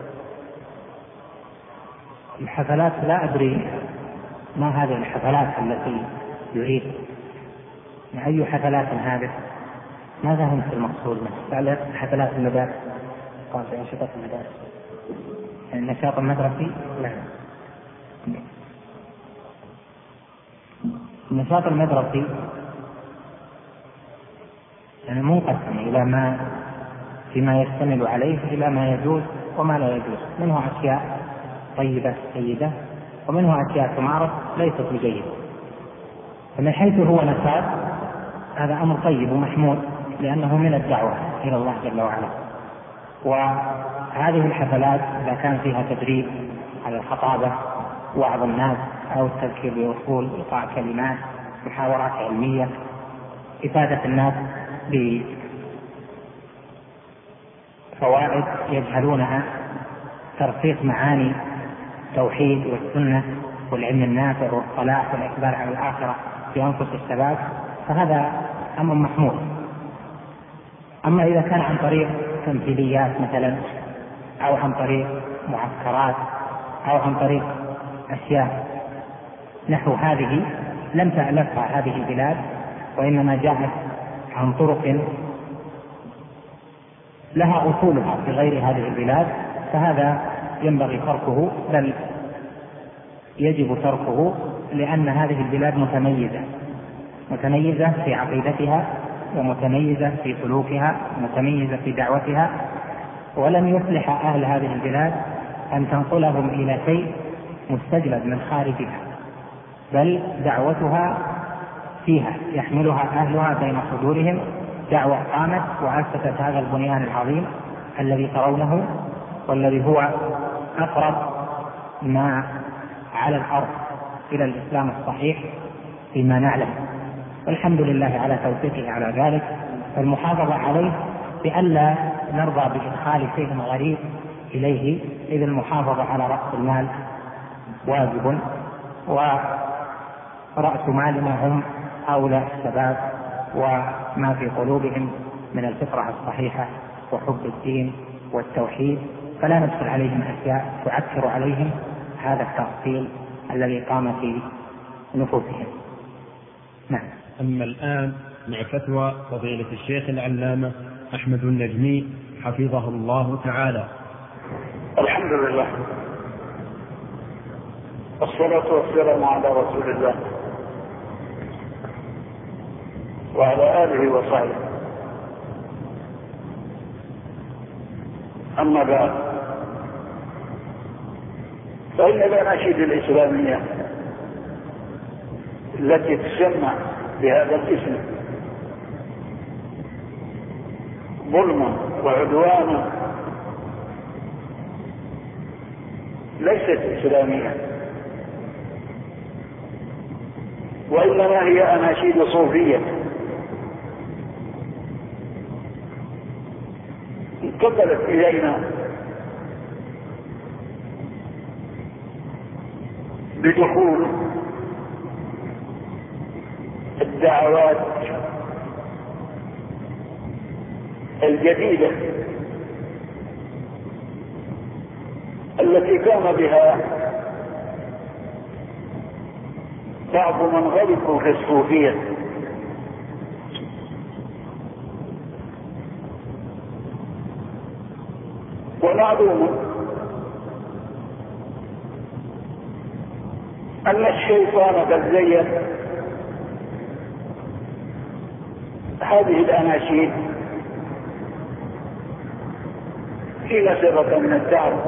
الحفلات لا أدري ما هذه الحفلات التي يريد، أي حفلات هذه؟ ماذا هم في المقصود منه؟ حفلات المدارس، قال في أنشطة المدارس، النشاط المدرسي؟ لا، النشاط المدرسي يعني منقسم إلى ما فيما يشتمل عليه إلى ما يجوز وما لا يجوز، منه أشياء طيبة جيدة، ومنه أشياء تمارس ليست بجيدة. فمن حيث هو نشاط هذا أمر طيب ومحمود، لأنه من الدعوة إلى الله جل وعلا. وهذه الحفلات إذا كان فيها تدريب على الخطابة، وعظ الناس، أو التذكير بأصول، إيقاع كلمات، محاورات علمية، إفادة الناس بفوائد يجهلونها، ترسيخ معاني التوحيد والسنة والعلم النافع والصلاح والإقبال على الآخرة في أنفس الشباب، فهذا أمر محمود. أما إذا كان عن طريق تمثيليات مثلا، أو عن طريق معسكرات، أو عن طريق أشياء نحو هذه لم تألفها هذه البلاد، وإنما جاءت عن طرق لها أصولها في غير هذه البلاد، فهذا ينبغي تركه، بل يجب تركه، لأن هذه البلاد متميزة متميزة في عقيدتها، ومتميزة في سلوكها، ومتميزة في دعوتها، ولن يصلح أهل هذه البلاد أن تنقلهم إلى شيء مستجلب من خارجها، بل دعوتها فيها، يحملها أهلها بين صدورهم، دعوة قامت وأسست هذا البنيان العظيم الذي ترونه، والذي هو أقرب ما على الأرض إلى الإسلام الصحيح فيما نعلم، والحمد لله على توفيقه على ذلك. فالمحافظة عليه بألا نرضى بإدخال شيء غريب إليه، إذ المحافظة على رأس المال واجب، ورأس مالنا هم هؤلاء الشباب وما في قلوبهم من الفطرة الصحيحة وحب الدين والتوحيد، فلا ندخل عليهم أشياء تعكر عليهم هذا التأصيل الذي قام في نفوسهم. نعم. أما الآن مع فتوى فضيلة الشيخ العلامة أحمد النجمي حفظه الله تعالى. الحمد لله والصلاة والسلام على رسول الله وعلى آله وصحبه. أما بعد، فإن الأناشيد الإسلامية التي تسمى بهذا الاسم ظلما وعدوانا ليست إسلامية، وإنما هي أناشيد صوفية انتقلت إلينا بدخول الدعوات الجديدة التي قام بها بعض من غلقوا في الصوفية، ومعلوم أن الشيطان قد زين هذه الأناشيد حين سبق من الدعوة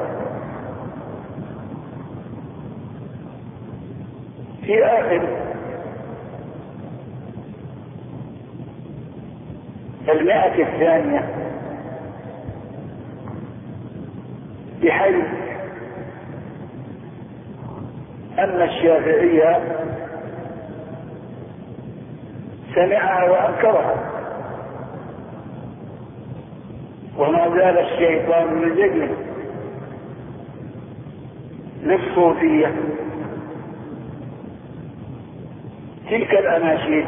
في آخر المئة الثانية، بحيث أن الشافعية سمعها وأنكرها، وما زال الشيطان يزين للصوفية تلك الأناشيد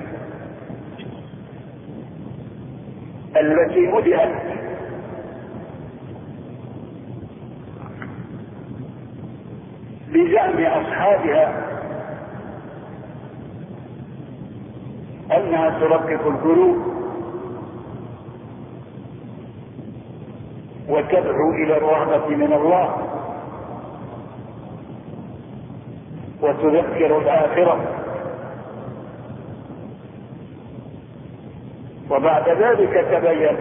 التي بدأت بزعم أصحابها أنها ترقق القلوب وتدعو إلى الرغبة من الله وتذكر الآخرة، وبعد ذلك تبين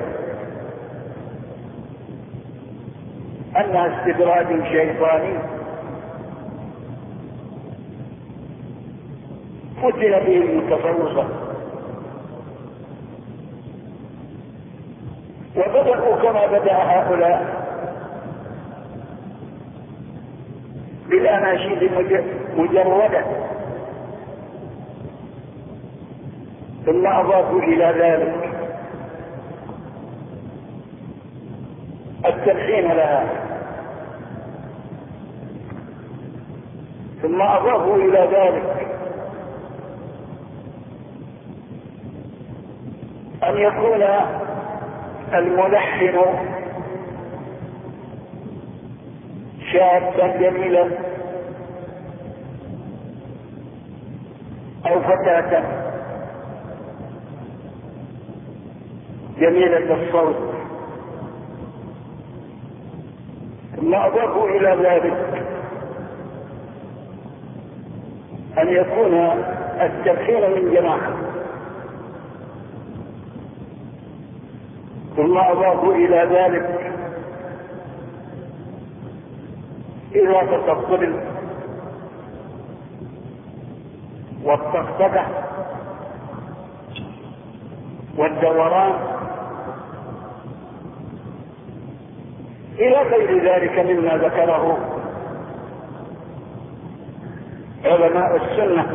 أنها استدراج شيطاني فتن به المتصوفة، وبدأوا كما بدأ هؤلاء بالأناشيد مجردة، ثم أضافوا إلى ذلك التلحين لها، ثم أضافوا إلى ذلك أن يكون الملحن شابا جميلا أو فتاة جميلة الصوت، ثم أضافوا إلى ذلك أن يكون التلحين من جماعة، ثم أضافوا إلى ذلك إضافة الطبل والطقطقة والدوران إلى غير ذلك مما ذكره علماء السنة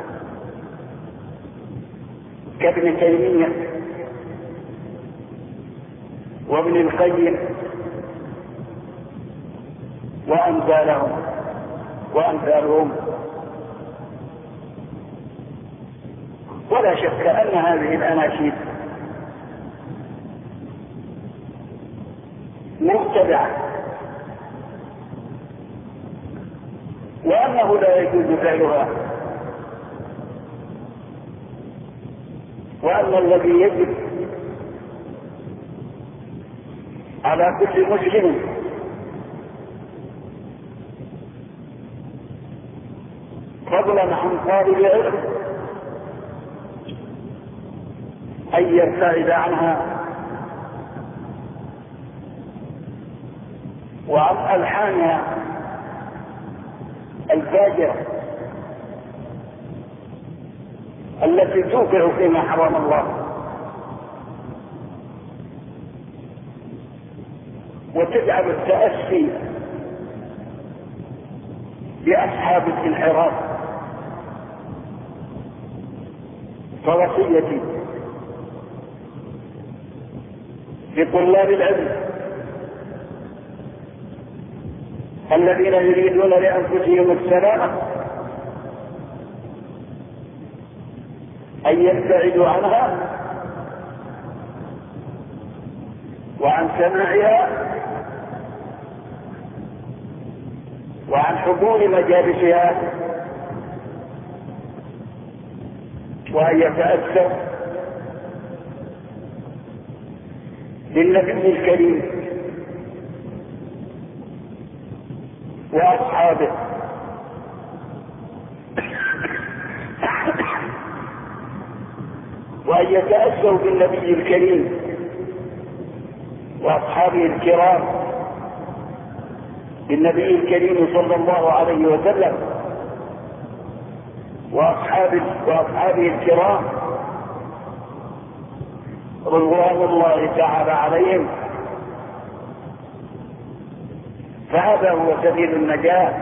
كابن تيمية وابن القيم وأمثالهم وأمثالهم. ولا شك أن هذه الأناشيد مبتدعة، وأنه لا يجوز فعلها، وأن الذي يجب على كل مسلم فضلا عن طالب العلم أن يبتعد عنها وعن ألحانها الفاجرة التي توقع فيما حرم الله وتجعل التأسي بأصحاب الانحراف. فوصيتي لطلاب العلم الذين يريدون لأنفسهم السلامة أن يبتعدوا عنها وعن سماعها وعن حضور مجالسها، وأن يتأثر بالنبي الكريم وأصحابه وأن يتأسوا بالنبي الكريم وأصحابه الكرام، بالنبي الكريم صلى الله عليه وسلم وأصحابه, وأصحابه الكرام رضوان الله تعالى عليهم. فهذا هو سبيل النجاة.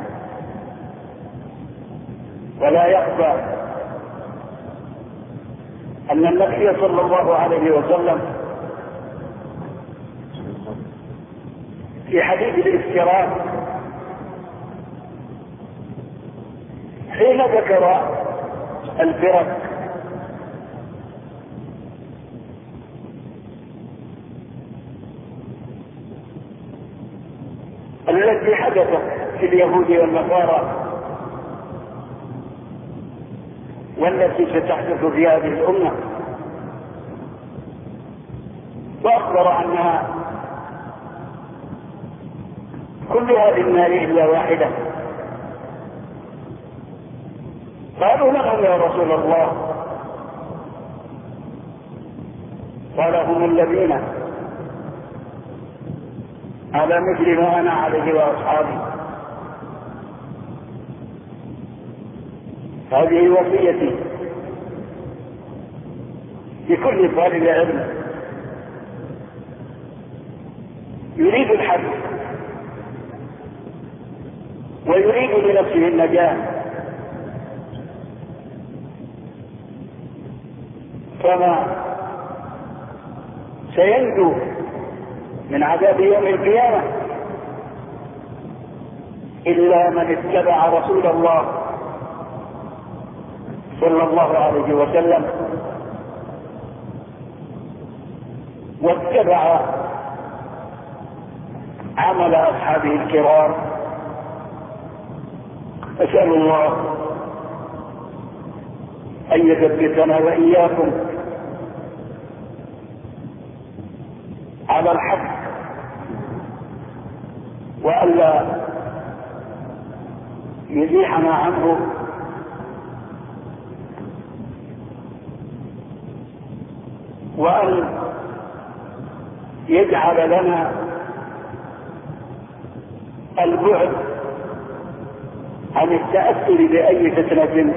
ولا يخفى أن النبي صلى الله عليه وسلم في حديث الافتراء حين ذكر الفرق التي حدثت في اليهود والنصارى والتي ستحدث في هذه الأمة، وأخبر عنها كلها بالنار إلا واحدة. قالوا لهم يا رسول الله؟ قال هم الذين على مثل ما أنا عليه وأصحابي. هذه وصيتي لكل طالب علم يريد الحق ويريد لنفسه النجاة، فما سينجو من عذاب يوم القيامة إلا من اتبع رسول الله صلى الله عليه وسلم واتبع عمل أصحابه الكرام. أسأل الله أن يثبتنا وإياكم على الحق وألا يزيحنا عنه، وأن يجعل لنا البعد عن التأثر بأي فتنة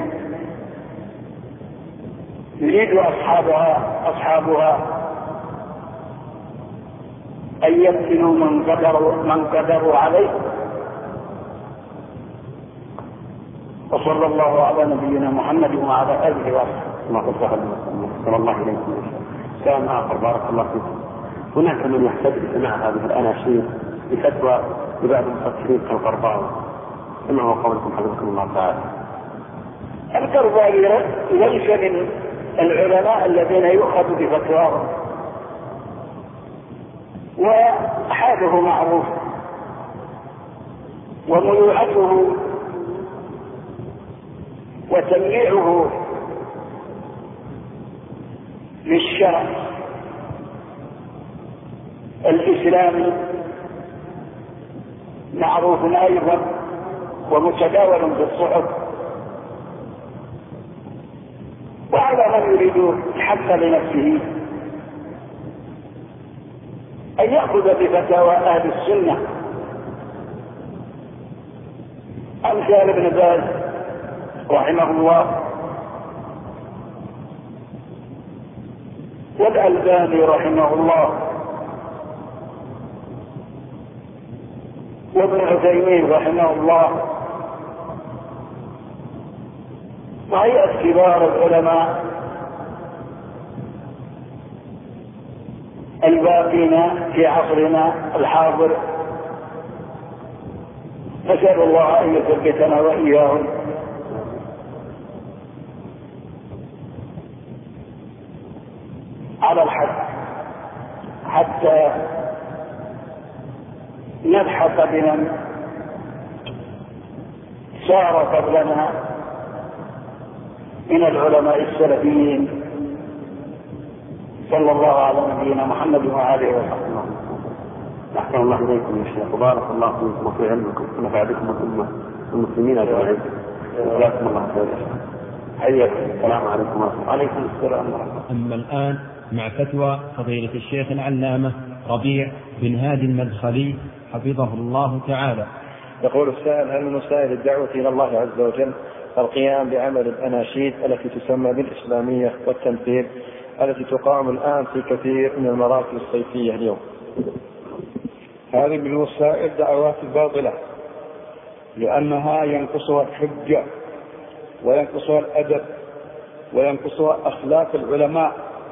يريد أصحابها أصحابها أن يفتنوا من قدروا, من قدروا عليه. وصلى الله على نبينا محمد وعلى آله وصحبه. صلى الله عليه وسلم. سلام آخر بارك الله فيكم. هناك من يحتاج لسماع هذه الأناشيد بفتوى لبعض المفكرين كالقرضاوي، كما هو قولكم حفظكم الله تعالى. القرضاوي ليس من العلماء الذين يؤخذ بفتواهم، وحاله معروف وميوعته وتمييعه للشرع الإسلامي معروف أيضا ومتداول بالصحف. وعلى من يريد الحق لنفسه أن يأخذ بفتاوى أهل السنة أمثال ابن باز رحمه الله والألباني رحمه الله وابن عثيمين رحمه الله وهيئة كبار العلماء الباقين في عصرنا الحاضر. نسأل الله أن يثبتنا وإياهم على الحق حتى نلحق بمن سار قبلنا من العلماء السلفيين. صلى الله على نبينا محمد وآله وصحبه. أحسن الله إليكم يا شيخ وبارك الله فيكم وفي علمكم ونفع بكم والأمة المسلمين أجمعين. جزاكم الله خير. حياكم. السلام عليكم ورحمة الله. وعليكم السلام ورحمة الله. أما الآن مع فتوى فضيلة الشيخ العلامة ربيع بن هادي المدخلي حفظه الله تعالى. يقول السائل: هل من وسائل الدعوة إلى الله عز وجل القيام بعمل الأناشيد التي تسمى بالإسلامية والتمثيل التي تقام الآن في كثير من المراكز الصيفية اليوم؟ هذه من وسائل دعوات الباطلة، لأنها ينقصها الحجة وينقصها الأدب وينقصها أخلاق العلماء.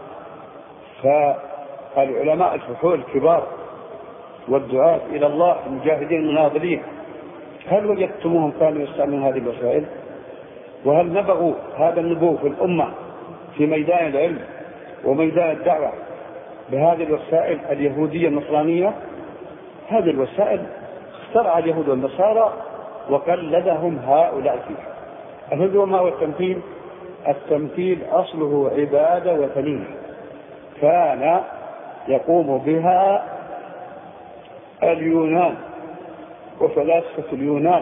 فالعلماء الفحول الكبار والدعاة إلى الله المجاهدين المناضلين، هل وجدتموهم كانوا يستعملون هذه الوسائل؟ وهل نبغوا هذا النبوغ في الأمة في ميدان العلم وميدان الدعوة بهذه الوسائل اليهودية النصرانية؟ هذه الوسائل اخترع اليهود والنصارى وقلدهم هؤلاء فيها. الهدوء ما هو التمثيل؟ التمثيل أصله عبادة وثنية كان يقوم بها اليونان وفلاسفة اليونان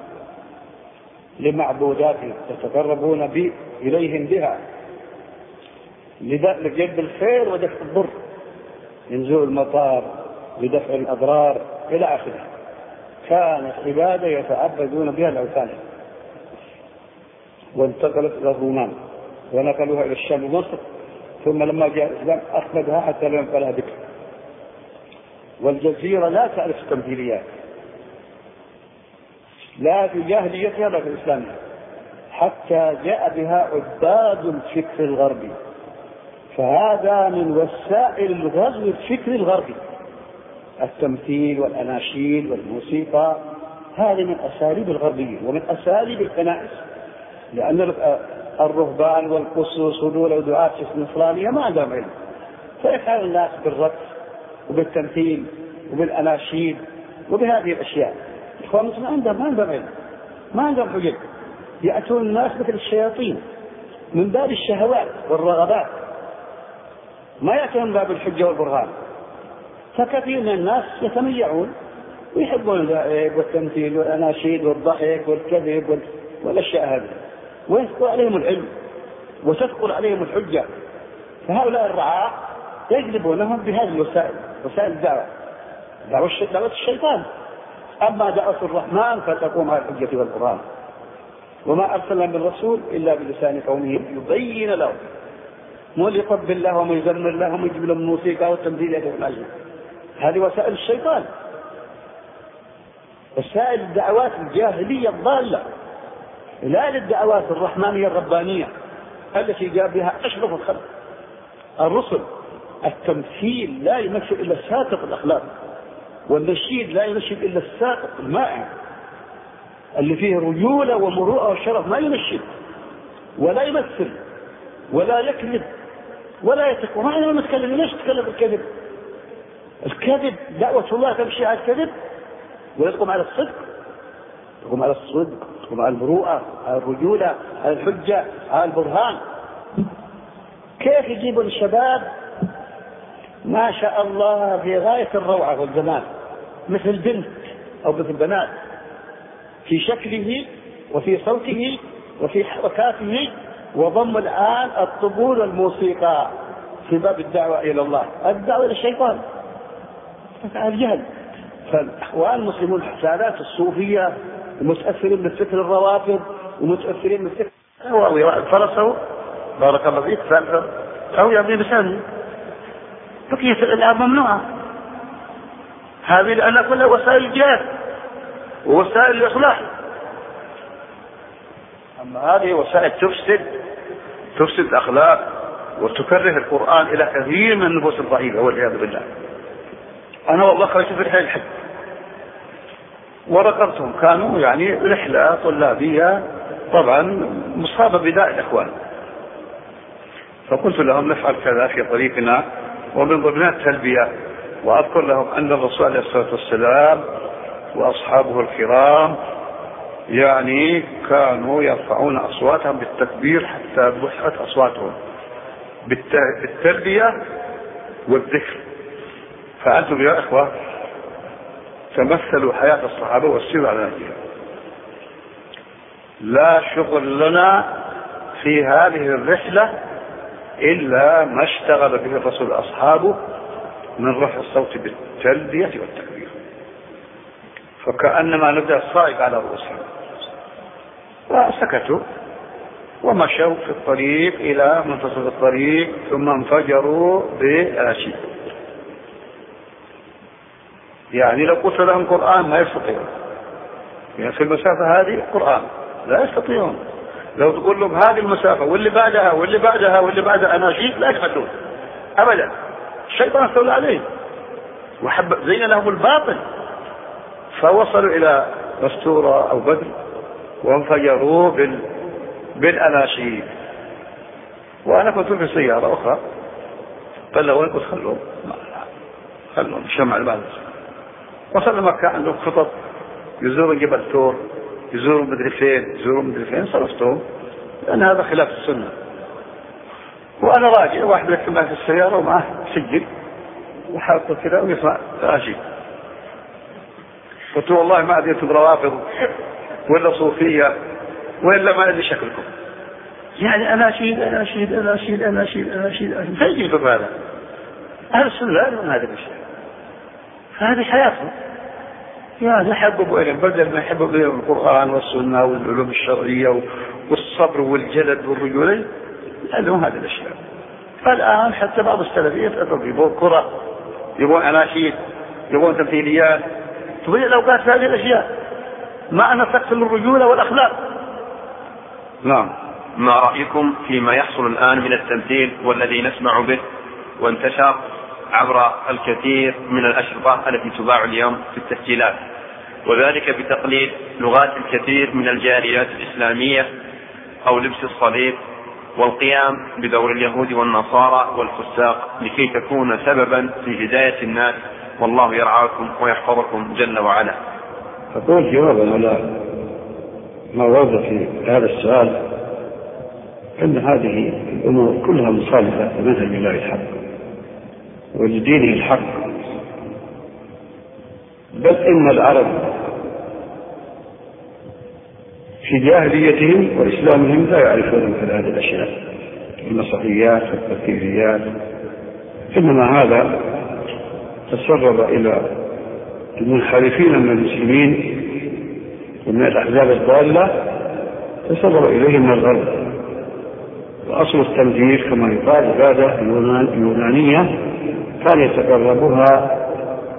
لمعبوداتهم يتقربون بي إليهم بها لجلب الخير ودفع الضر، نزول المطار لدفع الأضرار إلى آخره. كانت عبادة يتعبدون بها الأوثان، وانتقلت إلى الرومان ونقلوها إلى الشام ومصر، ثم لما جاء الإسلام أخذها حتى لم ينقلها بك. والجزيرة لا تعرف التمثيليات لا في جاهليتها ولا في الإسلام، حتى جاء بها عباد الفكر الغربي. فهذا من وسائل الغزو الفكري الغربي، التمثيل والأناشيد والموسيقى، هذه من أساليب الغربيين ومن أساليب الكنائس، لأن الرهبان والقسوس ودول ودعاة النصرانية ما عندهم علم، فيفعل الناس بالرقص وبالتمثيل وبالأناشيد وبهذه الأشياء. إخواننا ما عندهم ما عندهم علم، ما عندهم حجج، يأتون الناس مثل الشياطين من باب الشهوات والرغبات، ما يأتون من باب الحجة والبرهان. فكثير من الناس يتميعون ويحبون اللعب والتمثيل والأناشيد والضحك والكذب والأشياء هذه، ويثقل عليهم العلم وتثقل عليهم الحجة. فهؤلاء الرعاة يجلبونهم بهذه الوسائل، وسائل الدعوة، دعوة الشيطان. أما دعوة الرحمن فتقوم على الحجة والقرآن. وما أرسلنا من رسول إلا بلسان قومه يبين لهم، مو اللي يقبل الله وما يزمر الله وما يجيب لهم الموسيقى والتمثيل والأجل. هذه وسائل الشيطان، وسائل الدعوات الجاهلية الضالة، لا للدعوات الرحمانية الربانية التي جاء بها أشرف الخلق الرسل. التمثيل لا يمثل إلا الساقط الأخلاق، والنشيد لا يمثل إلا الساقط المائع اللي فيه رجولة ومروءة وشرف، ما ينشد ولا يمثل ولا يكذب ولا يتك. وما أنا نتكلم، ليش نتكلم بالكذب؟ الكذب دعوة الله تمشي على الكذب ولا تقوم على الصدق؟ تقوم على الصدق، تقوم على المروءة، على الرجولة، على الحجة، على البرهان. كيف يجيبوا الشباب ما شاء الله في غاية الروعة والجمال مثل البنت أو مثل البنات في شكله وفي صوته وفي حركاته، وضم الآن الطبول والموسيقى في باب الدعوة إلى الله، الدعوة إلى الشيطان، الجهل. فالأخوان المسلمون حسالات الصوفية ومتأثرين من فكر الروافض ومتأثرين من فكر هو فرسه بارك الله فيك فأنت أو يبني بسانه. بقية الألعاب ممنوعة، هذه لأنها كلها وسائل الجهاد ووسائل الإصلاح. أما هذه وسائل تفسد تفسد الأخلاق وتكره القرآن إلى كثير من النفوس الضعيفة والعياذ بالله. أنا والله خرجت في رحلة الحج ورقبتهم، كانوا يعني رحلة طلابية طبعا مصابة بداء الإخوان، فقلت لهم نفعل كذا في طريقنا ومن ضمنها التلبية، وأذكر لهم أن الرسول عليه الصلاة والسلام وأصحابه الكرام يعني كانوا يرفعون أصواتهم بالتكبير حتى بحت أصواتهم بالتلبية والذكر. فأنتم يا إخوة تمثلوا حياة الصحابة والسيرة على نهجهم. لا شغل لنا في هذه الرحلة إلا ما اشتغل به الرسول أصحابه من رفع الصوت بالتلبية والتكبير، فكأنما نبدأ الصائب على رؤوسهم. وسكتوا ومشوا في الطريق إلى منتصف الطريق ثم انفجروا بأناشيد. يعني لو قلت لهم قرآن ما يستطيعون، يعني في المسافة هذه قرآن لا يستطيعون. لو تقول لهم هذه المسافة واللي بعدها واللي بعدها واللي بعدها أناشيد لا يفعلون أبدا. الشيطان استولى عليه وحب زين لهم الباطل، فوصلوا إلى مستورة أو بدر وانفجروا بال... بالأناشيد. وأنا كنت في سيارة أخرى قال له وين كنت خلوهم خلوهم شمع المال. وصلنا مكة عندهم خطط يزوروا جبل تور، يزوروا مدري فين، يزوروا مدري فين، صرفتهم لأن هذا خلاف السنة. وأنا راجع واحد يكتب معي في السيارة ومعه سجل وحاطه كذا ويسمع أناشيد. قلت والله ما أدري أنتم روافض ولا صوفية ولا ما أدري شكلكم، يعني أناشيد أناشيد أناشيد أناشيد أناشيد أناشيد فيجيكم هذا أهل السنة لا يعلمون هذا الشيء. هذه حياتهم، يعني يحببوا إليهم بدل ما يحبوا إليهم القرآن والسنة والعلوم الشرعية والصبر والجلد والرجولة يعلمون هذه الأشياء. فالآن حتى بعض السلفيين يبون كرة، يبون أناشيد، يبون تمثيليات، تضيع الأوقات في هذه الأشياء مع أن تقتل الرجولة والأخلاق. نعم. ما رأيكم فيما يحصل الآن من التمثيل والذي نسمع به وانتشر عبر الكثير من الأشرطة التي تباع اليوم في التسجيلات، وذلك بتقليد لغات الكثير من الجاليات الإسلامية أو لبس الصليب والقيام بدور اليهود والنصارى والفساق لكي تكون سببا في هداية الناس، والله يرعاكم ويحفظكم جل وعلا. أقول جوابا على ما ورد في هذا السؤال أن هذه الأمور كلها مخالفة لمنهج الله الحق ولدينه الحق، بل إن العرب في جاهليتهم وإسلامهم لا يعرفون مثل هذه الأشياء المسرحيات والتمثيليات، إنما هذا تسرب إلى المنحرفين من المسلمين ومن الأحزاب الضالة، تسرب إليهم من الغرب. وأصل التمثيل كما يقال عبادة يونانية كان يتقربها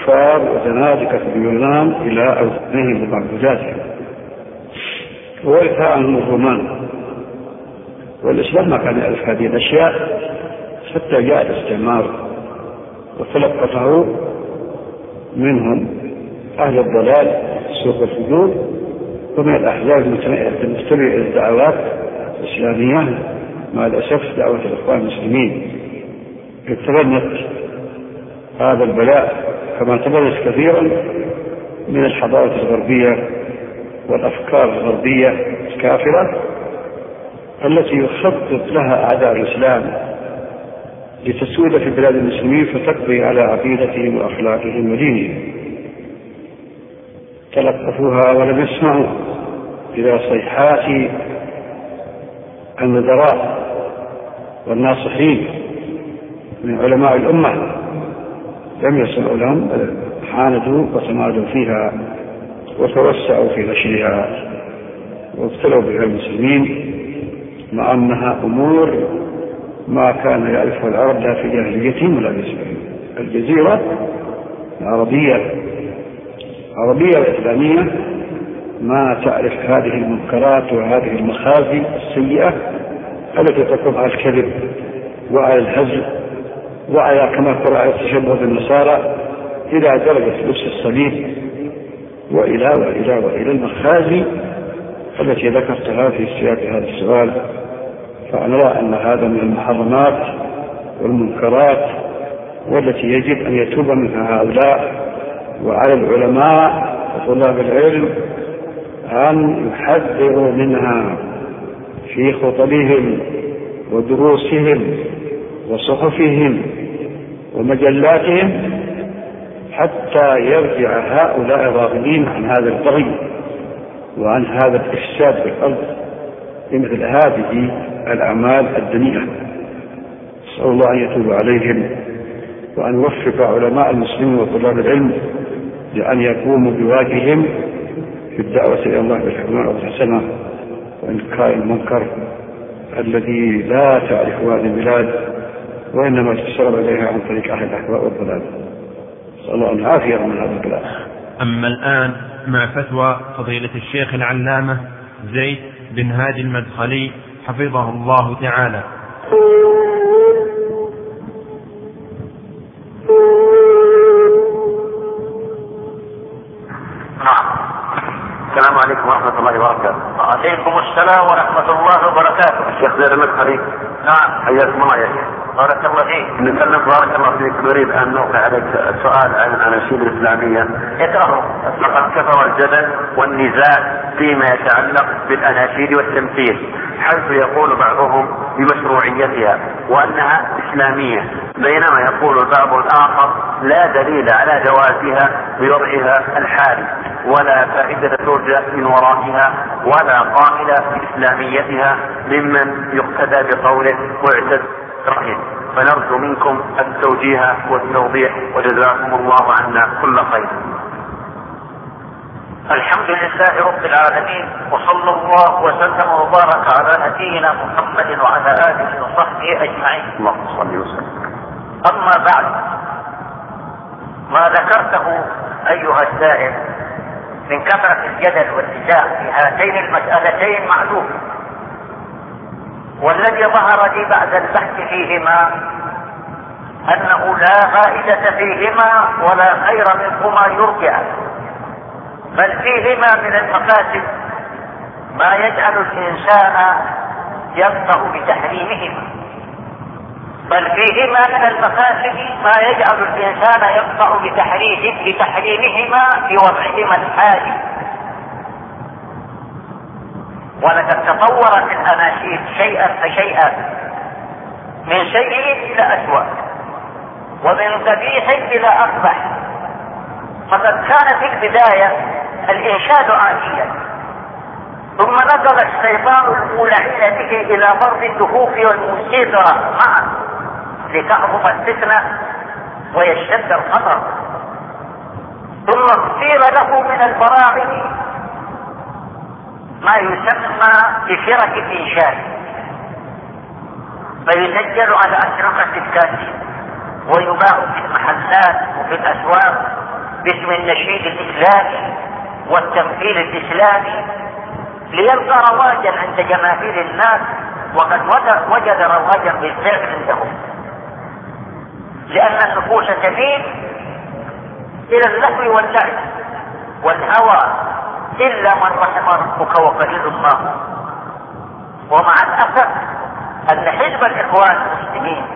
كفار وزنادقة في اليونان إلى أوثانهم ومعبوداتهم، وورثها عنهم الرومان. والإسلام ما كان يعرف هذه الأشياء حتى جاء الاستعمار وتلقفه منهم أهل الضلال سوق الفجور ومن الأحزاب المستمعة إلى الدعوات الإسلامية. مع الأسف دعوة الإخوان المسلمين تبنت هذا البلاء كما تبنت كثيرا من الحضارة الغربية والأفكار الغربية الكافرة التي يخطط لها أعداء الإسلام لتسود في بلاد المسلمين فتقضي على عقيدتهم وأخلاقهم ودينهم. تلقفوها ولم يسمعوا إلى صيحات النذراء والناصحين من علماء الأمة، لم يسمعوا لهم بل حاندوا وتمادوا فيها وتوسعوا في نشرها وابتلوا بها المسلمين، مع أنها أمور ما كان يعرفها العرب لا في جاهليتهم ولا بإسلامهم. الجزيرة العربية عربية وإسلامية ما تعرف هذه المنكرات وهذه المخازي السيئة التي تقوم على الكذب وعلى الهزل وعلى كما قرأ على التشبه بالنصارى إلى درجة لبس الصليب وإلى وإلى وإلى المخازي التي ذكرتها في سياق هذا السؤال. فأنا أن هذا من المحرمات والمنكرات والتي يجب أن يتوب منها هؤلاء، وعلى العلماء وطلاب العلم أن يحذروا منها في خطبهم ودروسهم وصحفهم ومجلاتهم حتى يرجع هؤلاء الراغبين عن هذا البغي وعن هذا الإفساد في الأرض بمثل هذه الأعمال الدنيئة. نسأل الله أن يتوب عليهم وأن يوفق علماء المسلمين وطلاب العلم لأن يقوموا بواجبهم في الدعوة إلى الله بالحكمة والحسنة وإنكار المنكر الذي لا تعرف هذه البلاد وإنما تسرب إليها عن طريق أهل الأهواء والضلال. نسأل الله أن يعافينا من هذا البلاء. أما الآن مع فتوى فضيلة الشيخ العلامة زيد بن هادي المدخلي حفظه الله تعالى. السلام عليكم ورحمة الله وبركاته. وعليكم السلام ورحمة الله وبركاته. الشيخ زيد المدخلي. نعم. حياكم الله يا شيخ. بارك الله فيك. نتكلم بارك الله فيك. نريد أن نوقع عليك سؤال عن الأناشيد الإسلامية. اكرهوا. لقد كثر الجدل والنزاع فيما يتعلق بالأناشيد والتمثيل، حيث يقول بعضهم بمشروعيتها وأنها إسلامية، بينما يقول البعض الآخر لا دليل على جوازها بوضعها الحالي، ولا فائدة ترجى من ورائها، ولا قائل بإسلاميتها ممن يقتدى بقوله واعتد رأيه. فنرجو منكم التوجيه والتوضيح وجزاكم الله عنا كل خير. الحمد لله رب العالمين، وصلى الله وسلم وبارك على نبينا محمد وعلى آله وصحبه أجمعين. اللهم صل وسلم. أما بعد، ما ذكرته أيها السائل من كثرة الجدل والنزاع في هاتين المسألتين معلوم، والذي ظهر لي بعد البحث فيهما أنه لا فائدة فيهما ولا خير منهما يرجع، بل فيهما من المفاسد ما يجعل الإنسان يفقه بتحريمهما، بل فيهما من المفاسد ما يجعل الإنسان يفقه بتحريمهما في وضعهما الحالي. ولقد تطورت الأناشيد شيئا فشيئا، من سيء إلى أسوأ، ومن قبيح إلى أقبح. فقد كان في البداية الإنشاد عاديا، ثم نزل الشيطان المولعين به إلى ضرب الدفوف والموسيقى معا لتعظم الفتنة ويشتد الخطر، ثم اختير له من البراعم ما يسمى بفرق الإنشاد، فيسجل على أشرطة الكاسين ويباع في المحلات وفي الأسواق باسم النشيد الإسلامي والتمثيل الإسلامي ليلقى رواجا عند جماهير الناس، وقد وجد رواجا بالفعل عندهم، لأن النفوس تميل إلى اللهو واللعب والهوى إلا من رحم ربك وقليل الله. ومع الأسف أن حزب الإخوان المسلمين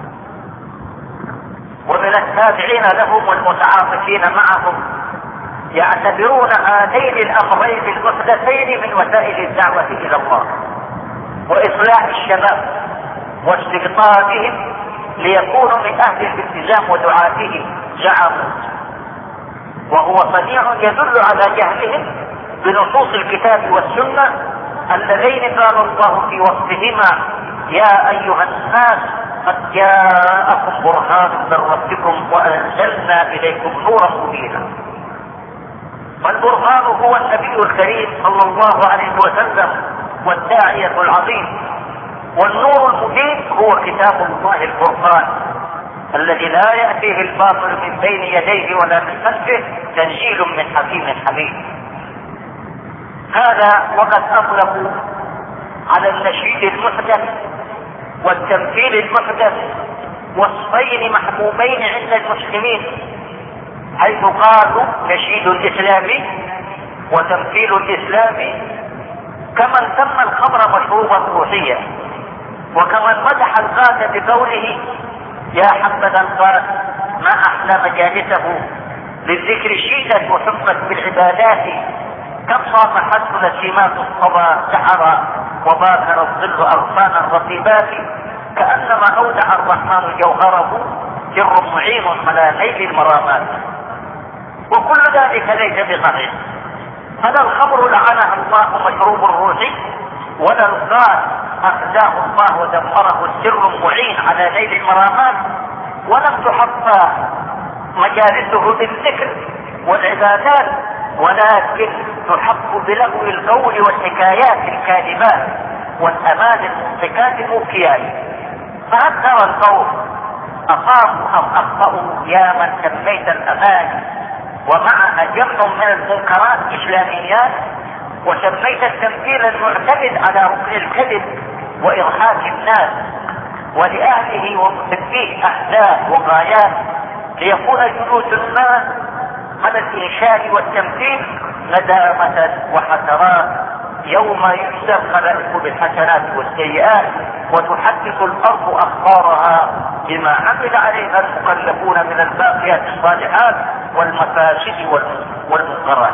ومن التابعين لهم والمتعاطفين معهم يعتبرون هذين الأمرين المحدثين من وسائل الدعوة إلى الله وإصلاح الشباب واستقطابهم ليكونوا من أهل الالتزام ودعاته زعموا، وهو صنيع يدل على جهلهم بنصوص الكتاب والسنة اللذين قال الله في وصفهما: يا أيها الناس قد جاءكم برهان من ربكم وأنزلنا إليكم نورا مبينا. والبرهان هو النبي الكريم صلى الله عليه وسلم والداعية العظيم، والنور المبين هو كتاب الله الفرقان الذي لا يأتيه الباطل من بين يديه ولا من خلفه، تنزيل من حكيم حميد. هذا وقد أطلقوا على النشيد المحدث والتمثيل المحدث وصفين محمومين عند المسلمين، حيث قالوا نشيد إسلامي وتمثيل إسلامي، كمن سمى الخمر مشروبا روحيا، وكمن مدح الغاز بقوله: يا حبذا الغاز ما أحلى مجالسه، للذكر شيدت وحفت بالعبادات، كم صام حسن سمات الصبا سحرا وباكر الظل أغصان الرطيبات، كأنما أودع الرحمن جوهره سر معين على نيل المرامات. وكل ذلك ليس بصحيح، فلا الخمر لعنها الله مشروب روحي، ولا الغاز أخزاه الله ودمره السر المعين على نيل المرامات، ولم تحط مجالسه بالذكر والعبادات، ولكن تحق بلغو القول والحكايات الكاذبات والأمان الممسكات المبكيات. فهل ترى القوم أصابوا أو أخطأوا يا من سميت الأمان ومعها جمع من المنكرات إسلاميات، وسميت التمثيل المعتمد على ركن الكذب وإضحاك الناس ولأهله ومحبيه أهداف وغايات، ليكون جلوس الناس على الإنشاء والتمثيل ندامة وحسرات يوم يجزى الخلائق بالحسنات والسيئات، وتحدث الأرض أخبارها بما عمل عليها المكلفون من الباقيات الصالحات والمفاسد والمنكرات.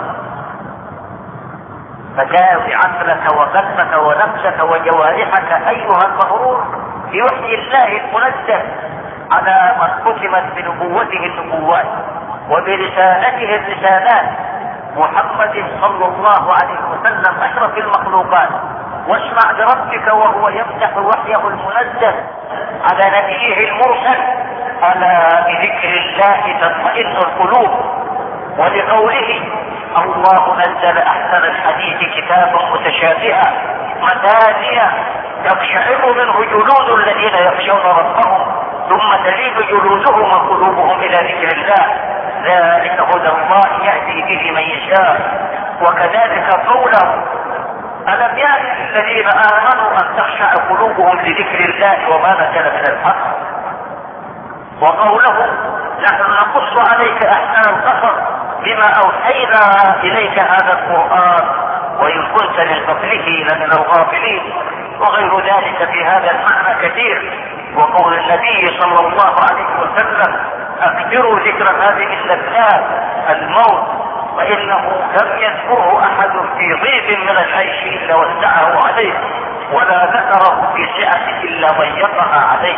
فداوي عقلك وقلبك ونفسك وجوارحك أيها المغرور بوحي الله المنزه على من ختمت بنبوته النبوات وبرسالته الرسالات، محمد صلى الله عليه وسلم أشرف المخلوقات، واسمع بربك وهو يمدح وحيه المنزه على نبيه المرسل: ألا بذكر الله تطمئن القلوب، ولقوله: الله نزل أحسن الحديث كتابا متشابها مثانية تقشعر منه جلود الذين يخشون ربهم ثم تلين جلودهم وقلوبهم إلى ذكر الله، ذلك هدى الله يهدي به من يشاء. وكذلك قوله: ألم يأن الذين آمنوا أن تخشع قلوبهم لذكر الله وما نزل من الحق. وقوله: نحن نقص عليك أحسن القصص بما أوحينا إليك هذا القرآن وإن كنت من قبله لمن الغافلين. وغير ذلك في هذا المعنى كثير. وقول النبي صلى الله عليه وسلم: أكثروا ذكر هذه اللذات الموت، فإنه لم يذكره أحد في ضيق من العيش إلا وسعه عليه، ولا ذكره في سعة إلا ضيقها عليه.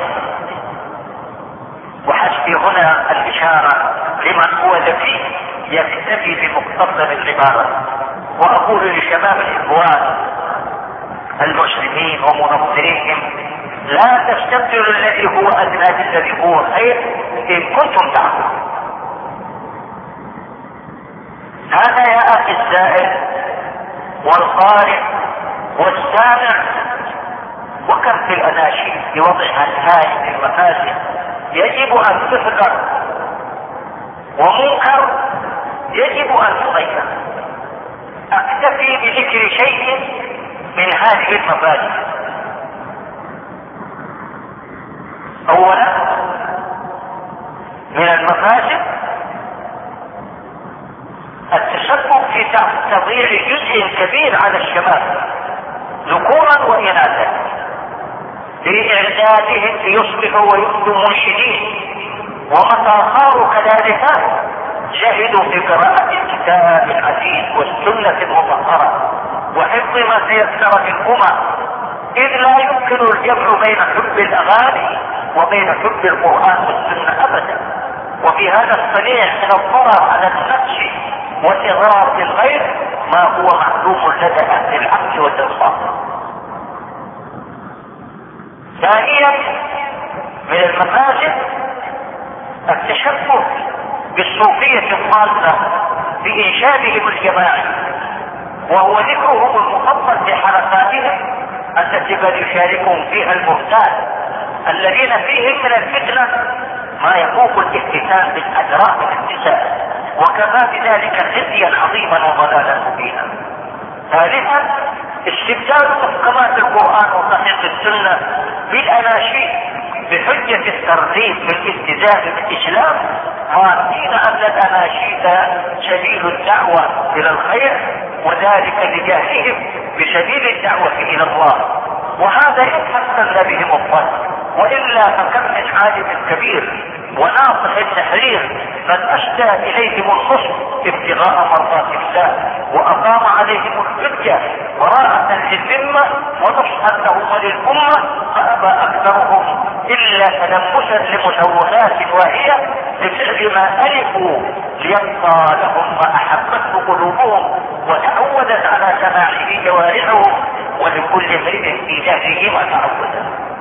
وحسبي هنا الإشارة لمن هو ذكي يكتفي بمقتضى العبارة. وأقول لشباب الإخوان المسلمين ومنظريهم: لا تستبدلوا الذي هو أدنى بالذي هو خير إن كنتم تعلمون. هذا يا أخي السائل والقارئ والسامع، وكم في الأناشيد بوضعها الهائل المفاسد يجب أن تحذر، ومنكر يجب ان تغير. اكتفي بذكر شيء من هذه المبادئ. اولا من المفاسد التسبب في تضييع جزء كبير على الشباب ذكورا واناثا في اعدادهم ليصبحوا ويبدوا منشدين، ومتى صاروا كذلك جهدوا في قراءة الكتاب العزيز والسنة المطهرة وحفظ ما تيسر منهما، إذ لا يمكن الجمع بين حب الأغاني وبين حب القرآن والسنة أبدا. وفي هذا الصنيع من الضرر على النفس والإضرار بالغير ما هو معلوم لدى أهل العقل والإنصاف. ثانيا من المفاسد التشبه بالصوفية الضالة بإنشادهم الجماعي، وهو ذكرهم المفضل في حركاتهم التي قد يشاركهم فيها المرتاد الذين فيهم من الفتنة ما يفوق الافتتان بالأدراك النساء، وكفى بذلك خزيا عظيما وضلالا مبينا. ثالثا استبدال محكمات القرآن وصحيح السنة بالأناشيد بحجة الترغيب بالالتزام بالإسلام، ظانين أن الأناشيد سبيل الدعوة إلى الخير، وذلك لجهلهم بسبيل الدعوة إلى الله، وهذا إن حسن بهم الظن، وإلا فكم من عالم كبير وناصح التحرير قد أشدى إليهم الخصم ابتغاء مرضات الله وأقام عليهم الحجة براءة للذمة ونصحا لهم وللأمة، فأبى أكثرهم إلا تلمسا لمشوهات واهية لفعل ما ألفوا ليبقى لهم ما أحبته قلوبهم وتعودت على سماعه جوارحهم، ولكل امرئ في جهله ما تعود.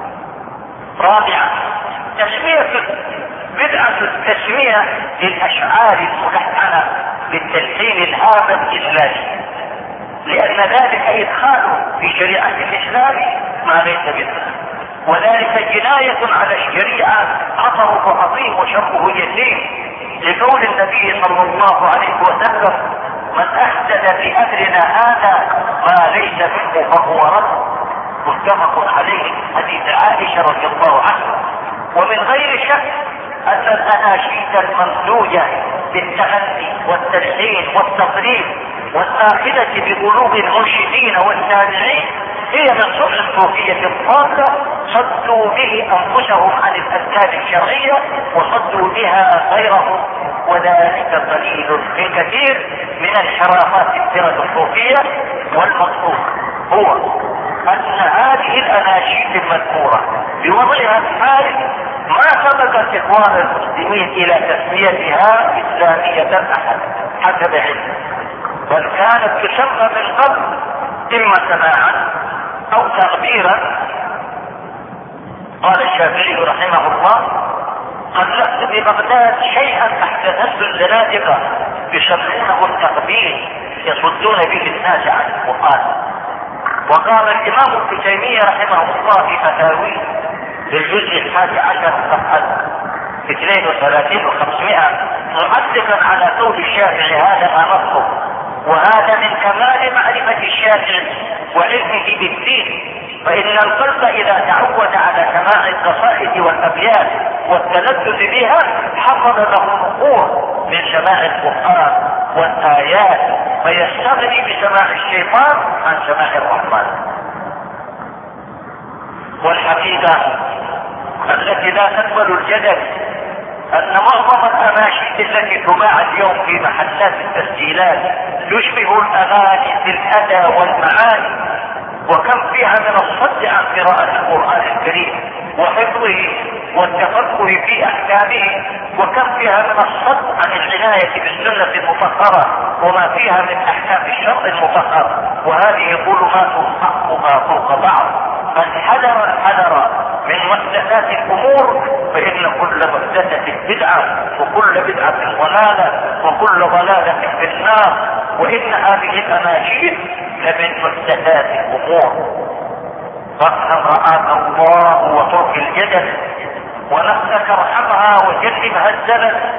رابعا تسمية بدعة التسمية للأشعار الملحنة بالتلحين الهام الإسلامي، لأن ذلك إدخال في شريعة الإسلام ما ليس بدعة، وذلك جناية على الشريعة خطره عظيم وشره يسير، لقول النبي صلى الله عليه وسلم: من أحدث في أمرنا هذا ما ليس منه فهو رد. متفق عليه حديث عائشة رضي الله عنها. ومن غير شك أن الأناشيد الممزوجة بالتغني والتلحين والتصريف والآخذة بقلوب المنشدين والسامعين هي من صنع الصوفية الضالة، صدوا به أنفسهم عن الأذكار الشرعية وصدوا بها غيرهم، وذلك قليل في كثير من انحرافات الفرق الصوفية. والمقصود هو أن هذه الأناشيد المذكورة بوضعها الحالي ما سبقت إخوان المسلمين إلى تسميتها إسلامية أحد حسب علم، بل كانت تسمى من قبل إما سماعا أو تغبيرا. قال الشافعي رحمه الله: قد لقت ببغداد شيئا أحدثته الزنادقة يسمونه التغبير يصدون به الناس عن القرآن. وقال الإمام ابن تيمية رحمه الله في فتاويه للجزء الحادي عشر صفحة اثنين وثلاثين وخمسمائة معلقا على قول الشافعي هذا ما نصه: وهذا من كمال معرفة الشافعي وعلمه بالدين، فإن القلب إذا تعود على سماع القصائد والأبيات والتلذذ بها حصل له نفور من سماع القرآن والآيات، فيستغني بسماع الشيطان عن سماع الرحمن. والحقيقة التي لا تقبل الجدل أن معظم الأناشيد التي تباع اليوم في محلات التسجيلات يشبه الأغاني في الأداء والمعاني، وكم فيها من الصد عن قراءة القرآن الكريم وحفظه والتفقه في أحكامه، وكم فيها من الصد عن العناية بالسنة المطهرة وما فيها من أحكام الشرع المطهر. وهذه ظلمات حقها فوق بعض، من حذر الحذر من محدثات الأمور فإن كل محدثة بدعة وكل بدعة ضلالة وكل ضلالة في النار، وإن هذه الأناشيد لمن محدثات الأمور. فافهم رعاك الله وترك الجدل، ونفسك ارحمها وجنبها الزلل،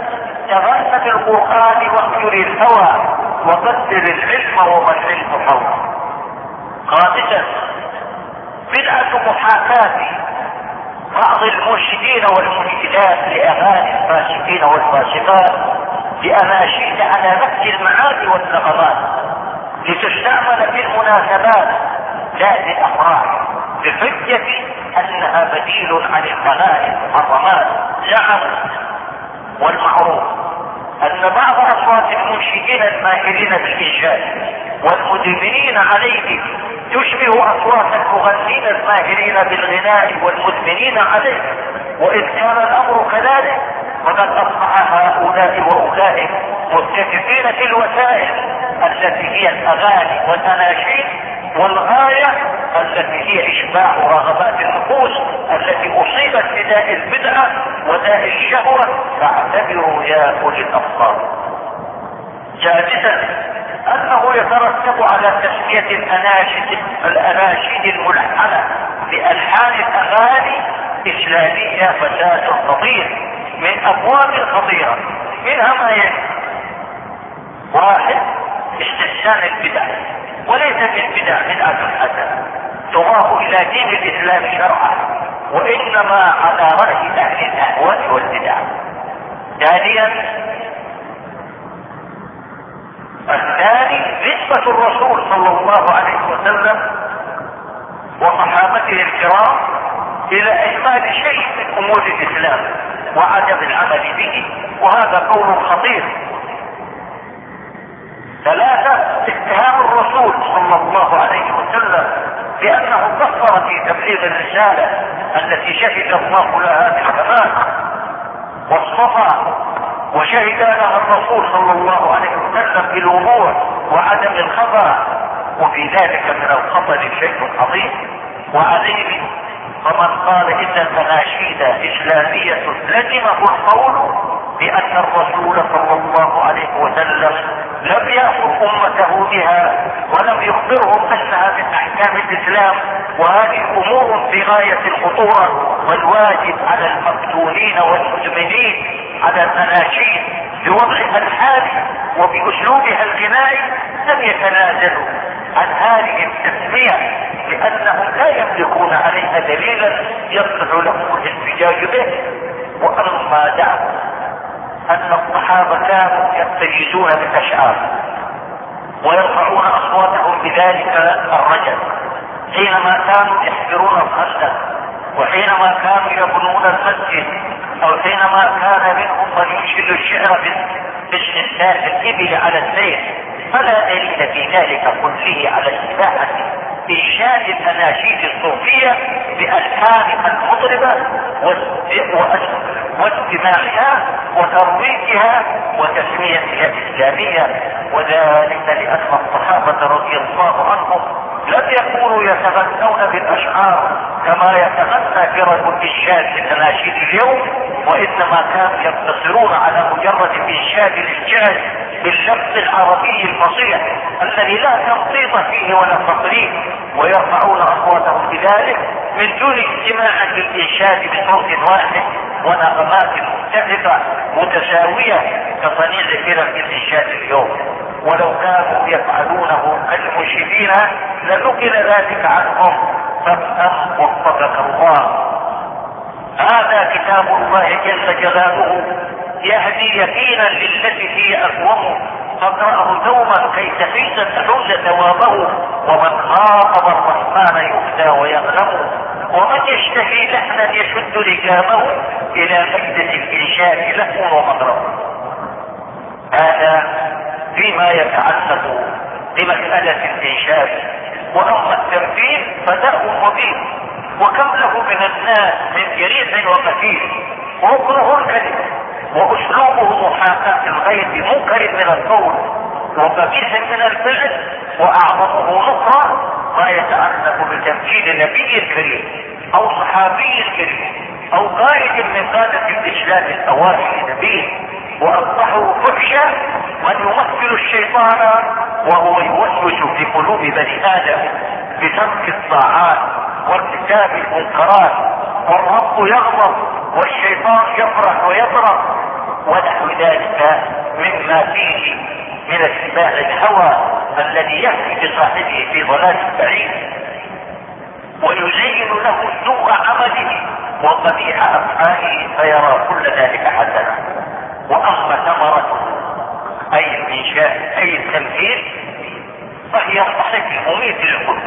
تغنى بالقرآن واهجر الهوى وقدر العلم وما العلم حول. خامسا بدعة محاكاة بعض المنشدين والمنشدات لأغاني الفاسقين والفاسقات بأناشيد على نفس المعاني والنغمات لتستعمل في المناسبات لا للأفراح بحجة أنها بديل عن الغنائم المحرمات. نعم، والمعروف أن بعض أصوات المنشدين الماهرين بالإنشاد والمدمنين عليه تشبه أصوات المغنين الماهرين بالغناء والمدمنين عليه. وإذ كان الأمر كذلك فقد أصبح هؤلاء وأولئك متفقين في الوسائل التي هي الأغاني والأناشيد، والغاية التي هي إشباع رغبات النفوس التي أصيبت بداء البدعة وداء الشهوة. فاعتبروا يا أولي الأبصار. سادسا أنه يترتب على تسمية الأناشيد الأناشيد الملحنة بألحان الأغاني إسلامية فساد خطير من أبواب خطيرة، منها ما يلي: واحد، استحسان البدع، وليس البدع بدعة حسنة تضاف إلى دين الإسلام شرعا، وإنما على رأي أهل الأهواء والبدع. ثانيا الثاني نسبة الرسول صلى الله عليه وسلم وصحابته الكرام إلى إهمال شيء من أمور الإسلام وعدم العمل به، وهذا قول خطير. ثلاثة اتهام الرسول صلى الله عليه وسلم بأنه قصر في تبليغ الرسالة التي شهد الله لها بالكمال والصفا، وشهد لها الرسول صلى الله عليه وسلم بالوضوح وعدم الخطأ، وفي ذلك من الخطأ شيء عظيم وعظيم. فمن قال إن الأناشيد إسلامية لزمه القول بأن الرسول صلى الله عليه وسلم لم يأمر أمته بها ولم يخبرهم أنها من أحكام الإسلام، وهذه أمور في غاية الخطورة، والواجب على المفتونين والمدمنين على الأناشيد بوضع ألحان وبأسلوبها الغنائي لم يتنازلوا عن هذه التسمية، لأنهم لا يملكون عليها دليلا يصلح لهم الاحتجاج به. وأما دعوا أن الصحابة كانوا يستجيزون بالأشعار ويرفعون أصواتهم بذلك الرجل حينما كانوا يحفرون الخندق، وحينما كانوا يبنون المسجد، أو حينما كان منهم من ينشد الشعر باستثناء الإبل على السير، فلا دليل في ذلك كله على إباحة إنشاد الأناشيد الصوفية بألحانها المطربة واستماعها وترويجها وتسميتها إسلامية، وذلك لأن الصحابة رضي الله عنهم لم يكونوا يتغنون بالأشعار كما يتغنى فرق الإنشاد الأناشيد اليوم، وإنما كانوا يقتصرون على مجرد إنشاد الإنشاد باللفظ العربي الفصيح الذي لا تمطيط فيه ولا تصريف، ويرفعون أصواتهم بذلك من دون اجتماع للإنشاد بصوت واحد ونغمات متفقة متساوية كصنيع فرق الإنشاد اليوم. ولو كانوا يفعلونه المنشدين لنقل ذلك عنهم، فافهم وفقك الله. هذا كتاب الله جل جلاله يهدي يقينا للتي هي أقوم، فاقرأه دوما كي تفيد تحل ثوابه. ومن خاطب الرحمن يفتى ويغنم، ومن يشتهي لحنا يشد ركابه إلى مجلس الإنشاد له ومضرب. هذا فيما يتعلق بمسألة الإنشاد. وأما التمثيل فداء مبين، وكم له من الناس من جريح وقتيل، وأكره الكذب وأسلوبه محاكاة الغيب منكر من القول وقبيح من الفعل، وأعظمه نصرة ما يتعلق بتمثيل النبي الكريم أو صحابي الكريم أو قائد من قادة الإسلام الأوائل النبي. وأصبحوا فحشا من يمثل الشيطان وهو يوسوس في قلوب بني آدم بترك الطاعات وارتكاب المنكرات، والرب يغضب والشيطان يفرح ويضرب. ونحو ذلك مما فيه من اتباع الهوى الذي يهدي بصاحبه في ضلال بعيد، ويزين له سوء عمله وقبيح افعاله فيرى كل ذلك حسنا. واما ثمرته اي الانشاء اي التمثيل فهي الصحيح مميت للكل،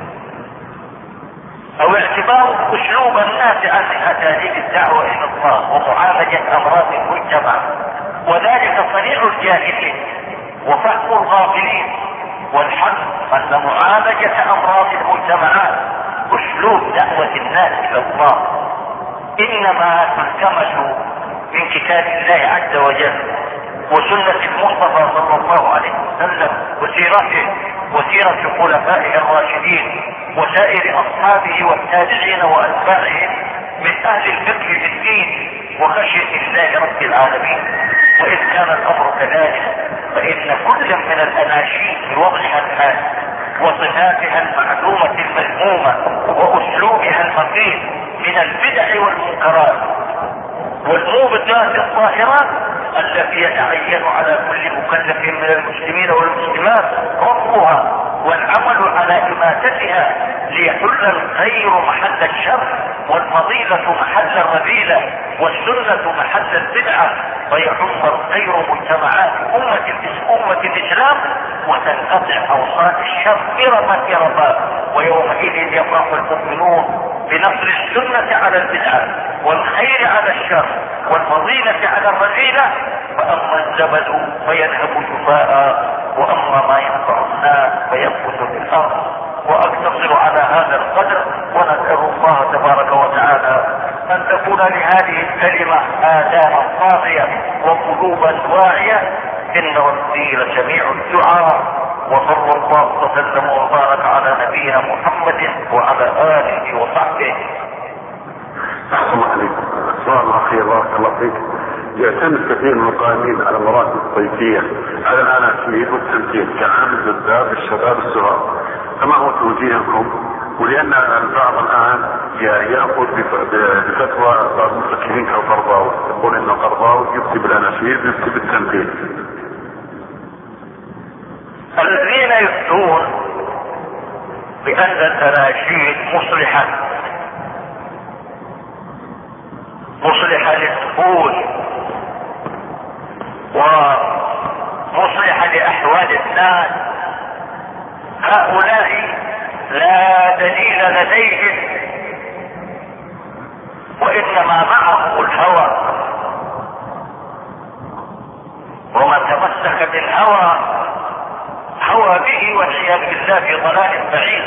او اعتبار اسلوب الناس عن اساليب الدعوه الى الله ومعالجه امراض المجتمع، وذلك صنيع الجاهلين وفهم الغافلين. والحق ان معالجه امراض المجتمعات اسلوب دعوه الناس الى الله انما تلتمس من كتاب الله عز وجل وسنة المصطفى صلى الله عليه وسلم وسيرته وسيرة خلفائه الراشدين وسائر اصحابه والتابعين واتباعهم من اهل الفقه في الدين وخشية الله رب العالمين. وإذ كان الامر كذلك فان كل من الاناشيد بوضعها الحال وصفاتها المعلومة المذمومة واسلوبها المقيت من البدع والمنكرات والموبقات الظاهرات التي يتعين على كل مكلف من المسلمين والمسلمات رفضها والعمل على اماتتها ليحل الخير محل الشر والفضيلة محل الرذيلة والسنة محل البدعة ويعم الخير مجتمعات أمة أمة الإسلام وتنقطع أوصال الشر إرما إرما. ويومئذ يفرح المؤمنون بنصر السنة على البدعة والخير على الشر والفضيلة على الرذيلة. فأما الزبد فيذهب جفاء وأما ما ينفع الناس فينبت في الأرض. وأقتصر على هذا القدر ونسأل الله تبارك وتعالى أن تكون لهذه الكلمة آذانا صاغية وقلوبا واعية إنه الدين سميع الدعاء. وصلى الله وسلم وبارك على نبينا محمد وعلى آله وصحبه. أحسن الله عليكم. السؤال الأخير بارك الله فيك. يعتمد كثير من القائمين على المراسم الصيفية على الأناشيد والتمثيل كعامل جذاب الشباب الصغار، فما هو توجيهكم؟ ولأن البعض الآن يأخذ بفتوى بعض المفكرين كالقرضاوي يقول إن القرضاوي يكتب الأناشيد ويكتب التمثيل. الذين يفتون بأن الأناشيد مصلحة مصلحة للسكون ومصلحة لأحوال الناس، هؤلاء لا دليل لديهم وإنما معهم الهوى، ومن تمسك بالهوى هوى به والعياذ بالله في ضلال بعيد.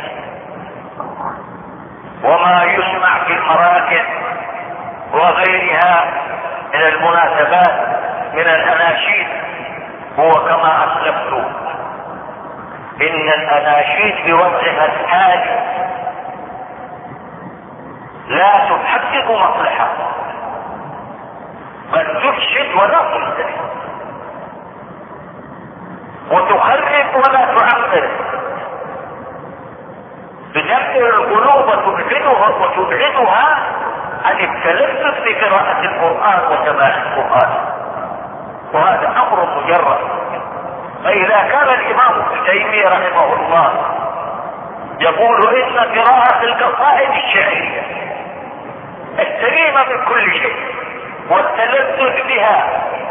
وما يسمع في المراكز وغيرها من المناسبات من الأناشيد هو كما أسلفت إن الأناشيد بوضعها الحالي لا تحقق مصلحة بل تفسد ولا تصلح وتخرب ولا تعقل، تدمر القلوب وتبعدها وتبعدها عن التلذذ بقراءة القرآن وسماع القرآن، وهذا أمر مجرد. فإذا كان الإمام ابن تيمية رحمه الله يقول إن قراءة القصائد الشعرية السليمة من كل شيء والتلذذ بها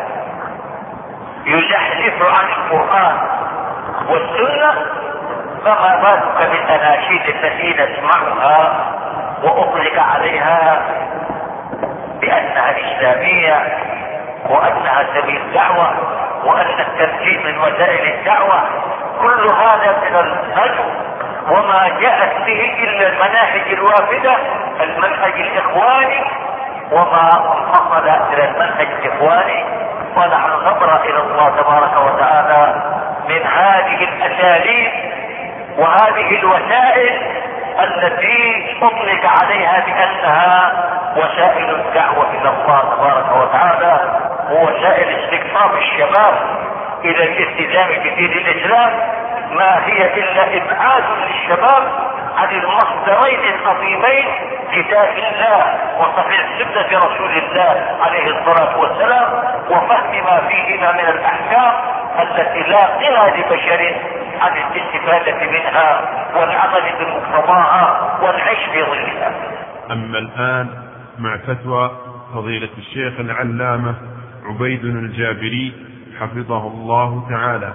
يزحزح عن القرآن والسنة، فما بالك بالأناشيد التي نسمعها وأطلق عليها بأنها إسلامية وأنها سبيل دعوة وأن التمثيل من وسائل الدعوة. كل هذا من النجو وما جاءت به إلا المناهج الوافدة المنهج الإخواني وما انفصل إلى المنهج الإخواني. ونحن نبرأ إلى الله تبارك وتعالى من هذه الأساليب وهذه الوسائل التي اطلق عليها بانها وسائل الدعوة الى الله تبارك وتعالى ووسائل استقطاب الشباب الى الالتزام بدين الاسلام، ما هي الا ابعاد للشباب عن المصدرين العظيمين كتاب الله وصحيح سنة رسول الله عليه الصلاة والسلام، وفهم ما فيهما من الأحكام التي لا غنى لبشر عن الاستفادة منها والعمل بمقتضاها والعيش في ظلها. أما الآن مع فتوى فضيلة الشيخ العلامة عبيد الجابري حفظه الله تعالى.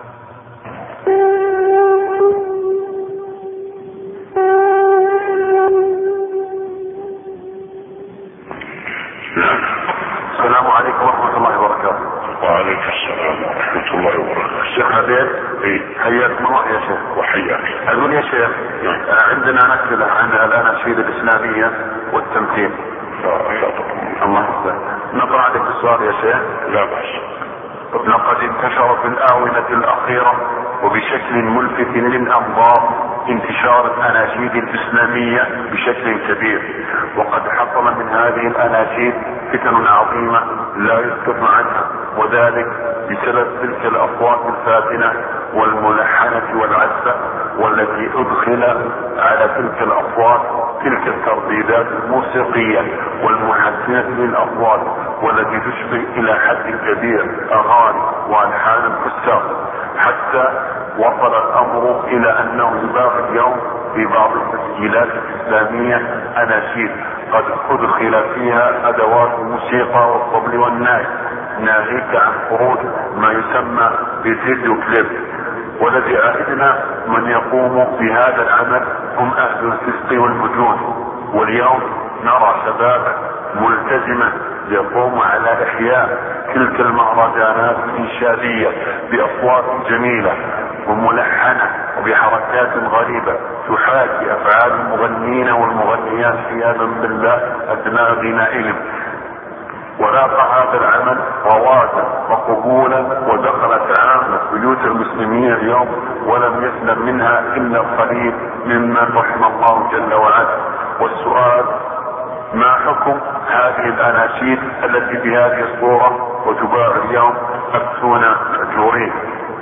السلام عليكم ورحمة الله وبركاته. وعليكم السلام ورحمة الله وبركاته. الشيخ عبيد حياكم الله يا شيخ. وحياك. أقول يا شيخ عندنا نكلة عن الأناشيد الإسلامية والتمثيل. الله يسلمك. نقرأ عليك السؤال يا شيخ. لا بأس. لقد انتشر في الآونة الأخيرة وبشكل ملفت للأنظار انتشار الأناشيد الإسلامية بشكل كبير، وقد حصل من هذه الأناشيد فتن عظيمة لا يسكت عنها، وذلك بسبب تلك الأصوات الفاتنة والملحنة والعزة، والتي أدخل على تلك الأصوات تلك الترديدات الموسيقية والمحسنة للأصوات، والتي تشبه إلى حد كبير أغاني وألحان الفساق، حتى وصل الأمر إلى أنه يباع اليوم في بعض التسجيلات الإسلامية أناشيد قد أدخل فيها أدوات الموسيقى والطبل والناي، ناهيك عن خروج ما يسمى بالفيديو كليب. والذي عهدنا من يقوم بهذا العمل هم أهل الفسق والمجون، واليوم نرى شبابا ملتزما يقوم على إحياء تلك المهرجانات الإنشادية بأصوات جميلة وملحنة وبحركات غريبة تحاكي أفعال المغنين والمغنيات عياذا بالله أثناء غنائهم. ولاقى هذا العمل رواجا وقبولا، ودخلت عامة بيوت المسلمين اليوم ولم يسلم منها إلا القليل ممن رحم الله جل وعلا. والسؤال: ما حكم هذه الأناشيد التي بهذه الصورة وتباع اليوم أفتونا مأجورين؟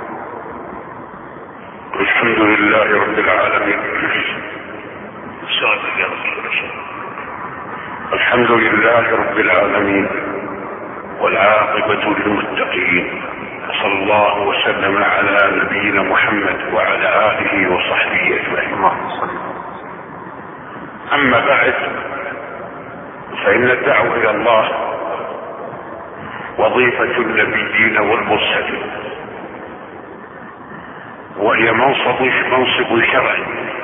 الحمد لله رب العالمين. الحمد لله رب العالمين والعاقبة للمتقين، صلى الله وسلم على نبينا محمد وعلى آله وصحبه أجمعين. أما بعد، فإن الدعوة إلى الله وظيفة النبيين والمرسلين، وهي منصب منصب شرعي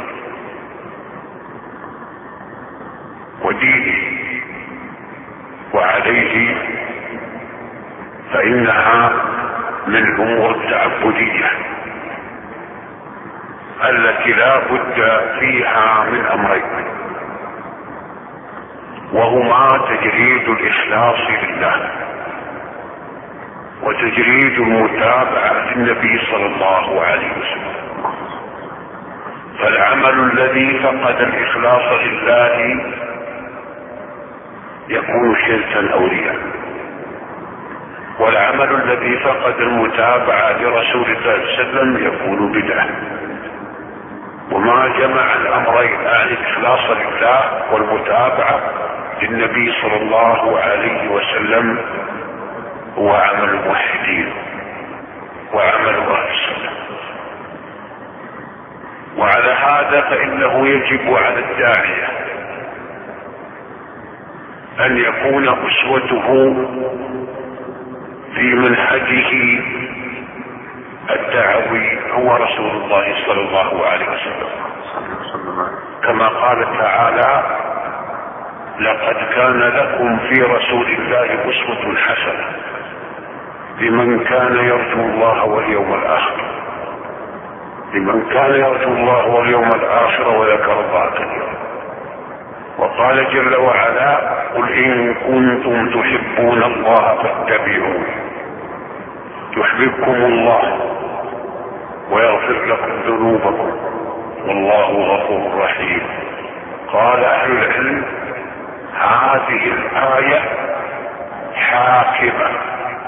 وديني، وعليه فإنها من الأمور التعبدية التي لا بد فيها من أمرين، وهما تجريد الإخلاص لله وتجريد المتابعة للنبي صلى الله عليه وسلم. فالعمل الذي فقد الإخلاص لله يكون شركا أو رياء، والعمل الذي فقد المتابعة لرسول الله صلى الله عليه وسلم يكون بدعة. وما جمع الأمرين، أعني الإخلاص لله والمتابعة للنبي صلى الله عليه وسلم، هو عمل الموحدين وعمل أهل السنة. وعلى هذا فإنه يجب على الداعية أن يكون أسوته في منهجه الدعوي هو رسول الله صلى الله عليه وسلم، كما قال تعالى: لقد كان لكم في رسول الله أسوة حسنة لمن كان يرجو الله واليوم الآخر لمن كان يرجو الله واليوم الآخر وذكر الله كثيرا. وقال جل وعلا: قل إن كنتم تحبون الله فاتبعوني يحببكم الله ويغفر لكم ذنوبكم والله غفور رحيم. قال أهل العلم: هذه الآية حاكمة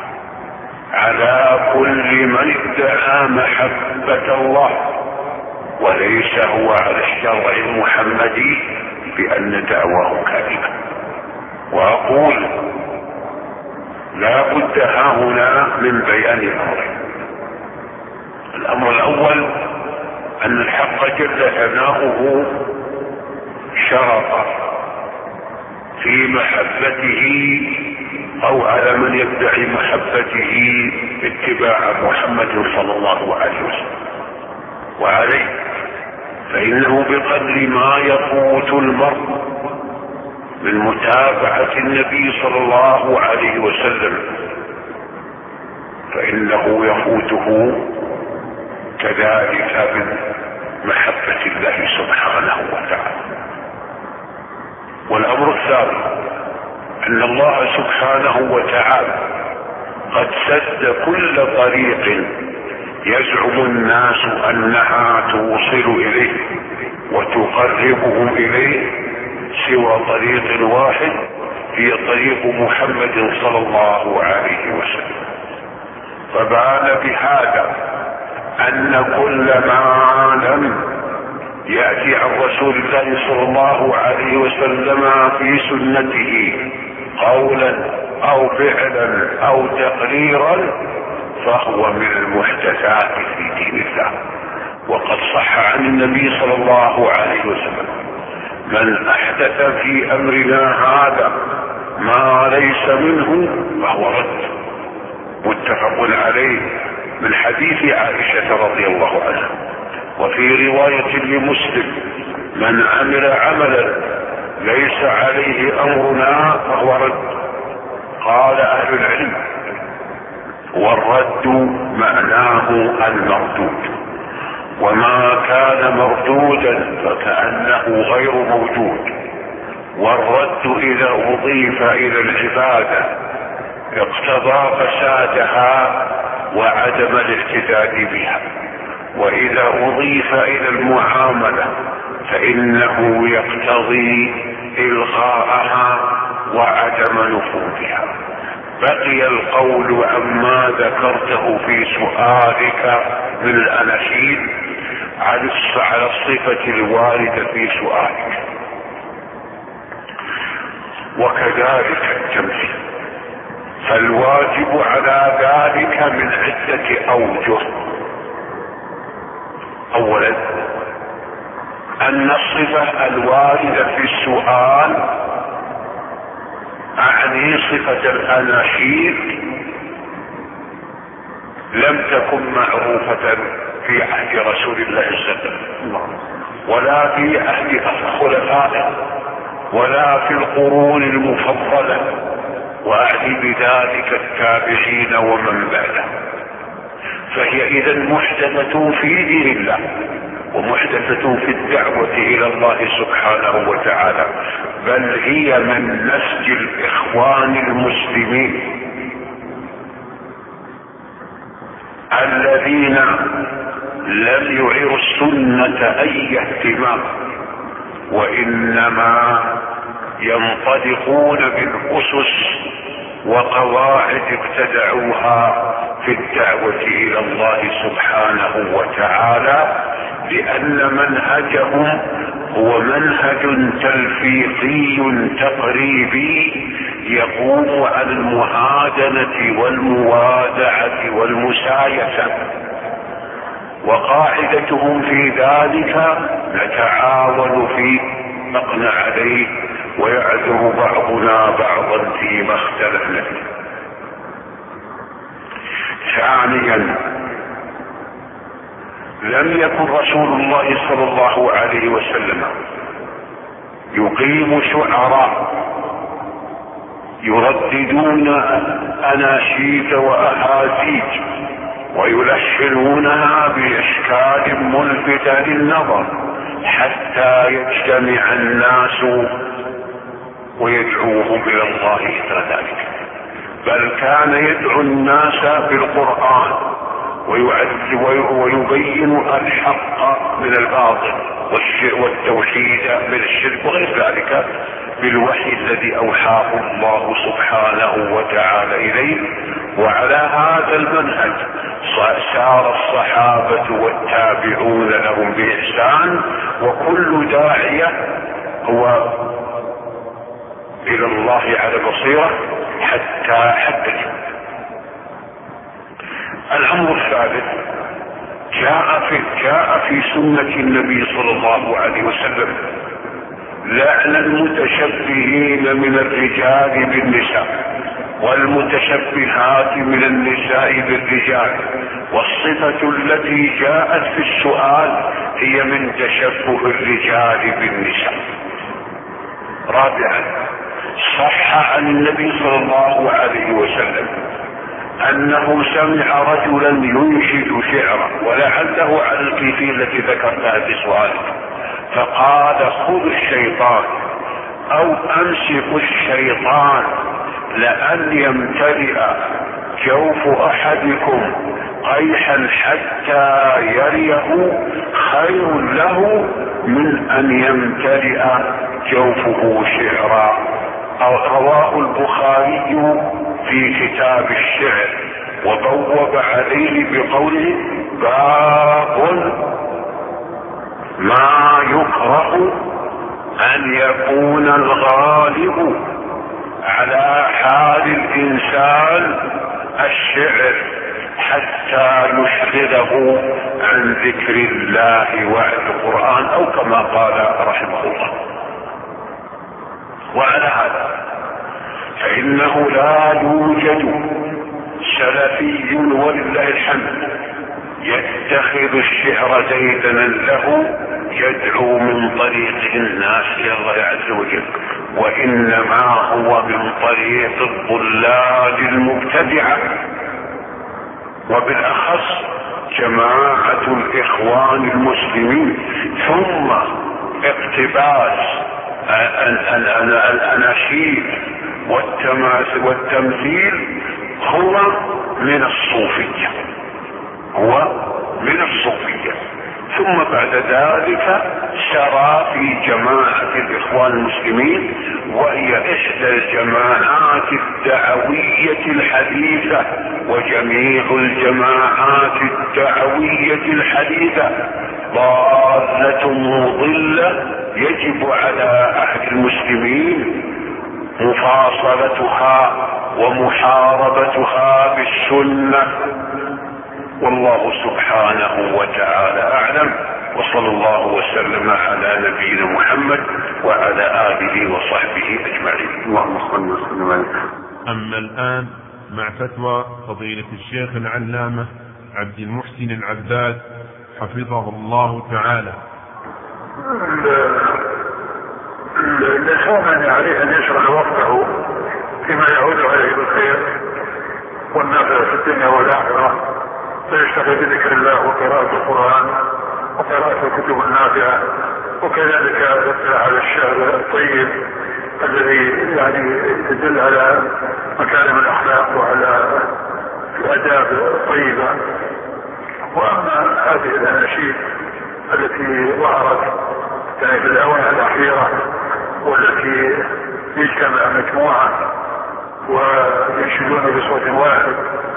على كل من ادعى محبة الله وليس هو على الشرع المحمدي بأن دعواه كاذبة. وأقول لا بد ها هنا من بيان أمرين. الأمر الأول أن الحق جل ثناؤه شرط في محبته أو على من يدعي محبته اتباع محمد صلى الله عليه وسلم، وعليه فإنه بقدر ما يفوت المرء من متابعة النبي صلى الله عليه وسلم فإنه يفوته كذلك من محبة الله سبحانه وتعالى. والأمر الثاني أن الله سبحانه وتعالى قد سد كل طريق يزعم الناس أنها توصل إليه وتقربهم إليه سوى طريق واحد هي طريق محمد صلى الله عليه وسلم. فبان بهذا أن كل ما لم يأتي عن رسول الله صلى الله عليه وسلم في سنته قولا أو فعلا أو تقريرا فهو من المحدثات في دين الله. وقد صح عن النبي صلى الله عليه وسلم من أحدث في أمرنا هذا ما ليس منه فهو رد، متفق عليه من حديث عائشة رضي الله عنها. وفي رواية لمسلم من عمل عملا ليس عليه أمرنا فهو رد. قال أهل العلم والرد معناه المردود، وما كان مردودا فكأنه غير موجود. والرد إذا أضيف إلى العبادة اقتضى فسادها وعدم الاهتداء بها، وإذا أضيف إلى المعاملة فإنه يقتضي إلغاءها وعدم نفوذها. بقي القول عما ذكرته في سؤالك من الأناشيد على الصفة الواردة في سؤالك، وكذلك التمثيل. فالواجب على ذلك من عدة أوجه. أولا أن الصفة الواردة في السؤال أعني صفة الأناشيد لم تكن معروفة في عهد رسول الله صلى الله عليه وسلم ولا في عهد خلفائه ولا في القرون المفضلة، وأعني بذلك التابعين ومن بعدهم. فهي إذا محدثة في دين الله ومحدثة في الدعوة إلى الله سبحانه وتعالى، بل هي من نسج الإخوان المسلمين الذين لم يعيروا السنة أي اهتمام، وإنما ينطلقون بالأسس وقواعد ابتدعوها في الدعوة إلى الله سبحانه وتعالى، لأن منهجهم هو منهج تلفيقي تقريبي يقوم على المهادنة والموادعة والمسايسة. وقاعدتهم في ذلك نتعاون في نقنع عليه ويعذر بعضنا بعضا فيما اختلفنا فيه. ثانيا لم يكن رسول الله صلى الله عليه وسلم يقيم شعراء يرددون أناشيد وأحاديث ويلحنونها بإشكال ملفت للنظر حتى يجتمع الناس ويدعوهم إلى الله إثر ذلك، بل كان يدعو الناس بالقرآن ويبين الحق من الباطل والتوحيد من الشرك وغير ذلك بالوحي الذي أوحاه الله سبحانه وتعالى إليه. وعلى هذا المنهج سار الصحابة والتابعون لهم بإحسان، وكل داعية هو إلى الله على بصيرة حتى حدث. الأمر الثالث جاء في جاء في سنة النبي صلى الله عليه وسلم لعن المتشبهين من الرجال بالنساء والمتشبهات من النساء بالرجال، والصفة التي جاءت في السؤال هي من تشبه الرجال بالنساء. رابعا صح عن النبي صلى الله عليه وسلم انه سمع رجلا ينشد شعرا، ولعله على الكيفية التي ذكرتها في سؤالك، فقال خذ الشيطان او امسك الشيطان لأن يمتلئ جوف احدكم قيحا حتى يريه خير له من ان يمتلئ جوفه شعرا. رواه البخاري في كتاب الشعر وبوب عليه بقوله باب ما يكره ان يكون الغالب على حال الانسان الشعر حتى يشغله عن ذكر الله وعن القرآن، او كما قال رحمه الله. وعلى هذا فإنه لا يوجد سلفي ولله الحمد يتخذ الشعر ديدنا له يدعو من طريق الناس الى الله عز وجل، وانما هو من طريق الضلال المبتدعة، وبالاخص جماعة الاخوان المسلمين، ثم اقتباس الاناشيد والتمثيل هو من الصوفية هو من الصوفية ثم بعد ذلك سرى في جماعة الاخوان المسلمين، وهي احدى الجماعات الدعوية الحديثة، وجميع الجماعات الدعوية الحديثة ضالة مضلة يجب على اهل المسلمين مفاصلتها ومحاربتها بالسنة. والله سبحانه وتعالى اعلم، وصلى الله وسلم على نبينا محمد وعلى اله وصحبه اجمعين. اللهم صل وسلم عليه. اما الان مع فتوى فضيلة الشيخ العلامة عبد المحسن العباد حفظه الله تعالى. الانسان عليه ان يشغل وقته فيما يعود عليه بالخير والنافع في الدنيا والاخره، فيشتغل بذكر الله وقراءة القرآن وقراءة الكتب النافعة، وكذلك يطلع على الشعر الطيب الذي يعني يدل على مكارم الاخلاق وعلى الاداب الطيبة. واما هذه الاناشيد التي ظهرت يعني في الاونه الاخيرة والتي يجتمع مجموعة وينشدون بصوت واحد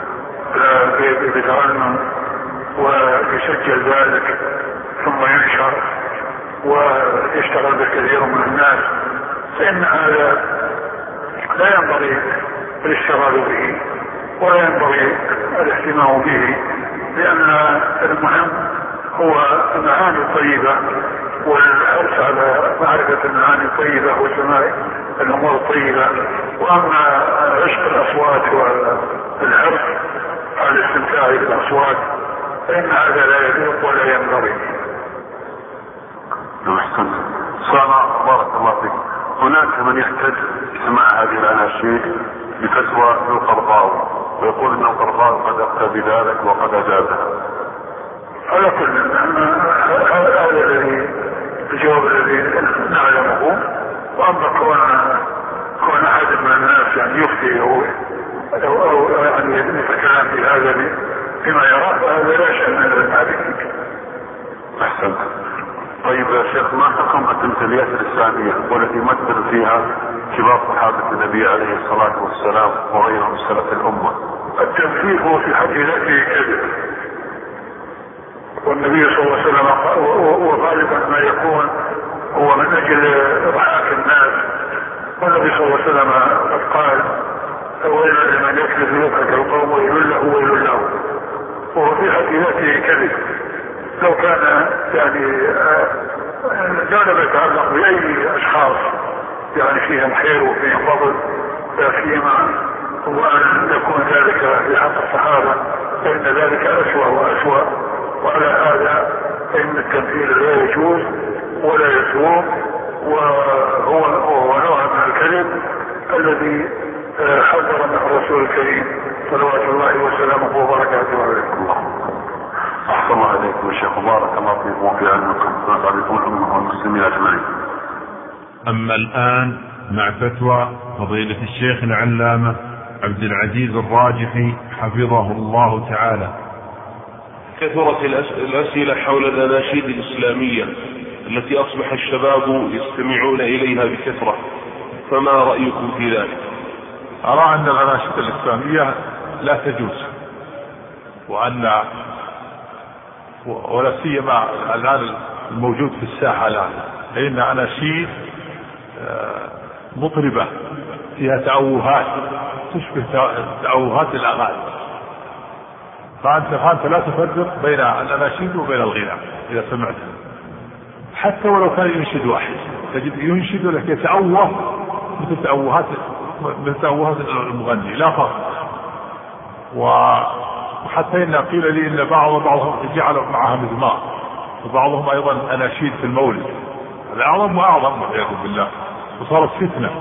بترنم ويسجل ذلك ثم ينشر ويشتغل بالكثير من الناس، فإن هذا لا ينبغي الاشتغال به ولا ينبغي الاهتمام به، لأن المهم هو المعاني الطيبة والحرص على معرفة المعاني الطيبة وسماع الأمور الطيبة. وأما عشق الأصوات والحرص على الاستمتاع بالاصوات فان هذا لا يليق ولا ينبغي. احسنت. صار بارك الله فيك. هناك من يحتج سماع هذه الاناشيد بفتوى القرضاوي ويقول ان القرضاوي قد افتى بذلك وقد اجازها. على كل هذا الذي الجواب الذي نعلمه. واما كون كون احد من الناس يعني يفتي او او يعني يتكلم في هذا فيما يراه فهذا لا شأن من ذلك. احسنت. طيب شيخ ما حكم التمثيليات الإسلامية والتي يمثل فيها كبار صحابة النبي عليه الصلاة والسلام وغيرهم من سلف الأمة؟ التمثيل هو في حد ذاته كذب، والنبي صلى الله عليه وسلم وغالبا ما يكون هو من أجل إضحاك الناس، والنبي صلى الله عليه وسلم قد قال ويل لمن يكذب يضحك القوم ويل له ويل له، وهو في حد ذاته كذب. لو كان يعني جانب يتعلق بأي أشخاص يعني فيهم خير وفيهم فضل فيما هو أن يكون ذلك في حق الصحابة فإن ذلك أسوأ وأسوأ، وعلى هذا فإن التمثيل لا يجوز ولا يسوق، وهو هو نوع من الكذب الذي حذر منه الرسول الكريم صلوات الله وسلامه وبركاته عليه. الله أحسن الله عليكم يا شيخ، بارك الله فيكم وفي علمكم ونسأل الأمة والمسلمين أجمعين. أما الآن مع فتوى فضيلة الشيخ العلامة عبد العزيز الراجحي حفظه الله تعالى. كثرت الأسئلة حول الأناشيد الإسلامية التي أصبح الشباب يستمعون إليها بكثرة، فما رأيكم في ذلك؟ أرى أن الأناشيد الإسلامية لا تجوز، وأن ولا سيما الآن الموجود في الساحة الآن لأن أناشيد مطربة فيها تأوهات تشبه تأوهات الأغاني، فأنت فأنت لا تفرق بين الأناشيد وبين الغناء إذا سمعت، حتى ولو كان ينشد واحد تجد ينشد لك يتأوه مثل تأوهات مثل تأوهات المغني لا فرق. وحتى إن قيل لي إن بعض بعضهم جعل معها مزمار، وبعضهم أيضا أناشيد في المولد، الأعظم وأعظم والعياذ بالله، وصارت فتنة.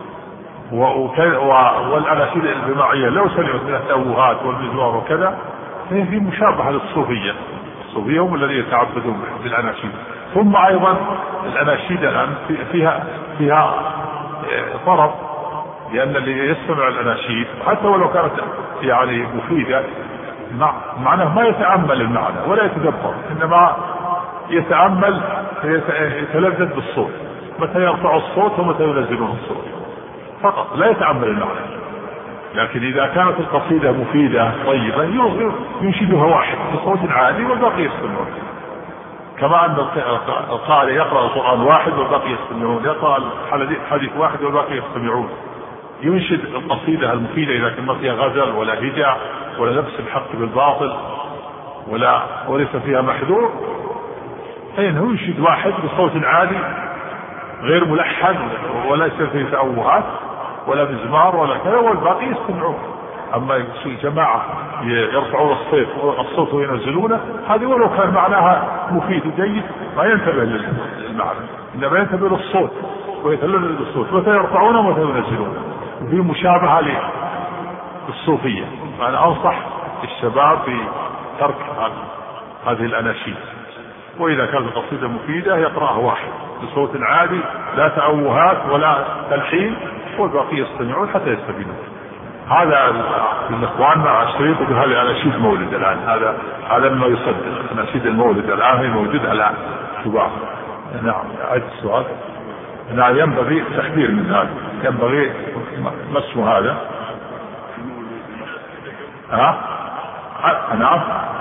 والأناشيد الجماعية لو سمعت من التأوهات والمزمار وكذا فهي في مشابهة للصوفية، الصوفية هم الذين يتعبدون بالأناشيد. ثم أيضا الأناشيد الآن فيها فيها طرف، لأن اللي يستمع الأناشيد حتى ولو كانت يعني مفيدة معناه ما يتأمل المعنى ولا يتدبر، إنما يتأمل يتلذذ بالصوت، متى يرفع الصوت ومتى ينزلون الصوت فقط، لا يتأمل المعنى. لكن إذا كانت القصيدة مفيدة طيبة ينشدها واحد بصوت عالي والباقي يستمعون، كما أن القارئ يقرأ القرآن واحد والباقي يستمعون، يقرأ الحديث واحد والباقي يستمعون. ينشد القصيدة المفيدة إذا كان ما فيها غزل ولا هجع ولا لبس الحق بالباطل ولا وليس فيها محذور، فإنه ينشد واحد بصوت عالي غير ملحن ولا يصير فيه تأوهات ولا مزمار ولا كذا والباقي يستمعون. أما جماعة يرفعون الصوت الصوت وينزلونه، هذه ولو كان معناها مفيد وجيد ما ينتبه للمعنى، إنما ينتبه للصوت ويتلذذ بالصوت، متى يرفعونه ومتى ينزلونه، وفي مشابهة للصوفية. فأنا أنصح الشباب بترك هذه الأناشيد، وإذا كانت القصيدة مفيدة يقرأها واحد بصوت عالي لا تأوهات ولا تلحين والباقي يستمعون حتى يستفيدون. هذا الإخوان مع الشريط يقول هذه أناشيد مولد الآن، هذا هذا ما يصدق أناشيد المولد الآن هي موجودة الآن شباب. نعم عيد السؤال. نعم ينبغي التحذير من هذا، ينبغي مسح هذا. ها نعم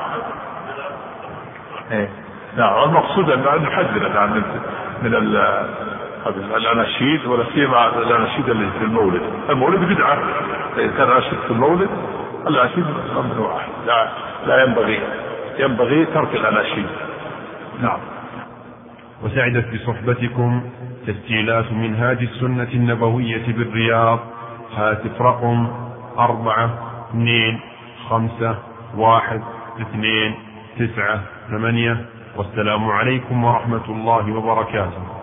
ايه نعم المقصود ان نحذر الان من من الاناشيد ولا سيما الاناشيد اللي في المولد. المولد بدعه، اذا كان اناشيد في المولد الاناشيد ممنوعه، لا لا ينبغي ينبغي ترك الاناشيد. نعم. وسعدت بصحبتكم تسجيلات منهاج السنة النبوية بالرياض. هاتف رقم أربعة اثنين خمسة واحد اثنين تسعة ثمانية. والسلام عليكم ورحمة الله وبركاته.